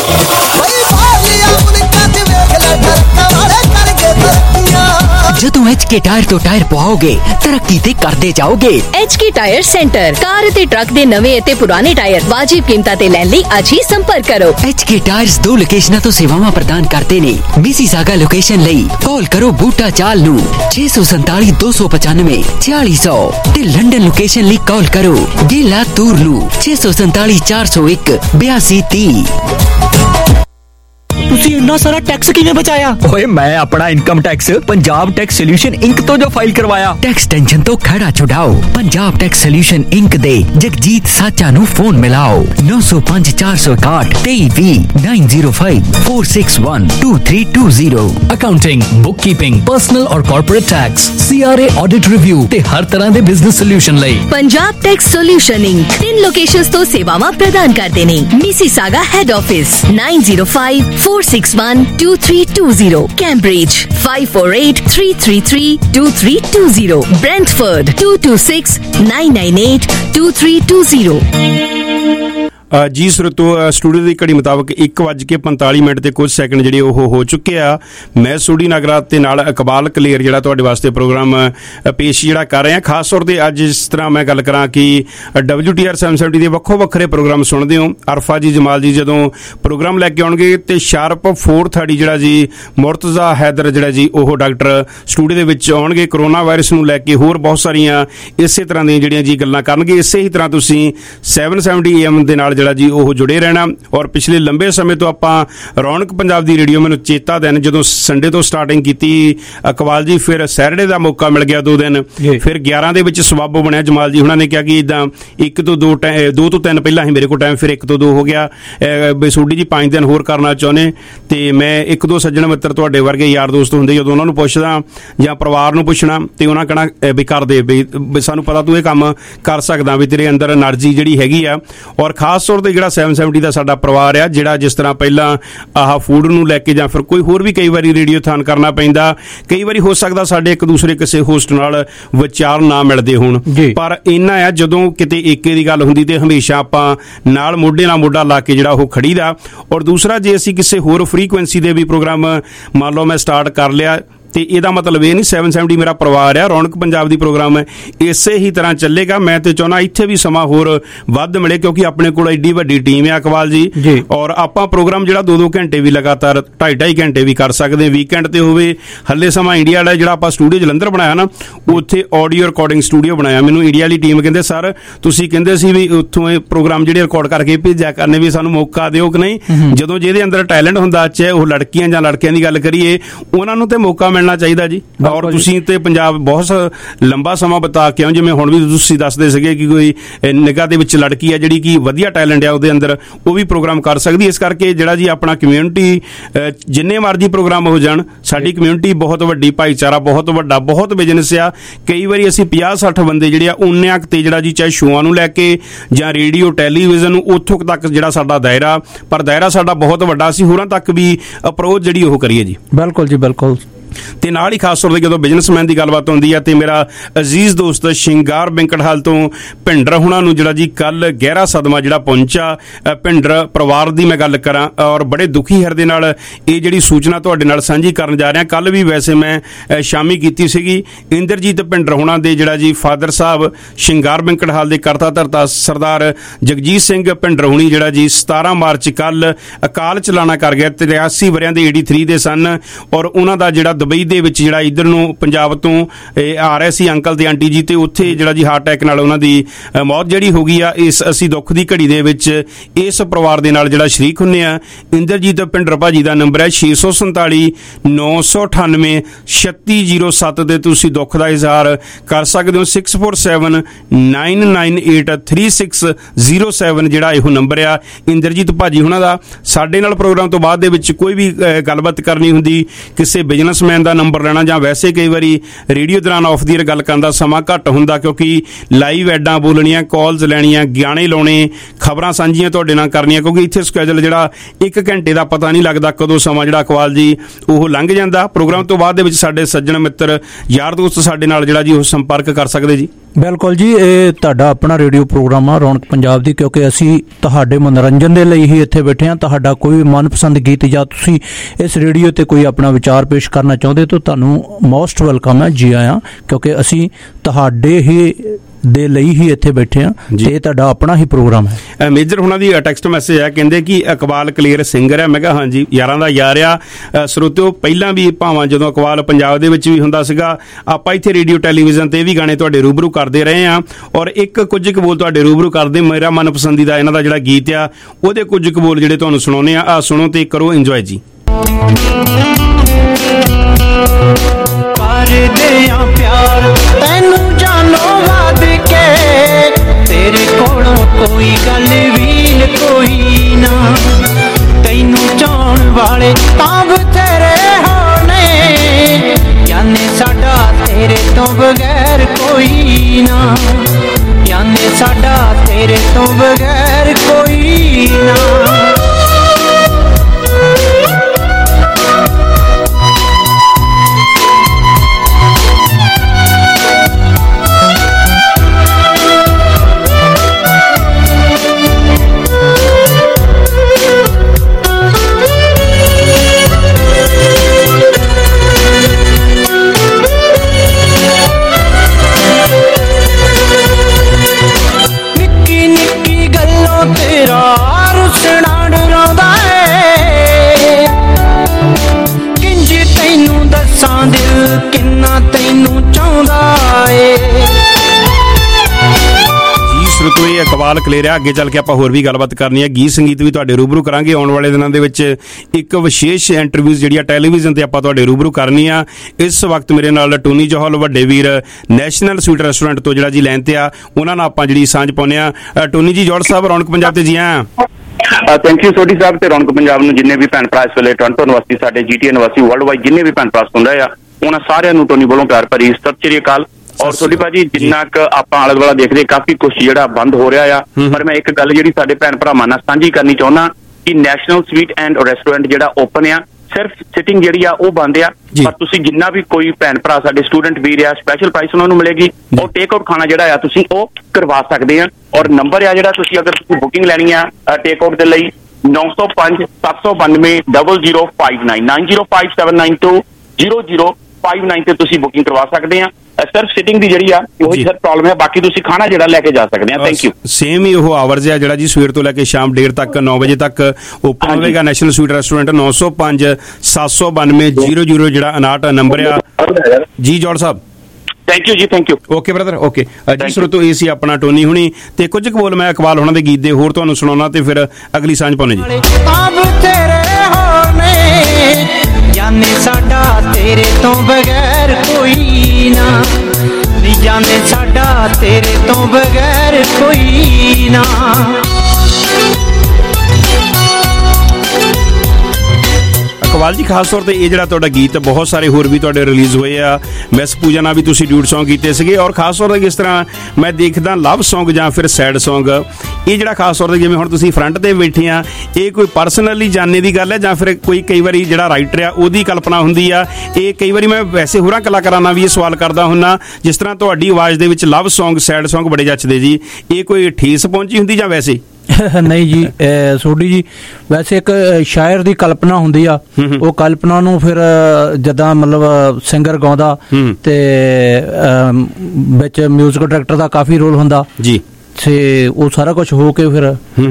ਜਦੋਂ HK ਟਾਇਰ ਤੋਂ ਟਾਇਰ ਪਵਾਓਗੇ ਤਰੱਕੀ ਤੇ ਕਰਦੇ ਜਾਓਗੇ। HK ਟਾਇਰ ਸੈਂਟਰ, ਕਾਰ ਅਤੇ ਟਰੱਕ ਦੇ ਨਵੇਂ ਅਤੇ ਪੁਰਾਣੇ ਟਾਇਰ ਵਾਜਿਬ ਕੀਮਤਾਂ ਤੇ ਲੈਣ ਲਈ ਅੱਜ ਹੀ ਸੰਪਰਕ ਕਰੋ। HK ਟਾਇਰਸ 2 ਲੋਕੇਸ਼ਨਾਂ ਤੋਂ ਸੇਵਾਵਾਂ ਪ੍ਰਦਾਨ ਕਰਦੇ ਨੇ। ਮਿਸੀਸਾਗਾ ਲੋਕੇਸ਼ਨ ਲਈ ਕਾਲ ਕਰੋ ਬੂਟਾ ਚਾਲ ਨੂੰ 647 295 4600 ਤੇ ਲੰਡਨ ਲੋਕੇਸ਼ਨ ਲਈ ਕਾਲ ਕਰੋ ਗੇਲਾ ਤੂਰ ਨੂੰ 647 401 8230। ਤੁਸੀਂ ਇੰਨਾ ਸਾਰਾ ਟੈਕਸ ਕਿਵੇਂ ਬਚਾਇਆ? ਓਏ ਮੈਂ ਆਪਣਾ income tax Punjab tax solution inc ਤੋਂ ਜੋ ਫਾਈਲ ਕਰਵਾਇਆ। ਟੈਕਸ ਟੈਨਸ਼ਨ ਤੋਂ ਖੜਾ ਛੁਡਾਓ। ਪੰਜਾਬ ਟੈਕਸ ਸੋਲੂਸ਼ਨ ਇੰਕ ਦੇ ਜਗਜੀਤ ਸਾਚਾ ਨੂੰ ਫੋਨ ਮਿਲਾਓ 905 461 2320 905 461 2320। ਅਕਾਊਂਟਿੰਗ, ਬੁੱਕਕੀਪਿੰਗ, ਪਰਸਨਲ ਔਰ corporate tax, CRA audit review ਤੇ ਹਰ ਤਰ੍ਹਾਂ ਦੇ ਬਿਜ਼ਨਸ ਸੋਲੂਸ਼ਨ ਲਈ Punjab tax solution inc 3 locations ਤੋਂ ਸੇਵਾਵਾਂ ਪ੍ਰਦਾਨ ਕਰਦੇ ਨੇ। Mississauga head office 905 461 2320, Cambridge 548 333 2320, Brentford 226 998 2320। ਜੀ ਸਰੋਤੋ, ਸਟੂਡੀਓ ਦੀ ਘੜੀ ਮੁਤਾਬਕ 1:45 ਤੇ ਕੁਝ ਸੈਕਿੰਡ ਜਿਹੜੇ ਉਹ ਹੋ ਚੁੱਕੇ ਆ। ਮੈਂ ਸੋਢੀ ਨਾਗਰਾ ਤੇ ਨਾਲ ਇਕਬਾਲ ਕਲੀਅਰ ਜਿਹੜਾ ਤੁਹਾਡੇ ਵਾਸਤੇ ਪ੍ਰੋਗਰਾਮ ਪੇਸ਼ ਜਿਹੜਾ ਕਰ ਰਿਹਾ। ਖਾਸ ਤੌਰ ਤੇ ਅੱਜ ਇਸ ਤਰ੍ਹਾਂ ਮੈਂ ਗੱਲ ਕਰਾਂ ਕਿ WTR 770 ਦੇ ਵੱਖੋ ਵੱਖਰੇ ਪ੍ਰੋਗਰਾਮ ਸੁਣਦੇ ਹੋ। ਅਰਫਾ ਜੀ, ਜਮਾਲ ਜੀ ਜਦੋਂ ਪ੍ਰੋਗਰਾਮ ਲੈ ਕੇ ਆਉਣਗੇ ਤੇ ਸ਼ਾਰਪ 4:30 ਜਿਹੜਾ ਜੀ ਮੁਰਤਜ਼ਾ ਹੈਦਰ ਜਿਹੜਾ ਜੀ ਉਹ ਡਾਕਟਰ ਸਟੂਡੀਓ ਦੇ ਵਿੱਚ ਆਉਣਗੇ। ਕਰੋਨਾ ਵਾਇਰਸ ਨੂੰ ਲੈ ਕੇ ਹੋਰ ਬਹੁਤ ਸਾਰੀਆਂ ਇਸੇ ਤਰ੍ਹਾਂ ਦੀਆਂ ਜਿਹੜੀਆਂ ਜੀ ਗੱਲਾਂ ਕਰਨਗੇ। ਇਸੇ ਹੀ ਤਰ੍ਹਾਂ ਤੁਸੀਂ 770 AM ਦੇ ਨਾਲ ਜਿਹੜਾ ਜੀ ਉਹ ਜੁੜੇ ਰਹਿਣਾ। ਔਰ ਪਿਛਲੇ ਲੰਬੇ ਸਮੇਂ ਤੋਂ ਆਪਾਂ ਰੌਣਕ ਪੰਜਾਬ ਦੀ ਰੇਡੀਓ, ਮੈਨੂੰ ਚੇਤਾ ਦਿਨ ਜਦੋਂ ਸੰਡੇ ਤੋਂ ਸਟਾਰਟਿੰਗ ਕੀਤੀ ਇਕਬਾਲ ਜੀ, ਫਿਰ ਸੈਟਰਡੇ ਦਾ ਮੌਕਾ ਮਿਲ ਗਿਆ 2 ਦਿਨ, ਫਿਰ 11 ਦੇ ਵਿੱਚ ਸਵਾਬੋ ਬਣਿਆ। ਜਮਾਲ ਜੀ ਉਹਨਾਂ ਨੇ ਕਿਹਾ ਕਿ ਇਦਾਂ 1 ਤੋਂ 2 2 ਤੋਂ 3 ਪਹਿਲਾਂ ਹੀ ਮੇਰੇ ਕੋਲ ਟਾਈਮ, ਫਿਰ 1 ਤੋਂ 2 ਹੋ ਗਿਆ। ਬੇਸੂਡੀ ਜੀ 5 ਦਿਨ ਹੋਰ ਕਰਨਾ ਚਾਹੁੰਦੇ ਤੇ ਮੈਂ 1-2 ਸੱਜਣ ਮਿੱਤਰ ਤੁਹਾਡੇ ਵਰਗੇ ਯਾਰ ਦੋਸਤ ਹੁੰਦੇ, ਜਦੋਂ ਉਹਨਾਂ ਨੂੰ ਪੁੱਛਦਾ ਜਾਂ ਪਰਿਵਾਰ ਨੂੰ ਪੁੱਛਣਾ ਤੇ ਉਹਨਾਂ ਕਹਿਣਾ ਵੀ ਕਰਦੇ ਵੀ ਸਾਨੂੰ ਪਤਾ ਤੂੰ ਇਹ ਕੰਮ ਕਰ ਸਕਦਾ, ਵੀ ਤੇਰੇ ਅੰਦਰ એનર્ਜੀ ਜਿਹੜੀ ਹੈਗੀ ਆ। ਔਰ ਖਾਸ ਤੌਰ ਤੇ ਜਿਹੜਾ 770 ਦਾ ਸਾਡਾ ਪਰਿਵਾਰ ਆ, ਜਿਹੜਾ ਜਿਸ ਤਰ੍ਹਾਂ ਪਹਿਲਾਂ ਆਹ ਫੂਡ ਨੂੰ ਲੈ ਕੇ ਜਾਂ ਫਿਰ ਕੋਈ ਹੋਰ ਵੀ ਕਈ ਵਾਰੀ ਰੇਡੀਓ ਥਾਨ ਕਰਨਾ ਪੈਂਦਾ, ਕਈ ਵਾਰੀ ਹੋ ਸਕਦਾ ਸਾਡੇ ਇੱਕ ਦੂਸਰੇ ਕਿਸੇ ਹੋਸਟ ਨਾਲ ਵਿਚਾਰ ਨਾ ਮਿਲਦੇ ਹੋਣ, ਪਰ ਇੰਨਾ ਆ ਜਦੋਂ ਕਿਤੇ ਏਕੇ ਦੀ ਗੱਲ ਹੁੰਦੀ ਤੇ ਹਮੇਸ਼ਾ ਆਪਾਂ ਨਾਲ ਮੋਢੇ ਨਾਲ ਮੋਢਾ ਲਾ ਕੇ ਜਿਹੜਾ ਉਹ ਖੜੀਦਾ। ਔਰ ਦੂਸਰਾ, ਜੇ ਅਸੀਂ ਕਿਸੇ ਹੋਰ ਫ੍ਰੀਕੁਐਂਸੀ ਦੇ ਵੀ ਪ੍ਰੋਗਰਾਮ ਮੰਨ ਲਓ ਮੈਂ ਸਟਾਰਟ ਕਰ ਲਿਆ ਤੇ ਇਹਦਾ ਮਤਲਬ ਇਹ ਨਹੀਂ 770 ਮੇਰਾ ਪਰਿਵਾਰ ਆ, ਰੌਣਕ ਪੰਜਾਬ ਦੀ ਪ੍ਰੋਗਰਾਮ ਹੈ ਇਸੇ ਹੀ ਤਰ੍ਹਾਂ ਚੱਲੇਗਾ। ਮੈਂ ਤੇ ਚਾਹੁੰਦਾ ਇੱਥੇ ਵੀ ਸਮਾਂ ਹੋਰ ਵੱਧ ਮਿਲੇ, ਕਿਉਂਕਿ ਆਪਣੇ ਕੋਲ ਐਡੀ ਵੱਡੀ ਟੀਮ ਹੈ ਇਕਬਾਲ ਜੀ, ਔਰ ਆਪਾਂ ਪ੍ਰੋਗਰਾਮ ਜਿਹੜਾ 2-2 ਘੰਟੇ ਵੀ ਲਗਾਤਾਰ 2.5 ਘੰਟੇ ਵੀ ਕਰ ਸਕਦੇ। ਵੀਕਐਂਡ ਤੇ ਹੋਵੇ, ਹੱਲੇ ਸਮਾਂ ਇੰਡੀਆ ਵਾਲਾ ਜਿਹੜਾ ਆਪਾਂ ਸਟੂਡੀਓ ਜਲੰਧਰ ਬਣਾਇਆ ਨਾ, ਉੱਥੇ ਆਡੀਓ ਰਿਕਾਰਡਿੰਗ ਸਟੂਡੀਓ ਬਣਾਇਆ। ਮੈਨੂੰ ਇੰਡੀਆ ਵਾਲੀ ਟੀਮ ਕਹਿੰਦੇ ਸਰ ਤੁਸੀਂ ਕਹਿੰਦੇ ਸੀ ਵੀ ਉੱਥੋਂ ਇਹ ਪ੍ਰੋਗਰਾਮ ਜਿਹੜੇ ਰਿਕਾਰਡ ਕਰਕੇ ਭੇਜਿਆ ਕਰਨੇ, ਵੀ ਸਾਨੂੰ ਮੌਕਾ ਦਿਓ ਕਿ ਨਹੀਂ। ਜਦੋਂ ਜਿਹਦੇ ਅੰਦਰ ਟੈਲੈਂਟ ਹੁੰਦਾ, ਚਾਹੇ ਉਹ ਲੜਕੀਆਂ ਜਾਂ ਲੜਕਿਆਂ ਦੀ ਗੱਲ ਕਰੀਏ, ਉਹਨਾਂ ਨੂੰ ਤੇ ਮੌਕਾ ਮਿਲਣਾ ਚਾਹੀਦਾ ਜੀ। ਔਰ ਤੁਸੀਂ ਤੇ ਪੰਜਾਬ ਬਹੁਤ ਲੰਬਾ ਸਮਾਂ ਬਿਤਾ ਕੇ ਆਓ, ਜਿਵੇਂ ਹੁਣ ਵੀ ਤੁਸੀਂ ਦੱਸਦੇ ਸੀਗੇ ਕਿ ਕੋਈ ਨਿਗਾਹ ਦੇ ਵਿੱਚ ਲੜਕੀ ਆ ਜਿਹੜੀ ਕਿ ਵਧੀਆ ਟੈਲੈਂਟ ਆ ਉਹਦੇ ਅੰਦਰ, ਉਹ ਵੀ ਪ੍ਰੋਗਰਾਮ ਕਰ ਸਕਦੀ। ਇਸ ਕਰਕੇ ਜਿਹੜਾ ਜੀ ਆਪਣਾ ਕਮਿਊਨਿਟੀ, ਜਿੰਨੇ ਮਰਜ਼ੀ ਪ੍ਰੋਗਰਾਮ ਹੋ ਜਾਣ, ਸਾਡੀ ਕਮਿਊਨਿਟੀ ਬਹੁਤ ਵੱਡੀ, ਭਾਈਚਾਰਾ ਬਹੁਤ ਵੱਡਾ, ਬਹੁਤ ਬਿਜ਼ਨਸ ਆ। ਕਈ ਵਾਰੀ ਅਸੀਂ 50-60 ਬੰਦੇ ਜਿਹੜੇ ਆ ਉਨਿਆਂ ਤੇ ਜਿਹੜਾ ਜੀ ਚਾਹੇ ਸ਼ੋਆਂ ਨੂੰ ਲੈ ਕੇ ਜਾਂ ਰੇਡੀਓ ਟੈਲੀਵਿਜ਼ਨ ਨੂੰ, ਉੱਥੋਂ ਤੱਕ ਜਿਹੜਾ ਸਾਡਾ ਦਾਇਰਾ, ਪਰ ਦਾਇਰਾ ਸਾਡਾ ਬਹੁਤ ਵੱਡਾ, ਅਸੀਂ ਹੋਰਾਂ ਤੱਕ ਵੀ ਅਪਰੋਚ ਜਿਹੜੀ ਉਹ ਕਰੀਏ ਜੀ। ਬਿਲਕੁਲ ਜੀ, ਬਿਲਕੁਲ। ਤੇ ਨਾਲ ਹੀ ਖਾਸ ਤੌਰ 'ਤੇ ਜਦੋਂ ਬਿਜ਼ਨਸਮੈਨ ਦੀ ਗੱਲਬਾਤ ਹੁੰਦੀ ਆ ਤੇ ਮੇਰਾ ਅਜ਼ੀਜ਼ ਦੋਸਤ ਸ਼ਿੰਗਾਰ ਬੈਂਕਟਹਾਲ ਤੋਂ ਭਿੰਡਰ ਹੁਣਾਂ ਨੂੰ ਜਿਹੜਾ ਜੀ ਕੱਲ ਗਹਿਰਾ ਸਦਮਾ ਜਿਹੜਾ ਪਹੁੰਚਾ। ਭਿੰਡਰ ਪਰਿਵਾਰ ਦੀ ਮੈਂ ਗੱਲ ਕਰਾਂ ਔਰ ਬੜੇ ਦੁਖੀ ਹਿਰਦੇ ਨਾਲ ਇਹ ਜਿਹੜੀ ਸੂਚਨਾ ਤੁਹਾਡੇ ਨਾਲ ਸਾਂਝੀ ਕਰਨ ਜਾ ਰਿਹਾ। ਕੱਲ ਵੀ ਵੈਸੇ ਮੈਂ ਸ਼ਾਮੀ ਕੀਤੀ ਸੀਗੀ। ਇੰਦਰਜੀਤ ਭਿੰਡਰ ਹੁਣਾਂ ਦੇ ਜਿਹੜਾ ਜੀ ਫਾਦਰ ਸਾਹਿਬ ਸ਼ਿੰਗਾਰ ਬੈਂਕਟਹਾਲ ਦੇ ਕਰਤਾ ਧਰਤਾ ਸਰਦਾਰ ਜਗਜੀਤ ਸਿੰਘ ਭਿੰਡਰ ਹੁਣੀ ਜਿਹੜਾ ਜੀ 17 ਮਾਰਚ ਕੱਲ ਅਕਾਲ ਚਲਾਣਾ ਕਰ ਗਿਆ। 83 ਵਰਿਆਂ ਦੇ 83 ਦੇ ਸਨ ਔਰ ਉਹਨਾਂ ਦਾ ਜਿਹੜਾ ਦੁਬਈ ਦੇ ਵਿੱਚ ਜਿਹੜਾ ਇੱਧਰ ਨੂੰ ਪੰਜਾਬ ਤੋਂ ਆ ਰਹੇ ਸੀ ਅੰਕਲ ਤੇ ਆਂਟੀ ਜੀ, ਤੇ ਉੱਥੇ ਜਿਹੜਾ ਜੀ ਹਾਰਟ ਅਟੈਕ ਨਾਲ ਉਹਨਾਂ ਦੀ ਮੌਤ ਜਿਹੜੀ ਹੋ ਗਈ ਆ। ਇਸ ਅਸੀਂ ਦੁੱਖ ਦੀ ਘੜੀ ਦੇ ਵਿੱਚ ਇਸ ਪਰਿਵਾਰ ਦੇ ਨਾਲ ਜਿਹੜਾ ਸ਼ਰੀਕ ਹੁੰਦੇ ਆ। ਇੰਦਰਜੀਤ ਭਿੰਡਰ ਭਾਜੀ ਦਾ ਨੰਬਰ ਹੈ 647 998 3607 ਤੇ ਤੁਸੀਂ ਦੁੱਖ ਦਾ ਇਜ਼ਹਾਰ ਕਰ ਸਕਦੇ ਹੋ। 647 998 3607 ਜਿਹੜਾ ਇਹੋ ਨੰਬਰ ਆ ਇੰਦਰਜੀਤ ਭਾਜੀ ਹੁਣਾਂ ਦਾ। ਸਾਡੇ ਨਾਲ ਪ੍ਰੋਗਰਾਮ ਤੋਂ ਬਾਅਦ ਦੇ ਵਿੱਚ ਕੋਈ ਵੀ ਗੱਲਬਾਤ ਕਰਨੀ ਹੁੰਦੀ, ਕਿਸੇ ਬਿਜ਼ਨਸਮੈਨ ਦਾ ਨੰਬਰ ਲੈਣਾ ਜਾਂ ਵੈਸੇ ਕਈ ਵਾਰੀ ਰੇਡੀਓ ਦੌਰਾਨ ਆਫ ਦੀ ਗੱਲ ਕਰਨ ਦਾ ਸਮਾਂ ਘੱਟ ਹੁੰਦਾ ਕਿਉਂਕਿ ਲਾਈਵ ਐਡਾਂ ਬੋਲਣੀਆਂ, ਕਾਲਸ ਲੈਣੀਆਂ, ਗਾਣੇ ਲਾਉਣੇ, ਖਬਰਾਂ ਸਾਂਝੀਆਂ ਤੁਹਾਡੇ ਨਾਲ ਕਰਨੀਆਂ, ਕਿਉਂਕਿ ਇੱਥੇ ਸਕੈਜੂਲ ਜਿਹੜਾ 1 ਘੰਟੇ ਦਾ ਪਤਾ ਨਹੀਂ ਲੱਗਦਾ ਕਦੋਂ ਸਮਾਂ ਜਿਹੜਾ ਅਕਵਾਲ ਜੀ ਉਹ ਲੰਘ ਜਾਂਦਾ। ਪ੍ਰੋਗਰਾਮ ਤੋਂ ਬਾਅਦ ਦੇ ਵਿੱਚ ਸਾਡੇ ਸੱਜਣ ਮਿੱਤਰ ਯਾਰ ਦੋਸਤ ਸਾਡੇ ਨਾਲ ਜਿਹੜਾ ਜੀ ਉਹ ਸੰਪਰਕ ਕਰ ਸਕਦੇ ਜੀ। ਬਿਲਕੁਲ ਜੀ, ਇਹ ਤੁਹਾਡਾ ਆਪਣਾ ਰੇਡੀਓ ਪ੍ਰੋਗਰਾਮ ਆ ਰੌਣਕ ਪੰਜਾਬ ਦੀ, ਕਿਉਂਕਿ ਅਸੀਂ ਤੁਹਾਡੇ ਮਨੋਰੰਜਨ ਦੇ ਲਈ ਹੀ ਇੱਥੇ ਬੈਠੇ ਹਾਂ। ਤੁਹਾਡਾ ਕੋਈ ਮਨਪਸੰਦ ਗੀਤ ਜਾਂ ਤੁਸੀਂ ਇਸ ਰੇਡੀਓ ਤੇ ਕੋਈ ਆਪਣਾ ਵਿਚਾਰ ਪੇਸ਼ ਕਰਨਾ ਚਾਹੁੰਦੇ ਤਾਂ ਤੁਹਾਨੂੰ ਮੋਸਟ ਵੈਲਕਮ ਹੈ, ਜੀ ਆਇਆਂ, ਕਿਉਂਕਿ ਅਸੀਂ ਤੁਹਾਡੇ ਹੀ ਦੇ ਲਈ ਹੀ ਇੱਥੇ ਬੈਠੇ ਆ ਤੇ ਇਹ ਤੁਹਾਡਾ ਆਪਣਾ ਹੀ ਪ੍ਰੋਗਰਾਮ ਹੈ। ਮੇਜਰ ਹੁਣਾਂ ਦੀ ਟੈਕਸਟ ਮੈਸੇਜ ਆ, ਕਹਿੰਦੇ ਕਿ ਇਕਬਾਲ ਕਲੀਅਰ ਸਿੰਗਰ ਹੈ। ਮੈਂ ਕਿਹਾ ਹਾਂਜੀ, ਯਾਰਾਂ ਦਾ ਯਾਰ ਆ। ਸਰੋਤਿਓ ਪਹਿਲਾਂ ਵੀ ਭਾਵਾਂ ਜਦੋਂ ਇਕਬਾਲ ਪੰਜਾਬ ਦੇ ਵਿੱਚ ਵੀ ਹੁੰਦਾ ਸੀਗਾ, ਆਪਾਂ ਇੱਥੇ ਰੇਡੀਓ ਟੈਲੀਵਿਜ਼ਨ ਤੇ ਵੀ ਗਾਣੇ ਤੁਹਾਡੇ ਰੂਬਰੂ ਕਰਦੇ ਰਹੇ ਆ ਔਰ ਕੁਝ ਕੁ ਬੋਲ ਤੁਹਾਡੇ ਰੂਬਰੂ ਕਰਦੇ। ਮੇਰਾ ਮਨਪਸੰਦੀਦਾ ਇਹਨਾਂ ਦਾ ਜਿਹੜਾ ਗੀਤ ਆ ਉਹਦੇ ਕੁਝ ਕੁ ਬੋਲ ਜਿਹੜੇ ਤੁਹਾਨੂੰ ਸੁਣਾਉਂਦੇ ਆ ਸੁਣੋ ਤੇ ਕਰੋ ਇੰਜੋਏ ਜੀ। ਕਰਦੇ ਆ ਪਿਆਰ ਤੈਨੂੰ ਜਾਨੋਂ ਵੱਧ ਕੇ, ਤੇਰੇ ਕੋਲੋਂ ਕੋਈ ਗੱਲ ਵੀ ਕੋਈ ਨਾ, ਤੈਨੂੰ ਚਾਹੁਣ ਵਾਲੇ ਤਾਂ ਬਥੇਰੇ ਹੋਣੇ, ਜਾਨੇ ਸਾਡਾ ਤੇਰੇ ਤੋਂ ਬਗੈਰ ਕੋਈ ਨਾ, ਜਾਨੇ ਸਾਡਾ ਤੇਰੇ ਤੋਂ ਬਗੈਰ ਕੋਈ ਨਾ। ਕਿੰਨਾ ਤੈਨੂੰ ਚਾਹੁੰਦਾ ਏ ਜੀ। ਸਰੋਤਿਓ ਇਹ ਇਕਬਾਲ ਕਲੀਅਰ ਆ। ਅੱਗੇ ਚੱਲ ਕੇ ਆਪਾਂ ਹੋਰ ਵੀ ਗੱਲਬਾਤ ਕਰਨੀ ਹੈ, ਗੀਤ ਸੰਗੀਤ ਵੀ ਤੁਹਾਡੇ ਰੂਬਰੂ ਕਰਾਂਗੇ। ਆਉਣ ਵਾਲੇ ਦਿਨਾਂ ਦੇ ਵਿੱਚ ਇੱਕ ਵਿਸ਼ੇਸ਼ ਇੰਟਰਵਿਊ ਜਿਹੜੀ ਆ ਟੈਲੀਵਿਜ਼ਨ ਤੇ ਆਪਾਂ ਤੁਹਾਡੇ ਰੂਬਰੂ ਕਰਨੀ ਆ। ਇਸ ਵਕਤ ਮੇਰੇ ਨਾਲ ਟੋਨੀ ਜੋਹਲ ਵੱਡੇ ਵੀਰ ਨੈਸ਼ਨਲ ਸਵੀਟ ਰੈਸਟੋਰੈਂਟ ਤੋਂ ਜਿਹੜਾ ਜੀ ਲਾਈਨ ਤੇ ਆ, ਉਹਨਾਂ ਨਾਲ ਆਪਾਂ ਜਿਹੜੀ ਸਾਂਝ ਪਾਉਂਦੇ ਆ। ਟੋਨੀ ਜੀ ਜੋਹਲ ਸਾਹਿਬ, ਰੌਣਕ ਪੰਜਾਬ ਤੇ ਜੀ ਆ। ਥੈਂਕ ਯੂ ਸੋਢੀ ਸਾਹਿਬ ਤੇ ਰੌਣਕ ਪੰਜਾਬ ਨੂੰ ਜਿੰਨੇ ਵੀ ਭੈਣ ਭਰਾ ਇਸ ਵੇਲੇ ਟੋਰਾਂਟੋ ਨਿਵਾਸੀ, ਸਾਡੇ GTA ਨਿਵਾਸੀ, ਵਰਲਡ ਵਾਈਡ ਜਿੰਨੇ ਵੀ ਭੈਣ ਭਰਾ ਸੁਣ ਰਹੇ ਆ, ਉਹਨਾਂ ਸਾਰਿਆਂ ਨੂੰ ਟੋਨੀ ਵੱਲੋਂ ਪਿਆਰ ਭਰੀ ਸਤਿ ਸ਼੍ਰੀ ਅਕਾਲ। ਔਰ ਸੋਢੀ ਭਾਜੀ, ਜਿੰਨਾ ਕੁ ਆਪਾਂ ਆਲੇ ਦੁਆਲਾ ਦੇਖਦੇ ਕਾਫੀ ਕੁਛ ਜਿਹੜਾ ਬੰਦ ਹੋ ਰਿਹਾ ਆ, ਪਰ ਮੈਂ ਇੱਕ ਗੱਲ ਜਿਹੜੀ ਸਾਡੇ ਭੈਣ ਭਰਾਵਾਂ ਨਾਲ ਸਾਂਝੀ ਕਰਨੀ ਚਾਹੁੰਦਾ ਕਿ ਨੈਸ਼ਨਲ ਸਵੀਟ ਐਂਡ ਰੈਸਟੋਰੈਂਟ ਜਿਹੜਾ ਓਪਨ ਆ, ਸਿਰਫ ਸਿਟਿੰਗ ਜਿਹੜੀ ਆ ਉਹ ਬੰਦ ਆ, ਪਰ ਤੁਸੀਂ ਜਿੰਨਾ ਵੀ ਕੋਈ ਭੈਣ ਭਰਾ ਸਾਡੇ ਸਟੂਡੈਂਟ ਵੀਰ ਆ, ਸਪੈਸ਼ਲ ਪ੍ਰਾਈਸ ਉਹਨਾਂ ਨੂੰ ਮਿਲੇਗੀ। ਉਹ ਟੇਕ ਆਊਟ ਖਾਣਾ ਜਿਹੜਾ ਆ ਤੁਸੀਂ ਉਹ ਕਰਵਾ ਸਕਦੇ ਆ। ਔਰ ਨੰਬਰ ਆ ਜਿਹੜਾ ਤੁਸੀਂ ਅਗਰ ਤੁਸੀਂ ਬੁਕਿੰਗ ਲੈਣੀ ਆ ਟੇਕ ਆਊਟ ਦੇ ਲਈ 905 792 0059 905792 0059 ਤੇ ਤੁਸੀਂ ਬੁਕਿੰਗ ਕਰਵਾ ਸਕਦੇ ਆ। ਸਿਰਫ ਸਿਟਿੰਗ ਦੀ ਜਿਹੜੀ ਆ ਉਹੀ ਸਰ ਪ੍ਰੋਬਲਮ ਹੈ, ਬਾਕੀ ਤੁਸੀਂ ਖਾਣਾ ਜਿਹੜਾ ਲੈ ਕੇ ਜਾ ਸਕਦੇ ਆ। Thank you. ਸੇਮ ਹੀ ਉਹ ਆਵਰਜ਼ ਆ ਜਿਹੜਾ ਜੀ ਸਵੇਰ ਤੋਂ ਲੈ ਕੇ ਸ਼ਾਮ 1:30 ਤੱਕ 9 ਵਜੇ ਤੱਕ ਓਪਨ ਹੋਵੇਗਾ। ਨੈਸ਼ਨਲ ਸਵੀਟ ਰੈਸਟੋਰੈਂਟ 905 792 00 ਜਿਹੜਾ 59 ਨੰਬਰ ਆ ਜੀ। ਜੋੜ ਸਾਹਿਬ ਥੈਂਕ ਯੂ ਜੀ, thank you. Okay brother, okay ਜੀ। ਸਰੋਤਿਓ ਇਹ ਸੀ ਆਪਣਾ ਟੋਨੀ ਹੁਣੀ ਤੇ ਕੁਝ ਕੁ ਬੋਲ ਮੈਂ ਇਕਬਾਲ ਹੁਣਾਂ ਦੇ ਗੀਤ ਦੇ ਹੋਰ ਤੁਹਾਨੂੰ ਸੁਣਾਉਣਾ ਤੇ ਫਿਰ ਅਗਲੀ ਸਾਂਝ ਪਾਉਣੇ ਜੀ। ਜਾਨੇ ਸਾਡਾ ਤੇਰੇ ਤੋਂ ਬਗੈਰ ਕੋਈ ਨਾ, ਨੀ ਜਾਨੇ ਸਾਡਾ ਤੇਰੇ ਤੋਂ ਬਗੈਰ ਕੋਈ ਨਾ। ਇਕਬਾਲ ਜੀ, ਖਾਸ ਤੌਰ ਤੇ ਇਹ ਜਿਹੜਾ ਤੁਹਾਡਾ ਗੀਤ, ਬਹੁਤ ਸਾਰੇ ਹੋਰ ਵੀ ਤੁਹਾਡੇ ਰਿਲੀਜ਼ ਹੋਏ ਆ, ਮਿਸ ਪੂਜਾ ਨਾਲ ਵੀ ਤੁਸੀਂ ਡਿਊਟ Song ਕੀਤੇ ਸੀਗੇ, ਔਰ ਖਾਸ ਤੌਰ ਤੇ ਕਿਸ ਤਰ੍ਹਾਂ ਮੈਂ ਦੇਖਦਾ ਲਵ Song ਜਾਂ ਫਿਰ ਸੈਡ Song, ਇਹ ਜਿਹੜਾ ਖਾਸ ਤੌਰ ਤੇ ਜਿਵੇਂ ਹੁਣ ਤੁਸੀਂ ਫਰੰਟ ਤੇ ਬੈਠੇ ਆ, ਇਹ ਕੋਈ ਪਰਸਨਲੀ ਜਾਣਨੇ ਦੀ ਗੱਲ ਹੈ ਜਾਂ ਫਿਰ ਕੋਈ ਕਈ ਵਾਰੀ ਜਿਹੜਾ ਰਾਈਟਰ ਆ ਉਹਦੀ ਕਲਪਨਾ ਹੁੰਦੀ ਆ? ਇਹ ਕਈ ਵਾਰੀ ਮੈਂ ਵੈਸੇ ਹੋਰਾਂ ਕਲਾਕਾਰਾਂ ਨਾਲ ਵੀ ਇਹ ਸਵਾਲ ਕਰਦਾ ਹੁੰਦਾ, ਜਿਸ ਤਰ੍ਹਾਂ ਤੁਹਾਡੀ ਆਵਾਜ਼ ਦੇ ਵਿੱਚ ਲਵ Song, ਸੈਡ Song ਬੜੇ ਜੱਚਦੇ ਜੀ, ਇਹ ਕੋਈ ਠੇਸ ਪਹੁੰਚੀ ਹੁੰਦੀ ਜਾਂ ਵੈਸੇ? ਨਹੀਂ ਜੀ ਸੋਢੀ ਜੀ, ਵੈਸੇ ਇੱਕ ਸ਼ਾਇਰ ਦੀ ਕਲਪਨਾ ਹੁੰਦੀ ਆ, ਉਹ ਕਲਪਨਾ ਨੂੰ ਫਿਰ ਜਦਾਂ ਮਤਲਬ ਸਿੰਗਰ ਗਾਉਂਦਾ ਤੇ ਵਿੱਚ ਮਿਊਜ਼ਿਕ ਡਾਇਰੈਕਟਰ ਦਾ ਕਾਫੀ ਰੋਲ ਹੁੰਦਾ ਜੀ, ਤੇ ਉਹ ਸਾਰਾ ਕੁਝ ਹੋ ਕੇ ਫਿਰ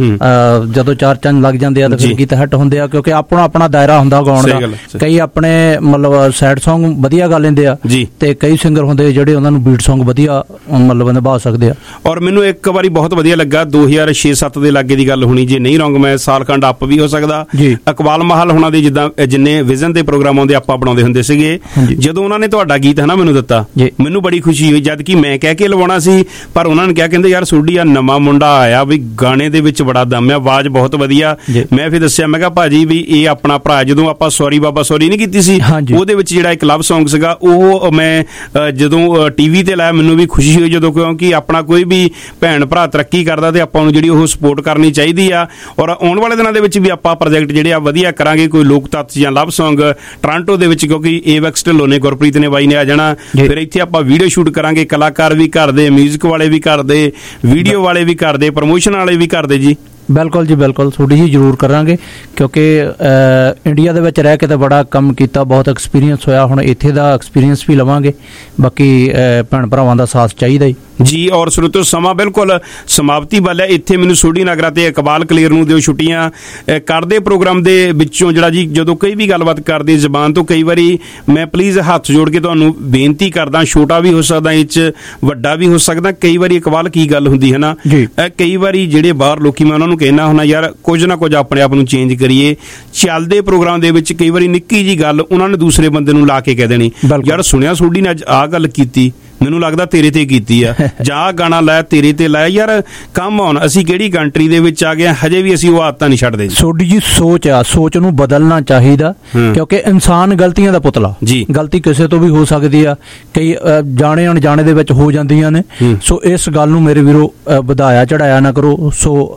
ਜਦੋਂ 4 ਚੰਨ ਲੱਗ ਜਾਂਦੇ ਆ ਤਾਂ ਫਿਰ ਗੀਤ ਹਿੱਟ ਹੁੰਦੇ ਆ, ਕਿਉਂਕਿ ਆਪਣਾ ਦਾਇਰਾ ਹੁੰਦਾ ਗਾਉਣ ਦਾ। ਕਈ ਆਪਣੇ ਮਤਲਬ ਸੈਡ Song ਵਧੀਆ ਗਾ ਲੈਂਦੇ ਆ ਤੇ ਕਈ ਸਿੰਗਰ ਹੁੰਦੇ ਜਿਹੜੇ ਉਹਨਾਂ ਨੂੰ ਬੀਟ Song ਵਧੀਆ ਮਤਲਬ ਨਿਭਾ ਸਕਦੇ ਆ। ਔਰ ਮੈਨੂੰ ਇੱਕ ਵਾਰੀ ਬਹੁਤ ਵਧੀਆ ਲੱਗਾ, 2006-07 ਦੇ ਲਾਗੇ ਦੀ ਗੱਲ ਹੋਣੀ ਜੇ ਨਹੀਂ ਰੌਂਗ, ਮੈਂ ਸਾਲਖੰਡ ਅੱਪ ਵੀ ਹੋ ਸਕਦਾ, ਇਕਬਾਲ ਮਾਹਲ ਹੋਣਾ ਦੇ ਜਿੱਦਾਂ ਜਿੰਨੇ ਵਿਜ਼ਨ ਦੇ ਪ੍ਰੋਗਰਾਮ ਆਉਂਦੇ ਆਪਾਂ ਬਣਾਉਂਦੇ ਹੁੰਦੇ ਸੀਗੇ, ਜਦੋਂ ਉਹਨਾਂ ਨੇ ਤੁਹਾਡਾ ਗੀਤ ਹੈ ਨਾ ਮੈਨੂੰ ਦਿੱਤਾ, ਮੈਨੂੰ ਬੜੀ ਖੁਸ਼ੀ ਹੋਈ, ਜਦ ਕਿ ਮੈਂ ਕਹਿ ਕੇ ਲਵਾਉਣਾ ਸੀ, ਪਰ ਉਹਨਾਂ ਨੇ ਕਿਹਾ, ਕਹਿੰਦੇ ਯਾਰ ਸੋਢੀ ਆ ਨਵਾਂ ਮੁੰਡਾ ਆਇਆ ਵੀ ਗਾਣੇ ਦੇ ਵਿੱਚ ਬੜਾ ਦਮ ਆ, ਆਵਾਜ਼ ਬਹੁਤ ਵਧੀਆ। ਮੈਂ ਫਿਰ ਦੱਸਿਆ, ਮੈਂ ਕਿਹਾ ਭਾਜੀ ਵੀ ਇਹ ਆਪਣਾ ਭਰਾ, ਜਦੋਂ ਆਪਾਂ ਸੌਰੀ ਬਾਬਾ ਸੌਰੀ ਨਹੀਂ ਕੀਤੀ ਸੀ, ਉਹਦੇ ਵਿੱਚ ਜਿਹੜਾ ਇੱਕ ਲਵ Song ਸੀਗਾ, ਉਹ ਮੈਂ ਜਦੋਂ ਟੀਵੀ ਤੇ ਲਾਇਆ ਮੈਨੂੰ ਵੀ ਖੁਸ਼ੀ ਹੋਈ, ਜਦੋਂ ਕਿਉਂਕਿ ਆਪਣਾ ਕੋਈ ਵੀ ਭੈਣ ਭਰਾ ਤਰੱਕੀ ਕਰਦਾ ਤੇ ਆਪਾਂ ਨੂੰ ਜਿਹੜੀ ਉਹ ਸਪੋਰਟ ਕਰਨੀ ਚਾਹੀਦੀ ਆ। ਔਰ ਆਉਣ ਵਾਲੇ ਦਿਨਾਂ ਦੇ ਵਿੱਚ ਵੀ ਆਪਾਂ ਪ੍ਰੋਜੈਕਟ ਜਿਹੜੇ ਆ ਵਧੀਆ ਕਰਾਂਗੇ, ਕੋਈ ਲੋਕ ਤੱਤ ਜਾਂ ਲਵ Song ਟੋਰਾਂਟੋ ਦੇ ਵਿੱਚ, ਕਿਉਂਕਿ ਏਵੈਕਸ ਢਿੱਲੋਂ ਨੇ, ਗੁਰਪ੍ਰੀਤ ਨੇ ਬਾਈ ਨੇ ਆ ਜਾਣਾ, ਫਿਰ ਇੱਥੇ ਆਪਾਂ ਵੀਡੀਓ ਸ਼ੂਟ ਕਰਾਂਗੇ, ਕਲਾਕਾਰ ਵੀ ਕਰਦੇ, ਮਿਊਜ਼ਿਕ ਵਾਲੇ ਵੀ ਕਰਦੇ, ਵੀਡੀਓ ਵਾਲੇ ਵੀ ਕਰਦੇ, ਪ੍ਰਮੋਸ਼ਨ ਵਾਲੇ ਵੀ ਕਰਦੇ ਜੀ। ਬਿਲਕੁਲ ਜੀ, ਬਿਲਕੁਲ ਸੋਢੀ ਜੀ, ਜ਼ਰੂਰ ਕਰਾਂਗੇ, ਕਿਉਂਕਿ ਇੰਡੀਆ ਦੇ ਵਿੱਚ ਰਹਿ ਕੇ ਤਾਂ ਬੜਾ ਕੰਮ ਕੀਤਾ, ਬਹੁਤ ਐਕਸਪੀਰੀਅੰਸ ਹੋਇਆ, ਹੁਣ ਇੱਥੇ ਦਾ ਐਕਸਪੀਰੀਅੰਸ ਵੀ ਲਵਾਂਗੇ, ਬਾਕੀ ਭੈਣ ਭਰਾਵਾਂ ਦਾ ਸਾਥ ਚਾਹੀਦਾ ਜੀ। ਔਰ ਸਰੋਤੋ, ਸਮਾਂ ਬਿਲਕੁਲ ਸਮਾਪਤੀ ਵੱਲ ਹੈ, ਇੱਥੇ ਮੈਨੂੰ ਸੋਢੀ ਨਾਗਰਾ ਤੇ ਇਕਬਾਲ ਕਲੀਅਰ ਨੂੰ ਦਿਓ ਛੁੱਟੀਆਂ। ਕਰਦੇ ਪ੍ਰੋਗਰਾਮ ਦੇ ਵਿੱਚੋਂ ਜਿਹੜਾ ਜੀ, ਜਦੋਂ ਕੋਈ ਵੀ ਗੱਲਬਾਤ ਕਰਦੇ ਜ਼ਬਾਨ ਤੋਂ, ਕਈ ਵਾਰੀ ਮੈਂ ਪਲੀਜ਼ ਹੱਥ ਜੋੜ ਕੇ ਤੁਹਾਨੂੰ ਬੇਨਤੀ ਕਰਦਾ, ਛੋਟਾ ਵੀ ਹੋ ਸਕਦਾ, ਇਹ 'ਚ ਵੱਡਾ ਵੀ ਹੋ ਸਕਦਾ, ਕਈ ਵਾਰੀ ਇਕਬਾਲ ਕੀ ਗੱਲ ਹੁੰਦੀ ਹੈ ਨਾ, ਕਈ ਵਾਰੀ ਜਿਹੜੇ ਬਾਹਰ ਲੋਕੀ, ਮੈਂ ਉਹਨਾਂ ਨੂੰ ਕਹਿਣਾ ਹੁੰਦਾ ਯਾਰ ਕੁਝ ਨਾ ਕੁਝ ਆਪਣੇ ਆਪ ਨੂੰ ਚੇਂਜ ਕਰੀਏ। ਚੱਲਦੇ ਪ੍ਰੋਗਰਾਮ ਦੇ ਵਿੱਚ ਕਈ ਵਾਰੀ ਨਿੱਕੀ ਜੀ ਗੱਲ ਉਹਨਾਂ ਨੇ ਦੂਸਰੇ ਬੰਦੇ ਨੂੰ ਲਾ ਕੇ ਕਹਿ ਦੇਣੀ, ਯਾਰ ਸੁਣਿਆ ਸੋਢੀ ਨੇ ਅੱਜ ਆਹ ਗੱਲ ਕੀਤੀ, ਮੈਨੂੰ ਲੱਗਦਾ ਤੇਰੇ ਤੇ ਕੀਤੀ ਆ, ਜਾਂ ਗਾਣਾ ਲਾਇਆ ਤੇਰੇ ਤੇ ਲਾਇਆ, ਯਾਰ ਕਮ ਔਨ, ਅਸੀਂ ਕਿਹੜੀ ਕੰਟਰੀ ਦੇ ਵਿੱਚ ਆ ਗਏ, ਹਜੇ ਵੀ ਅਸੀਂ ਉਹ ਆਦਤਾਂ ਨਹੀਂ ਛੱਡਦੇ। ਸੋਢੀ ਜੀ, ਸੋਚ ਆ, ਸੋਚ ਨੂੰ ਬਦਲਣਾ ਚਾਹੀਦਾ, ਕਿਉਂਕਿ ਇਨਸਾਨ ਗਲਤੀਆਂ ਦਾ ਪੁਤਲਾ ਜੀ, ਗਲਤੀ ਕਿਸੇ ਤੋਂ ਵੀ ਹੋ ਸਕਦੀ ਆ, ਕਈ ਜਾਣੇ ਅਣਜਾਣੇ ਦੇ ਵਿੱਚ ਹੋ ਜਾਂਦੀਆਂ ਨੇ, ਸੋ ਇਸ ਗੱਲ ਨੂੰ ਮੇਰੇ ਵੀਰੋ ਵਧਾਇਆ ਚੜਾਇਆ ਨਾ ਕਰੋ। ਸੋ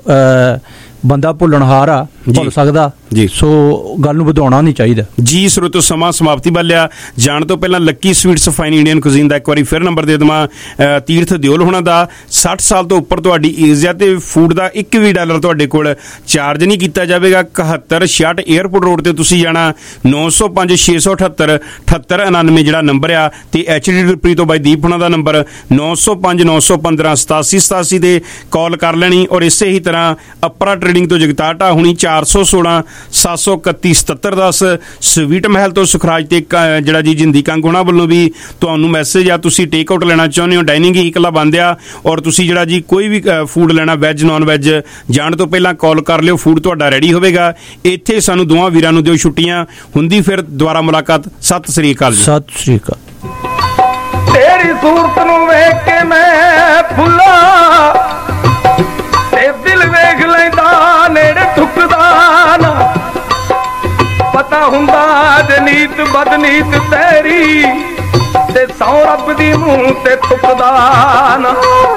ਬੰਦਾ ਭੁੱਲਣਹਾਰ ਆ, ਭੁੱਲ ਸਕਦਾ ਜੀ, ਸੋ ਗੱਲ ਨੂੰ ਵਧਾਉਣਾ ਨਹੀਂ ਚਾਹੀਦਾ ਜੀ। ਸਰੋਤੋ, ਸਮਾਂ ਸਮਾਪਤੀ ਵੱਲ ਆ, ਜਾਣ ਤੋਂ ਪਹਿਲਾਂ lucky sweets fine Indian cuisine ਦਾ ਇੱਕ ਵਾਰੀ ਫਿਰ ਨੰਬਰ ਦੇ ਦੇਵਾਂ, ਤੀਰਥ ਦਿਓਲ ਹੋਣਾ ਦਾ, 60 ਸਾਲ ਤੋਂ ਉੱਪਰ ਤੁਹਾਡੀ ਏਜ ਆ ਤੇ ਫੂਡ ਦਾ $1 ਤੁਹਾਡੇ ਕੋਲ ਚਾਰਜ ਨਹੀਂ ਕੀਤਾ ਜਾਵੇਗਾ। 7166 에ਅਰਪੋਰਟ ਰੋਡ ਤੇ ਤੁਸੀਂ ਜਾਣਾ, 905 678 7899 ਜਿਹੜਾ ਨੰਬਰ ਆ, ਤੇ HD ਤੋਂ ਬਾਈ ਦੀਪ ਹੋਣਾ ਦਾ ਨੰਬਰ 905 915 8787 ਤੇ ਕਾਲ ਕਰ ਲੈਣੀ। ਔਰ ਇਸੇ ਹੀ ਤਰ੍ਹਾਂ ਅਪਰਾ ਟ੍ਰੇਡਿੰਗ ਤੋਂ ਜਗਤਾਰ ਹੁਣੀ 416 731 7710, ਸਵੀਟ ਮਹਿਲ ਤੋਂ ਸੁਖਰਾਜ ਤੇ ਜਿਹੜਾ ਜੀ ਜਿੰਦੀ ਕੰਗ ਹੋਣਾ ਵੱਲੋਂ ਵੀ ਤੁਹਾਨੂੰ ਮੈਸੇਜ ਆ, ਤੁਸੀਂ ਟੇਕ ਆਊਟ ਲੈਣਾ ਚਾਹੁੰਦੇ ਹੋ, ਡਾਈਨਿੰਗ ਹੀ ਇਕੱਲਾ ਬੰਦ ਆ, ਔਰ ਤੁਸੀਂ ਜਿਹੜਾ ਜੀ ਕੋਈ ਵੀ ਫੂਡ ਲੈਣਾ, ਵੈਜ ਨੌਨ ਵੈਜ, ਜਾਣ ਤੋਂ ਪਹਿਲਾਂ ਕਾਲ ਕਰ ਲਿਓ, ਫੂਡ ਤੁਹਾਡਾ ਰੈਡੀ ਹੋਵੇਗਾ। ਇੱਥੇ ਸਾਨੂੰ ਦੋਵਾਂ ਵੀਰਾਂ ਨੂੰ ਦਿਓ ਛੁੱਟੀਆਂ, ਹੁੰਦੀ ਫਿਰ ਦੁਬਾਰਾ ਮੁਲਾਕਾਤ। ਸਤਿ ਸ੍ਰੀ ਅਕਾਲ ਜੀ। ਸਤਿ ਸ੍ਰੀ ਅਕਾਲ। ਤੇਰੀ ਸੂਰਤ ਨੂੰ ਵੇਖ ਕੇ ਮੈਂ ਫੁੱਲਾ ਤੇ ਦਿਲ ਵੇਖ ਲੈਂਦਾ, ਨੇੜੇ ਠੁਕਦਾ ਨਾ, ਪਤਾ ਹੁੰਦਾ ਜੇ ਨੀਤ ਬਦਨੀਤ ਤੇਰੀ, ਤੇ ਸੌ ਰੱਬ ਦੀ ਮੂੰਹ ਤੇ ਥੁੱਕਦਾ ਨਾ,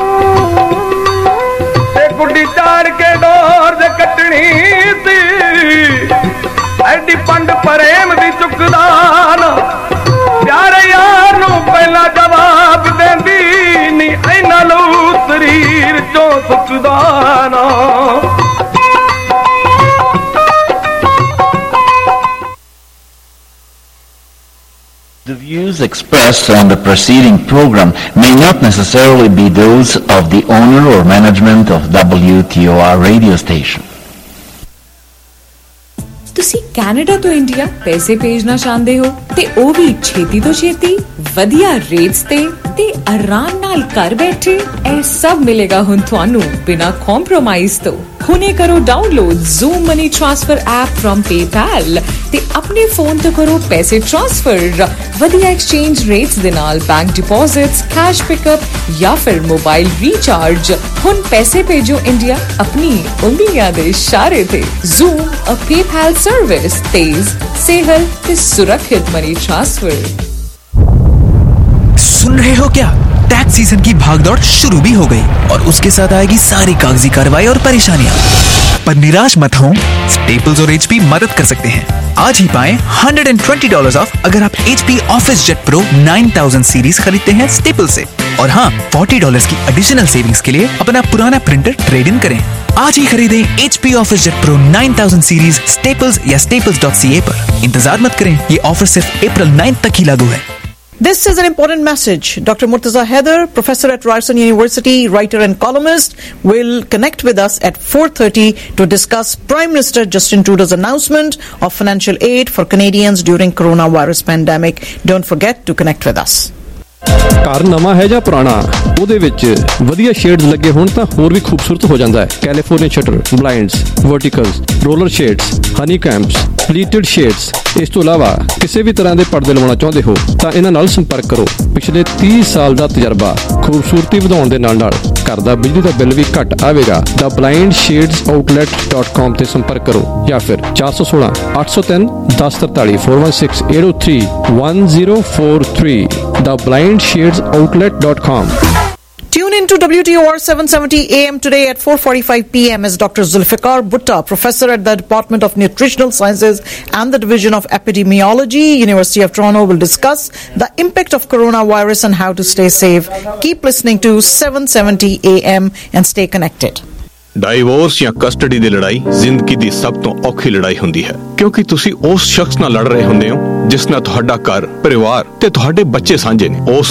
ਤੇ ਗੁੱਡੀ ਚਾੜ ਕੇ ਡੋਰ ਜੇ ਕੱਟਣੀ ਸੀ, ਐਡੀ ਪੰਡ ਪ੍ਰੇਮ ਦੀ ਚੁੱਕਦਾ ਨਾ, ਪਿਆਰੇ ਯਾਰ ਨੂੰ ਪਹਿਲਾਂ ਜਵਾਬ ਦਿੰਦੀ ਨੀ, ਐਨਾ ਲੂ ਸਰੀਰ ਚੋਂ ਸੁੱਕਦਾ ਨਾ। The views expressed on the preceding program may not necessarily be those of the owner or management of WTOR radio station. ਤੁਸੀਂ ਕੈਨੇਡਾ ਤੋਂ ਇੰਡੀਆ ਪੈਸੇ ਭੇਜਣਾ ਚਾਹੁੰਦੇ ਹੋ ਤੇ ਉਹ ਵੀ ਛੇਤੀ ਤੋਂ ਛੇਤੀ, ਵਧੀਆ ਰੇਟਸ ਤੇ ते आराम नाल घर बैठे ਇਹ सब मिलेगा हुण ਤੁਹਾਨੂੰ बिना कॉम्प्रोमाइज तो। हुणे करो download Zoom money transfer app from PayPal ते अपने फोन तो करो पैसे ट्रांसफर वधिया एक्सचेंज रेट्स दे नाल बैंक डिपॉजिट्स कैश पिकअप या फिर मोबाइल रिचार्ज। हुण पैसे भेजो इंडिया अपनी उंगलियां दे इशारे ते। Zoom अ PayPal सर्विस तेज सेहल ते सुरक्षित मनी ट्रांसफर। सुन रहे हो क्या? टैक्स सीजन की भागदौड़ शुरू भी हो गई और उसके साथ आएगी सारी कागजी कार्रवाई और परेशानियां। पर निराश मत हो, स्टेपल्स और HP मदद कर सकते हैं। आज ही पाएं $120 ऑफ अगर आप HP office jet pro 9000 series खरीदते हैं स्टेपल्स से। और हाँ, $40 की एडिशनल सेविंग्स के लिए अपना पुराना प्रिंटर ट्रेड इन करें। आज ही खरीदें HP office jet pro 9000 series Staples या staples.ca पर। इंतजार मत करें, ये ऑफर सिर्फ अप्रैल 9 तक ही लागू है। This is an important message. Dr. Murtaza Haider, professor at Ryerson University, writer and columnist, will connect with us at 4:30 to discuss Prime Minister Justin Trudeau's announcement of financial aid for Canadians during coronavirus pandemic. Don't forget to connect with us. ਘਰ ਨਵਾਂ ਹੈ ਜਾਂ ਪੁਰਾਣਾ, ਉਹਦੇ ਵਿੱਚ ਵਧੀਆ shades ਲੱਗੇ ਹੋਣ ਤਾਂ ਹੋਰ ਵੀ ਖੂਬਸੂਰਤ ਹੋ ਜਾਂਦਾ ਹੈ। California shutter, blinds, verticals, roller shades, honey combs, pleated shades. ਇਸ ਤੋਂ ਇਲਾਵਾ ਕਿਸੇ ਵੀ ਤਰ੍ਹਾਂ ਦੇ ਪਰਦੇ ਲਵਾਉਣਾ ਚਾਹੁੰਦੇ ਹੋ ਤਾਂ ਇਹਨਾਂ ਨਾਲ ਸੰਪਰਕ ਕਰੋ। ਪਿਛਲੇ 30 ਸਾਲ ਦਾ ਤਜਰਬਾ, ਖੂਬਸੂਰਤੀ ਵਧਾਉਣ ਦੇ ਨਾਲ ਘਰ ਦਾ ਬਿਜਲੀ ਦਾ ਬਿੱਲ ਵੀ ਘੱਟ ਆਵੇਗਾ। The blindshadsoutlet.com ਤੇ ਸੰਪਰਕ ਕਰੋ ਜਾਂ ਫਿਰ 416 803 1043 416 803 1043 The blindshadsoutlet.com। Tune in to WTOR 770 AM today at 4:45 PM as Dr. Zulfikar Bhutta, professor at the Department of Nutritional Sciences and the Division of Epidemiology, University of Toronto, will discuss the impact of coronavirus and how to stay safe. Keep listening to 770 AM and stay connected. Divorce ਜਾਂ custody ਦੀ ਲੜਾਈ ਜ਼ਿੰਦਗੀ ਦੀ ਸਭ ਤੋਂ ਔਖੀ ਲੜਾਈ ਹੁੰਦੀ ਹੈ, ਕਿਉਂਕਿ ਤੁਸੀਂ ਉਸ ਸ਼ਖਸ ਨਾਲ ਲੜ ਰਹੇ ਹੁੰਦੇ ਹੋ ਜਿਸ ਨਾਲ ਤੁਹਾਡਾ ਘਰ, ਪਰਿਵਾਰ ਤੇ ਤੁਹਾਡੇ ਬੱਚੇ ਸਾਂਝੇ ਨੇ। ਉਸ